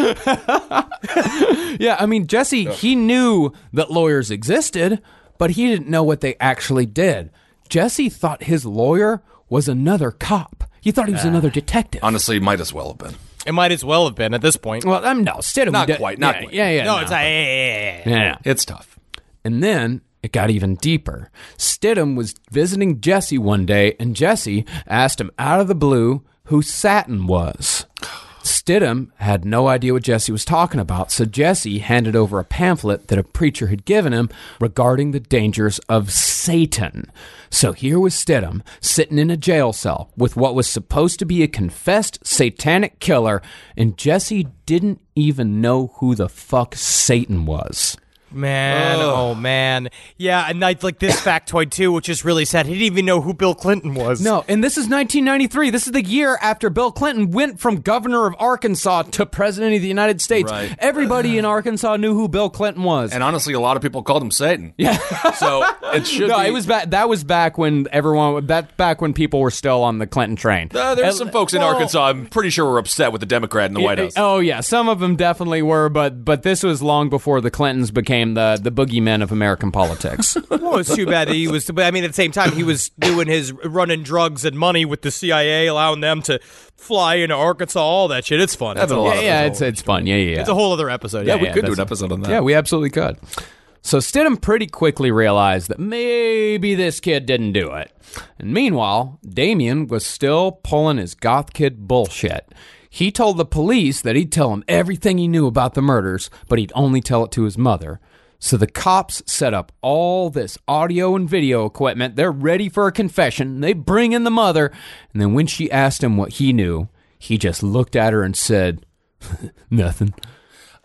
S5: Yeah, I mean, Jesse, he knew that lawyers existed, but he didn't know what they actually did. Jesse thought his lawyer was another cop. He thought he was another detective.
S1: Honestly, might as well have been.
S6: It might as well have been at this point.
S5: Well, um, no, Stidham
S1: Not
S5: did-
S1: quite, not
S5: yeah,
S1: quite.
S5: Yeah, yeah.
S6: no, it's like, yeah, yeah, yeah.
S5: yeah, yeah.
S1: It's tough.
S5: And then it got even deeper. Stidham was visiting Jesse one day, and Jesse asked him out of the blue who Satin was. Stidham had no idea what Jesse was talking about, so Jesse handed over a pamphlet that a preacher had given him regarding the dangers of Satan. So here was Stidham sitting in a jail cell with what was supposed to be a confessed satanic killer, and Jesse didn't even know who the fuck Satan was.
S6: Man, oh man. Yeah, and I like this factoid too, which is really sad. He didn't even know who Bill Clinton was.
S5: No, and this is nineteen ninety-three. This is the year after Bill Clinton went from governor of Arkansas to president of the United States.
S1: Right.
S5: Everybody in Arkansas knew who Bill Clinton was.
S1: And honestly, a lot of people called him Satan. Yeah. So it should
S5: no,
S1: be.
S5: it was back. That was back when everyone. That back when people were still on the Clinton train.
S1: Uh, there's
S5: Uh,
S1: some folks in
S5: well,
S1: Arkansas I'm pretty sure were upset with the Democrat in the White House.
S5: Oh yeah, some of them definitely were, but but this was long before the Clintons became the the boogeymen of American politics.
S6: Well, it's too bad that he was. But I mean, at the same time, he was doing his running drugs and money with the C I A, allowing them to fly into Arkansas, all that shit. It's fun.
S1: That's
S6: It's
S1: a
S6: a,
S1: lot
S5: yeah,
S1: of
S5: yeah,
S1: those
S5: it's it's fun. Yeah, yeah, yeah.
S6: it's a whole other episode.
S1: Yeah, we could do
S5: that's-
S1: an episode on that.
S5: Yeah, we absolutely could. So Stidham pretty quickly realized that maybe this kid didn't do it. And meanwhile, Damien was still pulling his goth kid bullshit. He told the police that he'd tell him everything he knew about the murders, but he'd only tell it to his mother. So the cops set up all this audio and video equipment. They're ready for a confession. They bring in the mother. And then when she asked him what he knew, he just looked at her and said, nothing.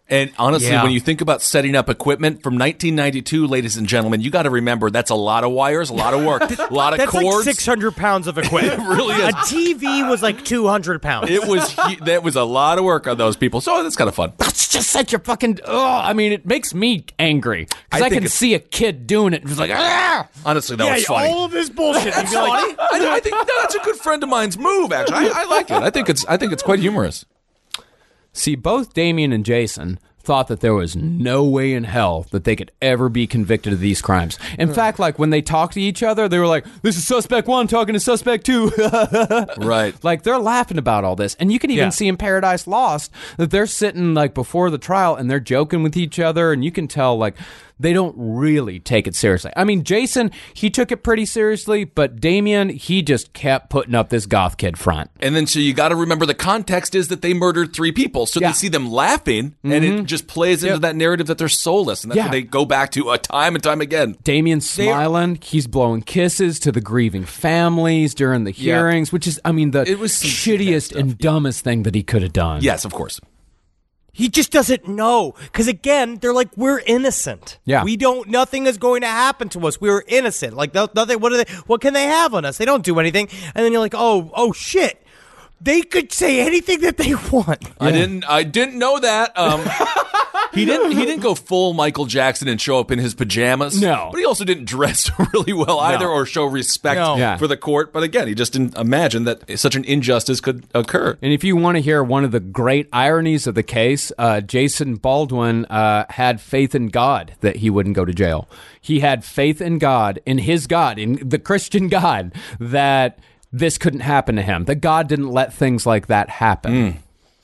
S1: And honestly,
S6: Yeah.
S1: when you think about setting up equipment from nineteen ninety-two, ladies and gentlemen, you got to remember that's a lot of wires, a lot of work, a lot of
S6: That's
S1: cords.
S6: like six hundred pounds of equipment.
S1: It really is.
S6: A T V was like two hundred pounds.
S1: It was hu- that was a lot of work on those people. So that's kind of fun.
S5: That's just such a fucking. Oh, I mean, it makes me angry because
S1: I
S5: I,
S1: think
S5: can
S1: it's-
S5: see a kid doing it. It's like, ah!
S1: Honestly, that
S6: yeah,
S1: was funny.
S6: all of this bullshit. You'd be like,
S1: I, I think no, that's a good friend of mine's move. Actually, I, I like it. I think it's I think it's quite humorous.
S5: See, both Damien and Jason thought that there was no way in hell that they could ever be convicted of these crimes. In fact, like when they talked to each other, they were like, this is suspect one talking to suspect two.
S1: Right.
S5: Like they're laughing about all this. And you can even
S6: Yeah.
S5: see in Paradise Lost that they're sitting like before the trial and they're joking with each other, and you can tell like they don't really take it seriously. I mean, Jason, he took it pretty seriously, but Damien, he just kept putting up this goth kid front.
S1: And then so you got to remember the context is that they murdered three people. So
S5: Yeah.
S1: they see them laughing, and it just plays into
S5: Yep.
S1: that narrative that they're soulless, and that's
S5: Yeah.
S1: what they go back to uh, time and time again.
S5: Damien's smiling. He's blowing kisses to the grieving families during the hearings, which is, I mean, the
S1: It was some
S5: shittiest and dumbest thing that he could have done.
S1: Yes, of course.
S6: he just doesn't know. Because again, they're like, we're innocent.
S5: Yeah.
S6: We don't, nothing is going to happen to us. We're innocent. Like, no- nothing, what are they, what can they have on us? They don't do anything. And then you're like, oh, oh shit. They could say anything that they want.
S1: I didn't. I didn't know that. Um, he didn't. He didn't go full Michael Jackson and show up in his pajamas.
S5: No.
S1: but he also didn't dress really well either, or show respect
S6: No.
S5: Yeah.
S1: for the court. But again, he just didn't imagine that such an injustice could occur.
S5: And if you want to hear one of the great ironies of the case, uh, Jason Baldwin uh, had faith in God that he wouldn't go to jail. He had faith in God, in his God, in the Christian God, that this couldn't happen to him. That God didn't let things like that happen.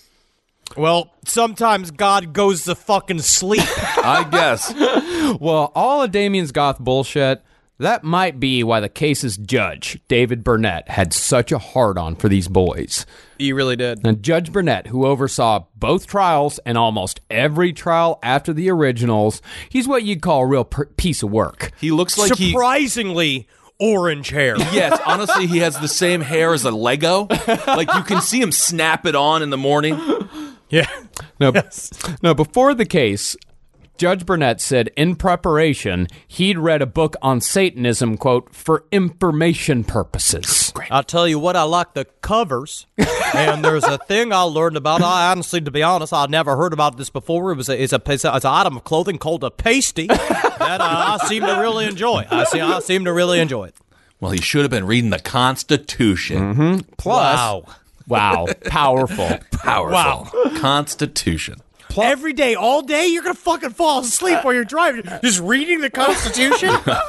S6: Well, sometimes God goes to fucking sleep.
S1: I guess.
S5: Well, all of Damien's goth bullshit, that might be why the case's judge, David Burnett, had such a hard-on for these boys.
S6: He really did.
S5: And Judge Burnett, who oversaw both trials and almost every trial after the originals, he's what you'd call a real per- piece of work.
S1: He looks like he.
S6: Surprisingly orange hair.
S1: Yes, honestly, he has the same hair as a Lego. Like you can see him snap it on in the morning.
S6: Yeah.
S5: Now, now, before the case, Judge Burnett said in preparation he'd read a book on Satanism, quote, for information purposes.
S6: I'll tell you what, I like the covers. And there's a thing I learned about. I honestly, to be honest, I'd never heard about this before. It was a, it's a, it's a, it's an item of clothing called a pasty that uh, I seem to really enjoy. I, see, I seem to really enjoy it.
S1: Well, he should have been reading the Constitution.
S5: Plus,
S6: Wow.
S5: wow, powerful.
S1: Powerful.
S6: Wow.
S1: Constitution.
S6: Every day, all day, you're going to fucking fall asleep while you're driving. Just reading the Constitution?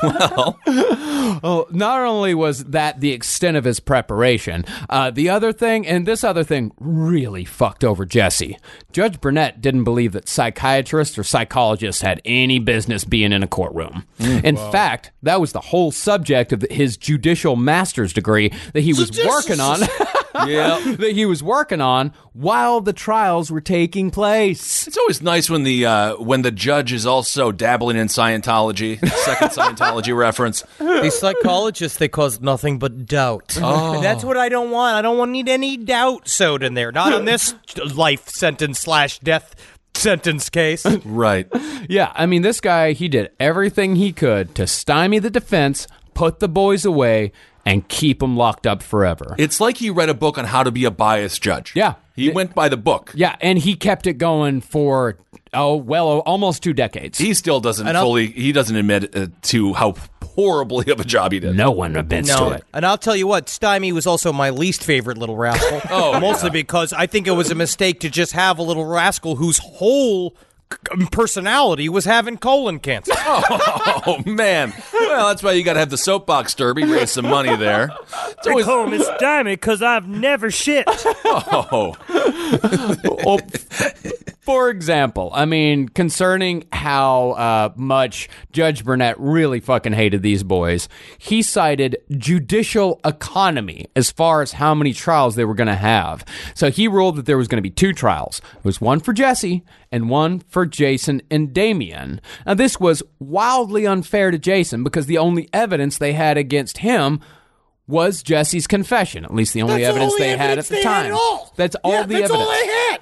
S5: Well, not only was that the extent of his preparation, uh, the other thing, and this other thing really fucked over Jesse. Judge Burnett didn't believe that psychiatrists or psychologists had any business being in a courtroom. In fact, that was the whole subject of his judicial master's degree that he was working on.
S1: Yeah.
S5: that he was working on while the trials were taking place.
S1: It's always nice when the uh, when the judge is also dabbling in Scientology. Second Scientology reference.
S6: These psychologists, they cause nothing but doubt. Oh. And that's what I don't want. I don't want need any doubt sewed in there. Not on this life sentence slash death sentence case.
S1: Right.
S5: Yeah, I mean, this guy, he did everything he could to stymie the defense, put the boys away, and keep them locked up forever.
S1: It's like he read a book on how to be a biased judge.
S5: Yeah.
S1: He went by the book.
S5: Yeah, and he kept it going for, oh, well, almost two decades.
S1: He still doesn't
S6: And I'll-
S1: fully, he doesn't admit uh, to how horribly of a job he did.
S5: no one admits
S6: No,
S5: to it.
S6: and I'll tell you what, Stymie was also my least favorite little rascal.
S1: Oh,
S6: mostly because I think it was a mistake to just have a little rascal whose whole c- personality was having colon cancer.
S1: Oh, man. Well, that's why you got to have the soapbox derby, raise some money there. It's always,
S6: call me Stymie because I've never shit.
S1: oh.
S5: Well, for example, I mean, concerning how uh, much Judge Burnett really fucking hated these boys, he cited judicial economy as far as how many trials they were going to have. So he ruled that there was going to be two trials. It was one for Jesse and one for Jason and Damien. Now, this was wildly unfair to Jason because the only evidence they had against him was Jesse's confession, at least the only
S6: That's
S5: evidence
S6: all the
S5: they had at
S6: evidence
S5: the
S6: they had
S5: time.
S6: at all.
S5: That's all
S6: Yeah,
S5: the
S6: that's
S5: evidence.
S6: all they had.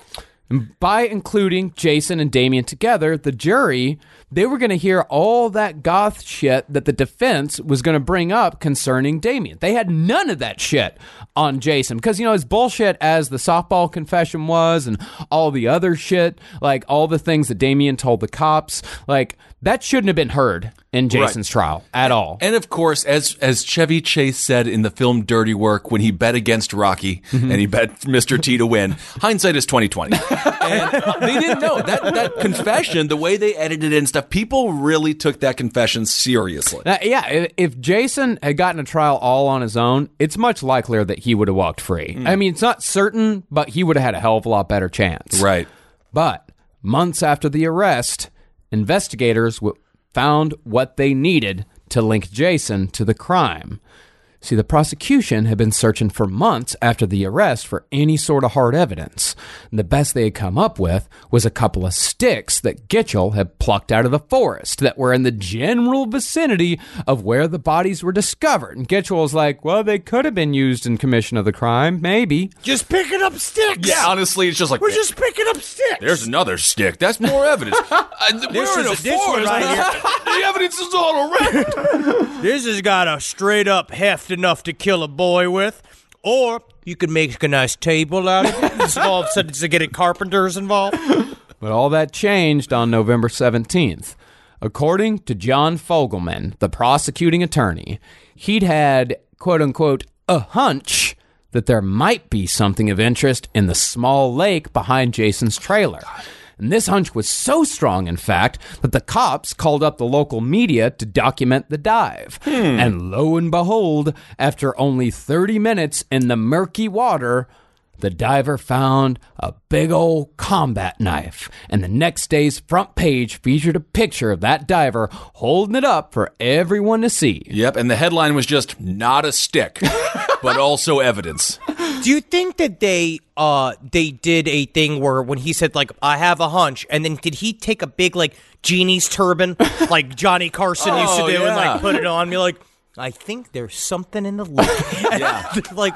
S5: And by including Jason and Damien together, the jury, they were going to hear all that goth shit that the defense was going to bring up concerning Damien. They had none of that shit on Jason because, you know, as bullshit as the softball confession was and all the other shit, like all the things that Damien told the cops, like that shouldn't have been heard in Jason's right. trial at all.
S1: And of course, as as Chevy Chase said in the film Dirty Work when he bet against Rocky mm-hmm. and he bet Mister T to win, hindsight is twenty twenty. And they didn't know that that confession, the way they edited it and stuff, people really took that confession seriously.
S5: Now, yeah, if Jason had gotten a trial all on his own, it's much likelier that he would have walked free. Mm. I mean, it's not certain, but he would have had a hell of a lot better chance.
S1: Right.
S5: But months after the arrest, investigators w- found what they needed to link Jason to the crime. See, the prosecution had been searching for months after the arrest for any sort of hard evidence. And the best they had come up with was a couple of sticks that Gitchell had plucked out of the forest that were in the general vicinity of where the bodies were discovered. And Gitchell was like, well, they could have been used in commission of the crime, maybe.
S7: Just picking up sticks.
S1: Yeah, honestly, it's just like...
S7: We're just picking up sticks.
S1: There's another stick. That's more evidence. uh, we're in a, a forest. Right here. The evidence is all around.
S8: This has got a straight up heft enough to kill a boy with, or you could make a nice table out of it. It's all of a sudden to get carpenters involved.
S5: But all that changed on November seventeenth. According to John Fogelman, the prosecuting attorney, he'd had, quote unquote, a hunch that there might be something of interest in the small lake behind Jason's trailer. And this hunch was so strong, in fact, that the cops called up the local media to document the dive. Hmm. And lo and behold, after only thirty minutes in the murky water, the diver found a big old combat knife. And the next day's front page featured a picture of that diver holding it up for everyone to see.
S1: Yep, and the headline was just, not a stick, but also evidence.
S6: Do you think that they uh they did a thing where when he said, like, I have a hunch, and then did he take a big, like, genie's turban, like Johnny Carson
S1: oh,
S6: used to do,
S1: yeah.
S6: and, like, put it on me, like, I think there's something in the lake. Yeah. Like,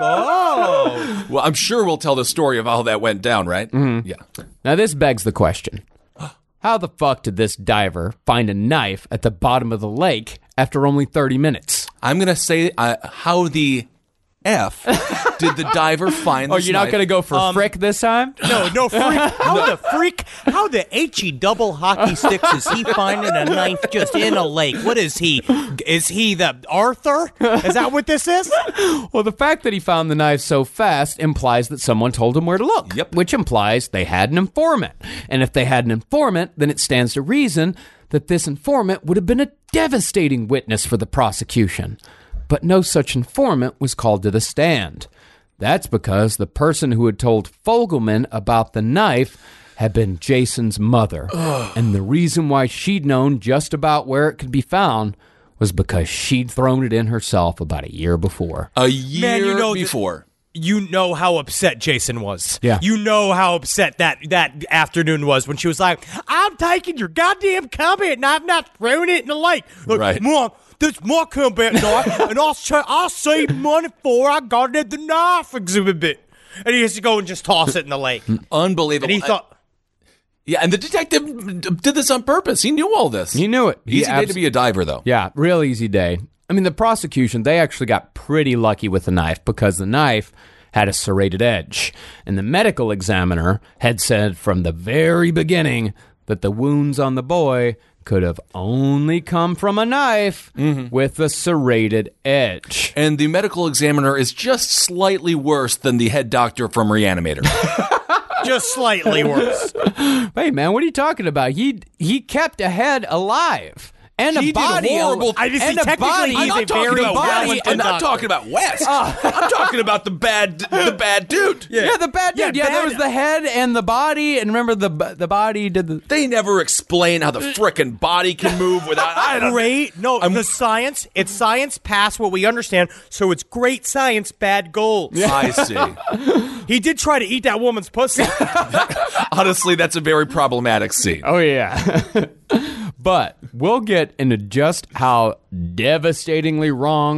S6: oh.
S1: Well, I'm sure we'll tell the story of how that went down, right?
S5: Mm-hmm.
S1: Yeah.
S5: Now, this begs the question. How the fuck did this diver find a knife at the bottom of the lake after only thirty minutes?
S1: I'm going to say uh, how the F did the diver find
S5: Oh,
S1: this
S5: you're not
S1: knife?
S5: going to go for
S6: Um,
S5: frick this time?
S6: No, no freak. How the freak? How the H-E double hockey sticks is he finding a knife just in a lake? What is he? Is he the Arthur? Is that what this is?
S5: Well, the fact that he found the knife so fast implies that someone told him where to look.
S1: Yep.
S5: Which implies they had an informant. And if they had an informant, then it stands to reason that this informant would have been a devastating witness for the prosecution. But no such informant was called to the stand. That's because the person who had told Fogelman about the knife had been Jason's mother. Ugh. And the reason why she'd known just about where it could be found was because she'd thrown it in herself about a year before.
S1: A year
S6: Man, you know
S1: before.
S6: Th- you know how upset Jason was.
S5: Yeah.
S6: You know how upset that, that afternoon was when she was like, I'm taking your goddamn combat knife and not throwing it in the lake. Look,
S1: right.
S6: Mom, this is my combat knife, and I'll, ch- I'll save money for I got it at the knife exhibit. And he has to go and just toss it in the lake.
S1: Unbelievable.
S6: And he thought...
S1: Yeah, and the detective did this on purpose. He knew all this.
S5: He knew it.
S1: Easy
S5: He
S1: day
S5: abs-
S1: to be a diver, though.
S5: Yeah, real easy day. I mean, the prosecution, they actually got pretty lucky with the knife because the knife had a serrated edge. And the medical examiner had said from the very beginning that the wounds on the boy could have only come from a knife mm-hmm. with a serrated edge.
S1: And the medical examiner is just slightly worse than the head doctor from Reanimator.
S6: Just slightly worse.
S5: Hey, man, what are you talking about? He he kept a head alive. And
S1: he
S5: a body.
S1: Did horrible.
S6: I just
S5: and
S6: see,
S5: a
S6: technically
S5: body.
S6: he's
S1: I'm not
S6: a
S1: talking
S6: very
S1: about
S6: bad
S1: West. I'm not
S6: doctor.
S1: talking about West. I'm talking about the bad, the bad dude.
S5: Yeah, yeah the bad dude. Yeah,
S6: Yeah,
S5: there
S6: bad-
S5: was the head and the body. And remember, the the body did the...
S1: They never explain how the frickin' body can move without. I don't.
S6: Great. No,
S1: I'm-
S6: the science, it's science past what we understand, so it's great science, bad goals.
S1: I see.
S6: He did try to eat that woman's pussy.
S1: Honestly, that's a very problematic scene.
S5: Oh, yeah. But we'll get into just how devastatingly wrong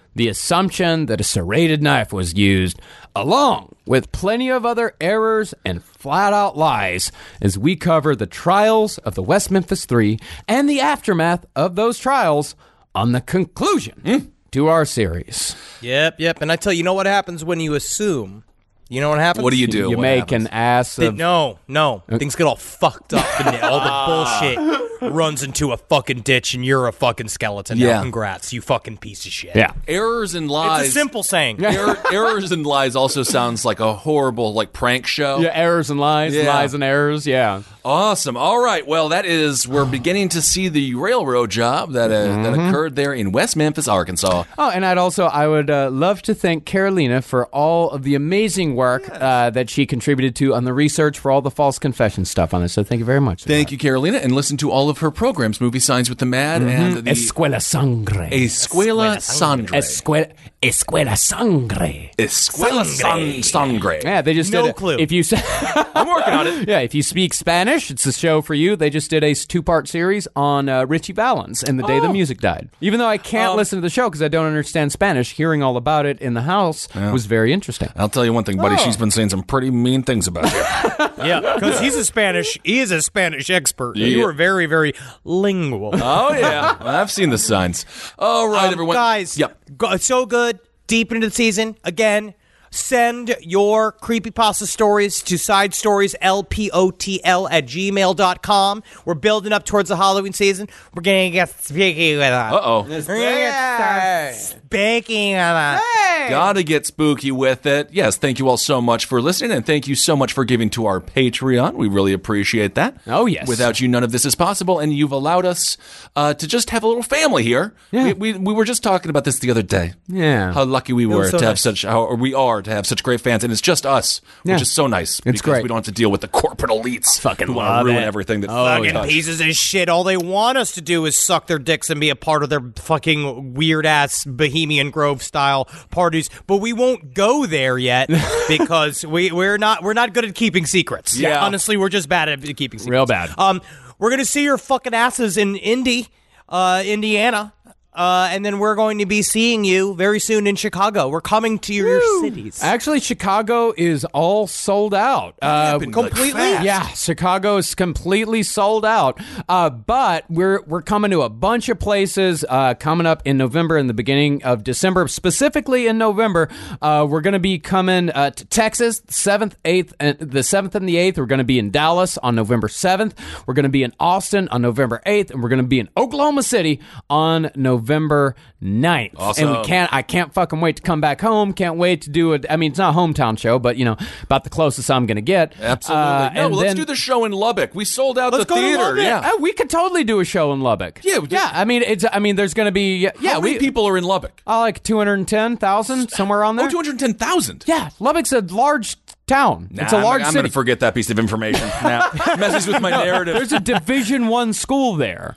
S5: the assumption that a serrated knife was used, along with plenty of other errors and flat-out lies, as we cover the trials of the West Memphis Three and the aftermath of those trials on the conclusion mm. to our series.
S6: Yep, yep. And I tell you, you know what happens when you assume? You know what happens?
S1: What do you do?
S5: You
S1: What
S5: make
S1: happens?
S5: an ass
S6: Th-
S5: of...
S6: no, no. Things get all fucked up and all the bullshit runs into a fucking ditch and you're a fucking skeleton.
S1: Yeah.
S6: Now, congrats, you fucking piece of shit.
S5: Yeah.
S1: Errors and lies.
S6: It's a simple saying.
S1: Error, errors and lies also sounds like a horrible like prank show.
S5: Yeah, errors and lies,
S1: Yeah.
S5: lies and errors, yeah.
S1: Awesome. All right. Well, that is, we're beginning to see the railroad job that uh,
S5: Mm-hmm.
S1: that occurred there in West Memphis, Arkansas.
S5: Oh, and I'd also, I would uh, love to thank Carolina for all of the amazing work uh, that she contributed to on the research for all the false confession stuff on this. So thank you very much.
S1: Thank you, Carolina, and listen to all of her programs, Movie Signs with the Mad and the
S5: Escuela Sangre.
S1: Escuela Sangre.
S5: Escuela, Escuela Sangre.
S1: Escuela San- Sangre.
S5: Yeah, they just
S6: No
S5: did a-
S6: clue.
S5: If you say,
S1: I'm working on it.
S5: yeah, if you speak Spanish, it's a show for you. They just did a two-part series on uh, Richie Valens and the day the music died. Even though I can't
S1: Um,
S5: listen to the show because I don't understand Spanish, hearing all about it in the house was very interesting.
S1: I'll tell you one thing, buddy. She's been saying some pretty mean things about you.
S6: Yeah, because he's a Spanish, he is a Spanish expert. And you
S1: Yeah.
S6: are very, very lingual.
S1: Oh, yeah. I've seen the signs. All right,
S6: Um,
S1: everyone.
S6: Guys,
S1: Yep.
S6: go- it's so good. Deep into the season. Again, send your creepypasta stories to side stories L P O T L at gmail dot com. We're building up towards the Halloween season. We're going to get spooky with us.
S1: Uh-oh.
S6: We're going to get spanking with us.
S1: Gotta get spooky with it. Yes, thank you all so much for listening, and thank you so much for giving to our Patreon. We really appreciate that.
S5: Oh, yes.
S1: Without you, none of this is possible, and you've allowed us uh, to just have a little family here.
S5: Yeah.
S1: We, we, we were just talking about this the other day.
S5: Yeah.
S1: How lucky we were
S6: was so
S1: to have
S6: nice.
S1: such, how, or we are to have such great fans, and it's just us,
S5: Yeah.
S1: which is so nice. because
S5: great.
S1: we don't have to deal with the corporate elites
S5: Fucking
S1: who want
S5: love
S1: to ruin
S5: it.
S1: everything that
S5: Oh,
S1: we
S6: Fucking
S1: touch.
S6: pieces of shit. All they want us to do is suck their dicks and be a part of their fucking weird ass Bohemian Grove style parties. But we won't go there yet because we we're not we're not good at keeping secrets.
S1: Yeah.
S6: honestly, we're just bad at keeping secrets.
S5: Real bad.
S6: Um, we're gonna see your fucking asses in Indy, uh, Indiana. Uh, and then we're going to be seeing you very soon in Chicago. We're coming to your cities.
S5: Actually, Chicago is all sold out. Uh,
S1: happened, like,
S6: completely?
S1: fast.
S5: Yeah, Chicago is completely sold out. Uh, but we're we're coming to a bunch of places uh, coming up in November and the beginning of December. Specifically in November, uh, we're going to be coming uh, to Texas, seventh, eighth, and the seventh and the eighth. We're going to be in Dallas on November seventh. We're going to be in Austin on November eighth, and we're going to be in Oklahoma City on November ninth.
S1: Awesome.
S5: And we can't. I can't fucking wait to come back home. Can't wait to do it. I mean, it's not a hometown show, but you know, about the closest I'm going to get.
S1: Absolutely.
S5: Uh,
S1: no,
S5: and
S1: let's
S5: then-
S1: do the show in Lubbock. We sold out
S6: Let's
S1: the
S6: go to
S1: theater.
S6: Lubbock.
S1: Yeah.
S5: Uh, we could totally do a show in Lubbock.
S1: Yeah, we-
S5: yeah. I mean, it's. I mean, there's going to be. Yeah,
S1: How many
S5: we
S1: people are in Lubbock?
S5: uh, like two hundred ten thousand somewhere around there.
S1: Oh, two hundred ten thousand.
S5: Yeah, Lubbock's a large town. it's a
S1: Nah,
S5: large
S1: I'm, I'm
S5: city.
S1: going to forget that piece of information. Nah, messes with my narrative.
S5: There's a Division One school there.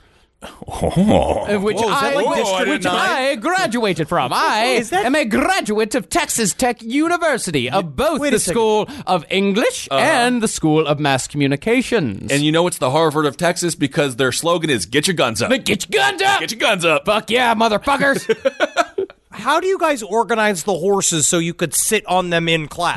S1: Oh.
S5: uh, Which,
S6: Whoa, is that
S5: I,
S6: like
S5: which
S6: District nine?
S5: I graduated from. I
S6: Is that-
S5: am a graduate of Texas Tech University, of both
S6: wait a
S5: the
S6: second.
S5: School of English and the School of Mass Communications.
S1: And you know it's the Harvard of Texas because their slogan is "Get your guns up."
S5: But get your guns up!
S1: Get your guns up.
S5: Fuck yeah, motherfuckers!
S6: How do you guys organize the horses so you could sit on them in class?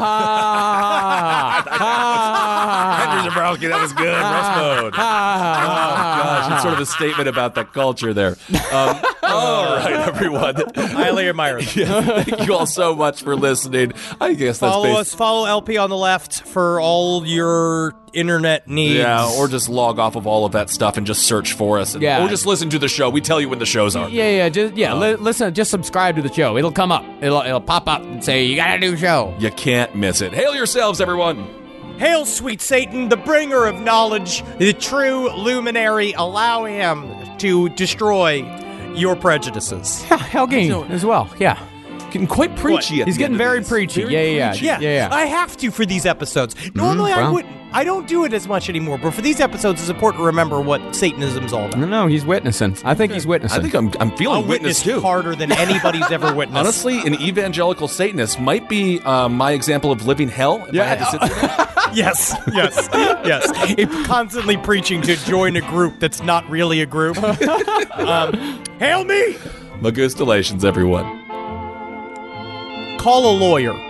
S1: Henry Zabrowski, that was good. Rest mode. Oh gosh, it's sort of a statement about that culture there. Um, all right, everyone.
S6: I highly admire them.
S1: Yeah, thank you all so much for listening. I guess that's
S6: Follow
S1: based-
S6: us. Follow L P on the left for all your internet needs.
S1: Yeah, or just log off of all of that stuff and just search for us. And,
S5: Yeah.
S1: Or just listen to the show. We tell you when the shows are.
S5: Yeah, yeah, just yeah. li- listen, just subscribe to the show. It'll come up. It'll it'll pop up and say you got a new show.
S1: You can't miss it. Hail yourselves, everyone.
S6: Hail, sweet Satan, the bringer of knowledge, the true luminary. Allow him to destroy your prejudices.
S5: Yeah, Helgeen as well. Yeah,
S1: Getting quite preachy. At
S5: he's
S1: the
S5: getting
S1: end of
S5: very
S1: these.
S5: preachy.
S1: Very
S5: yeah, yeah,
S1: preachy.
S5: yeah, yeah, yeah.
S6: I have to for these episodes. Normally I
S5: well.
S6: wouldn't. I don't do it as much anymore, but for these episodes, it's important to remember what Satanism's all about.
S5: No, no, he's witnessing. I think he's witnessing.
S1: I think I'm I'm feeling
S6: I'll
S1: witness
S6: witness
S1: too.
S6: harder than anybody's ever witnessed.
S1: Honestly, an evangelical Satanist might be um, my example of living hell. If I had to sit there.
S6: Yes, yes, yes. If constantly preaching to join a group that's not really a group. um, hail me!
S1: Magustalations, everyone.
S6: call a lawyer.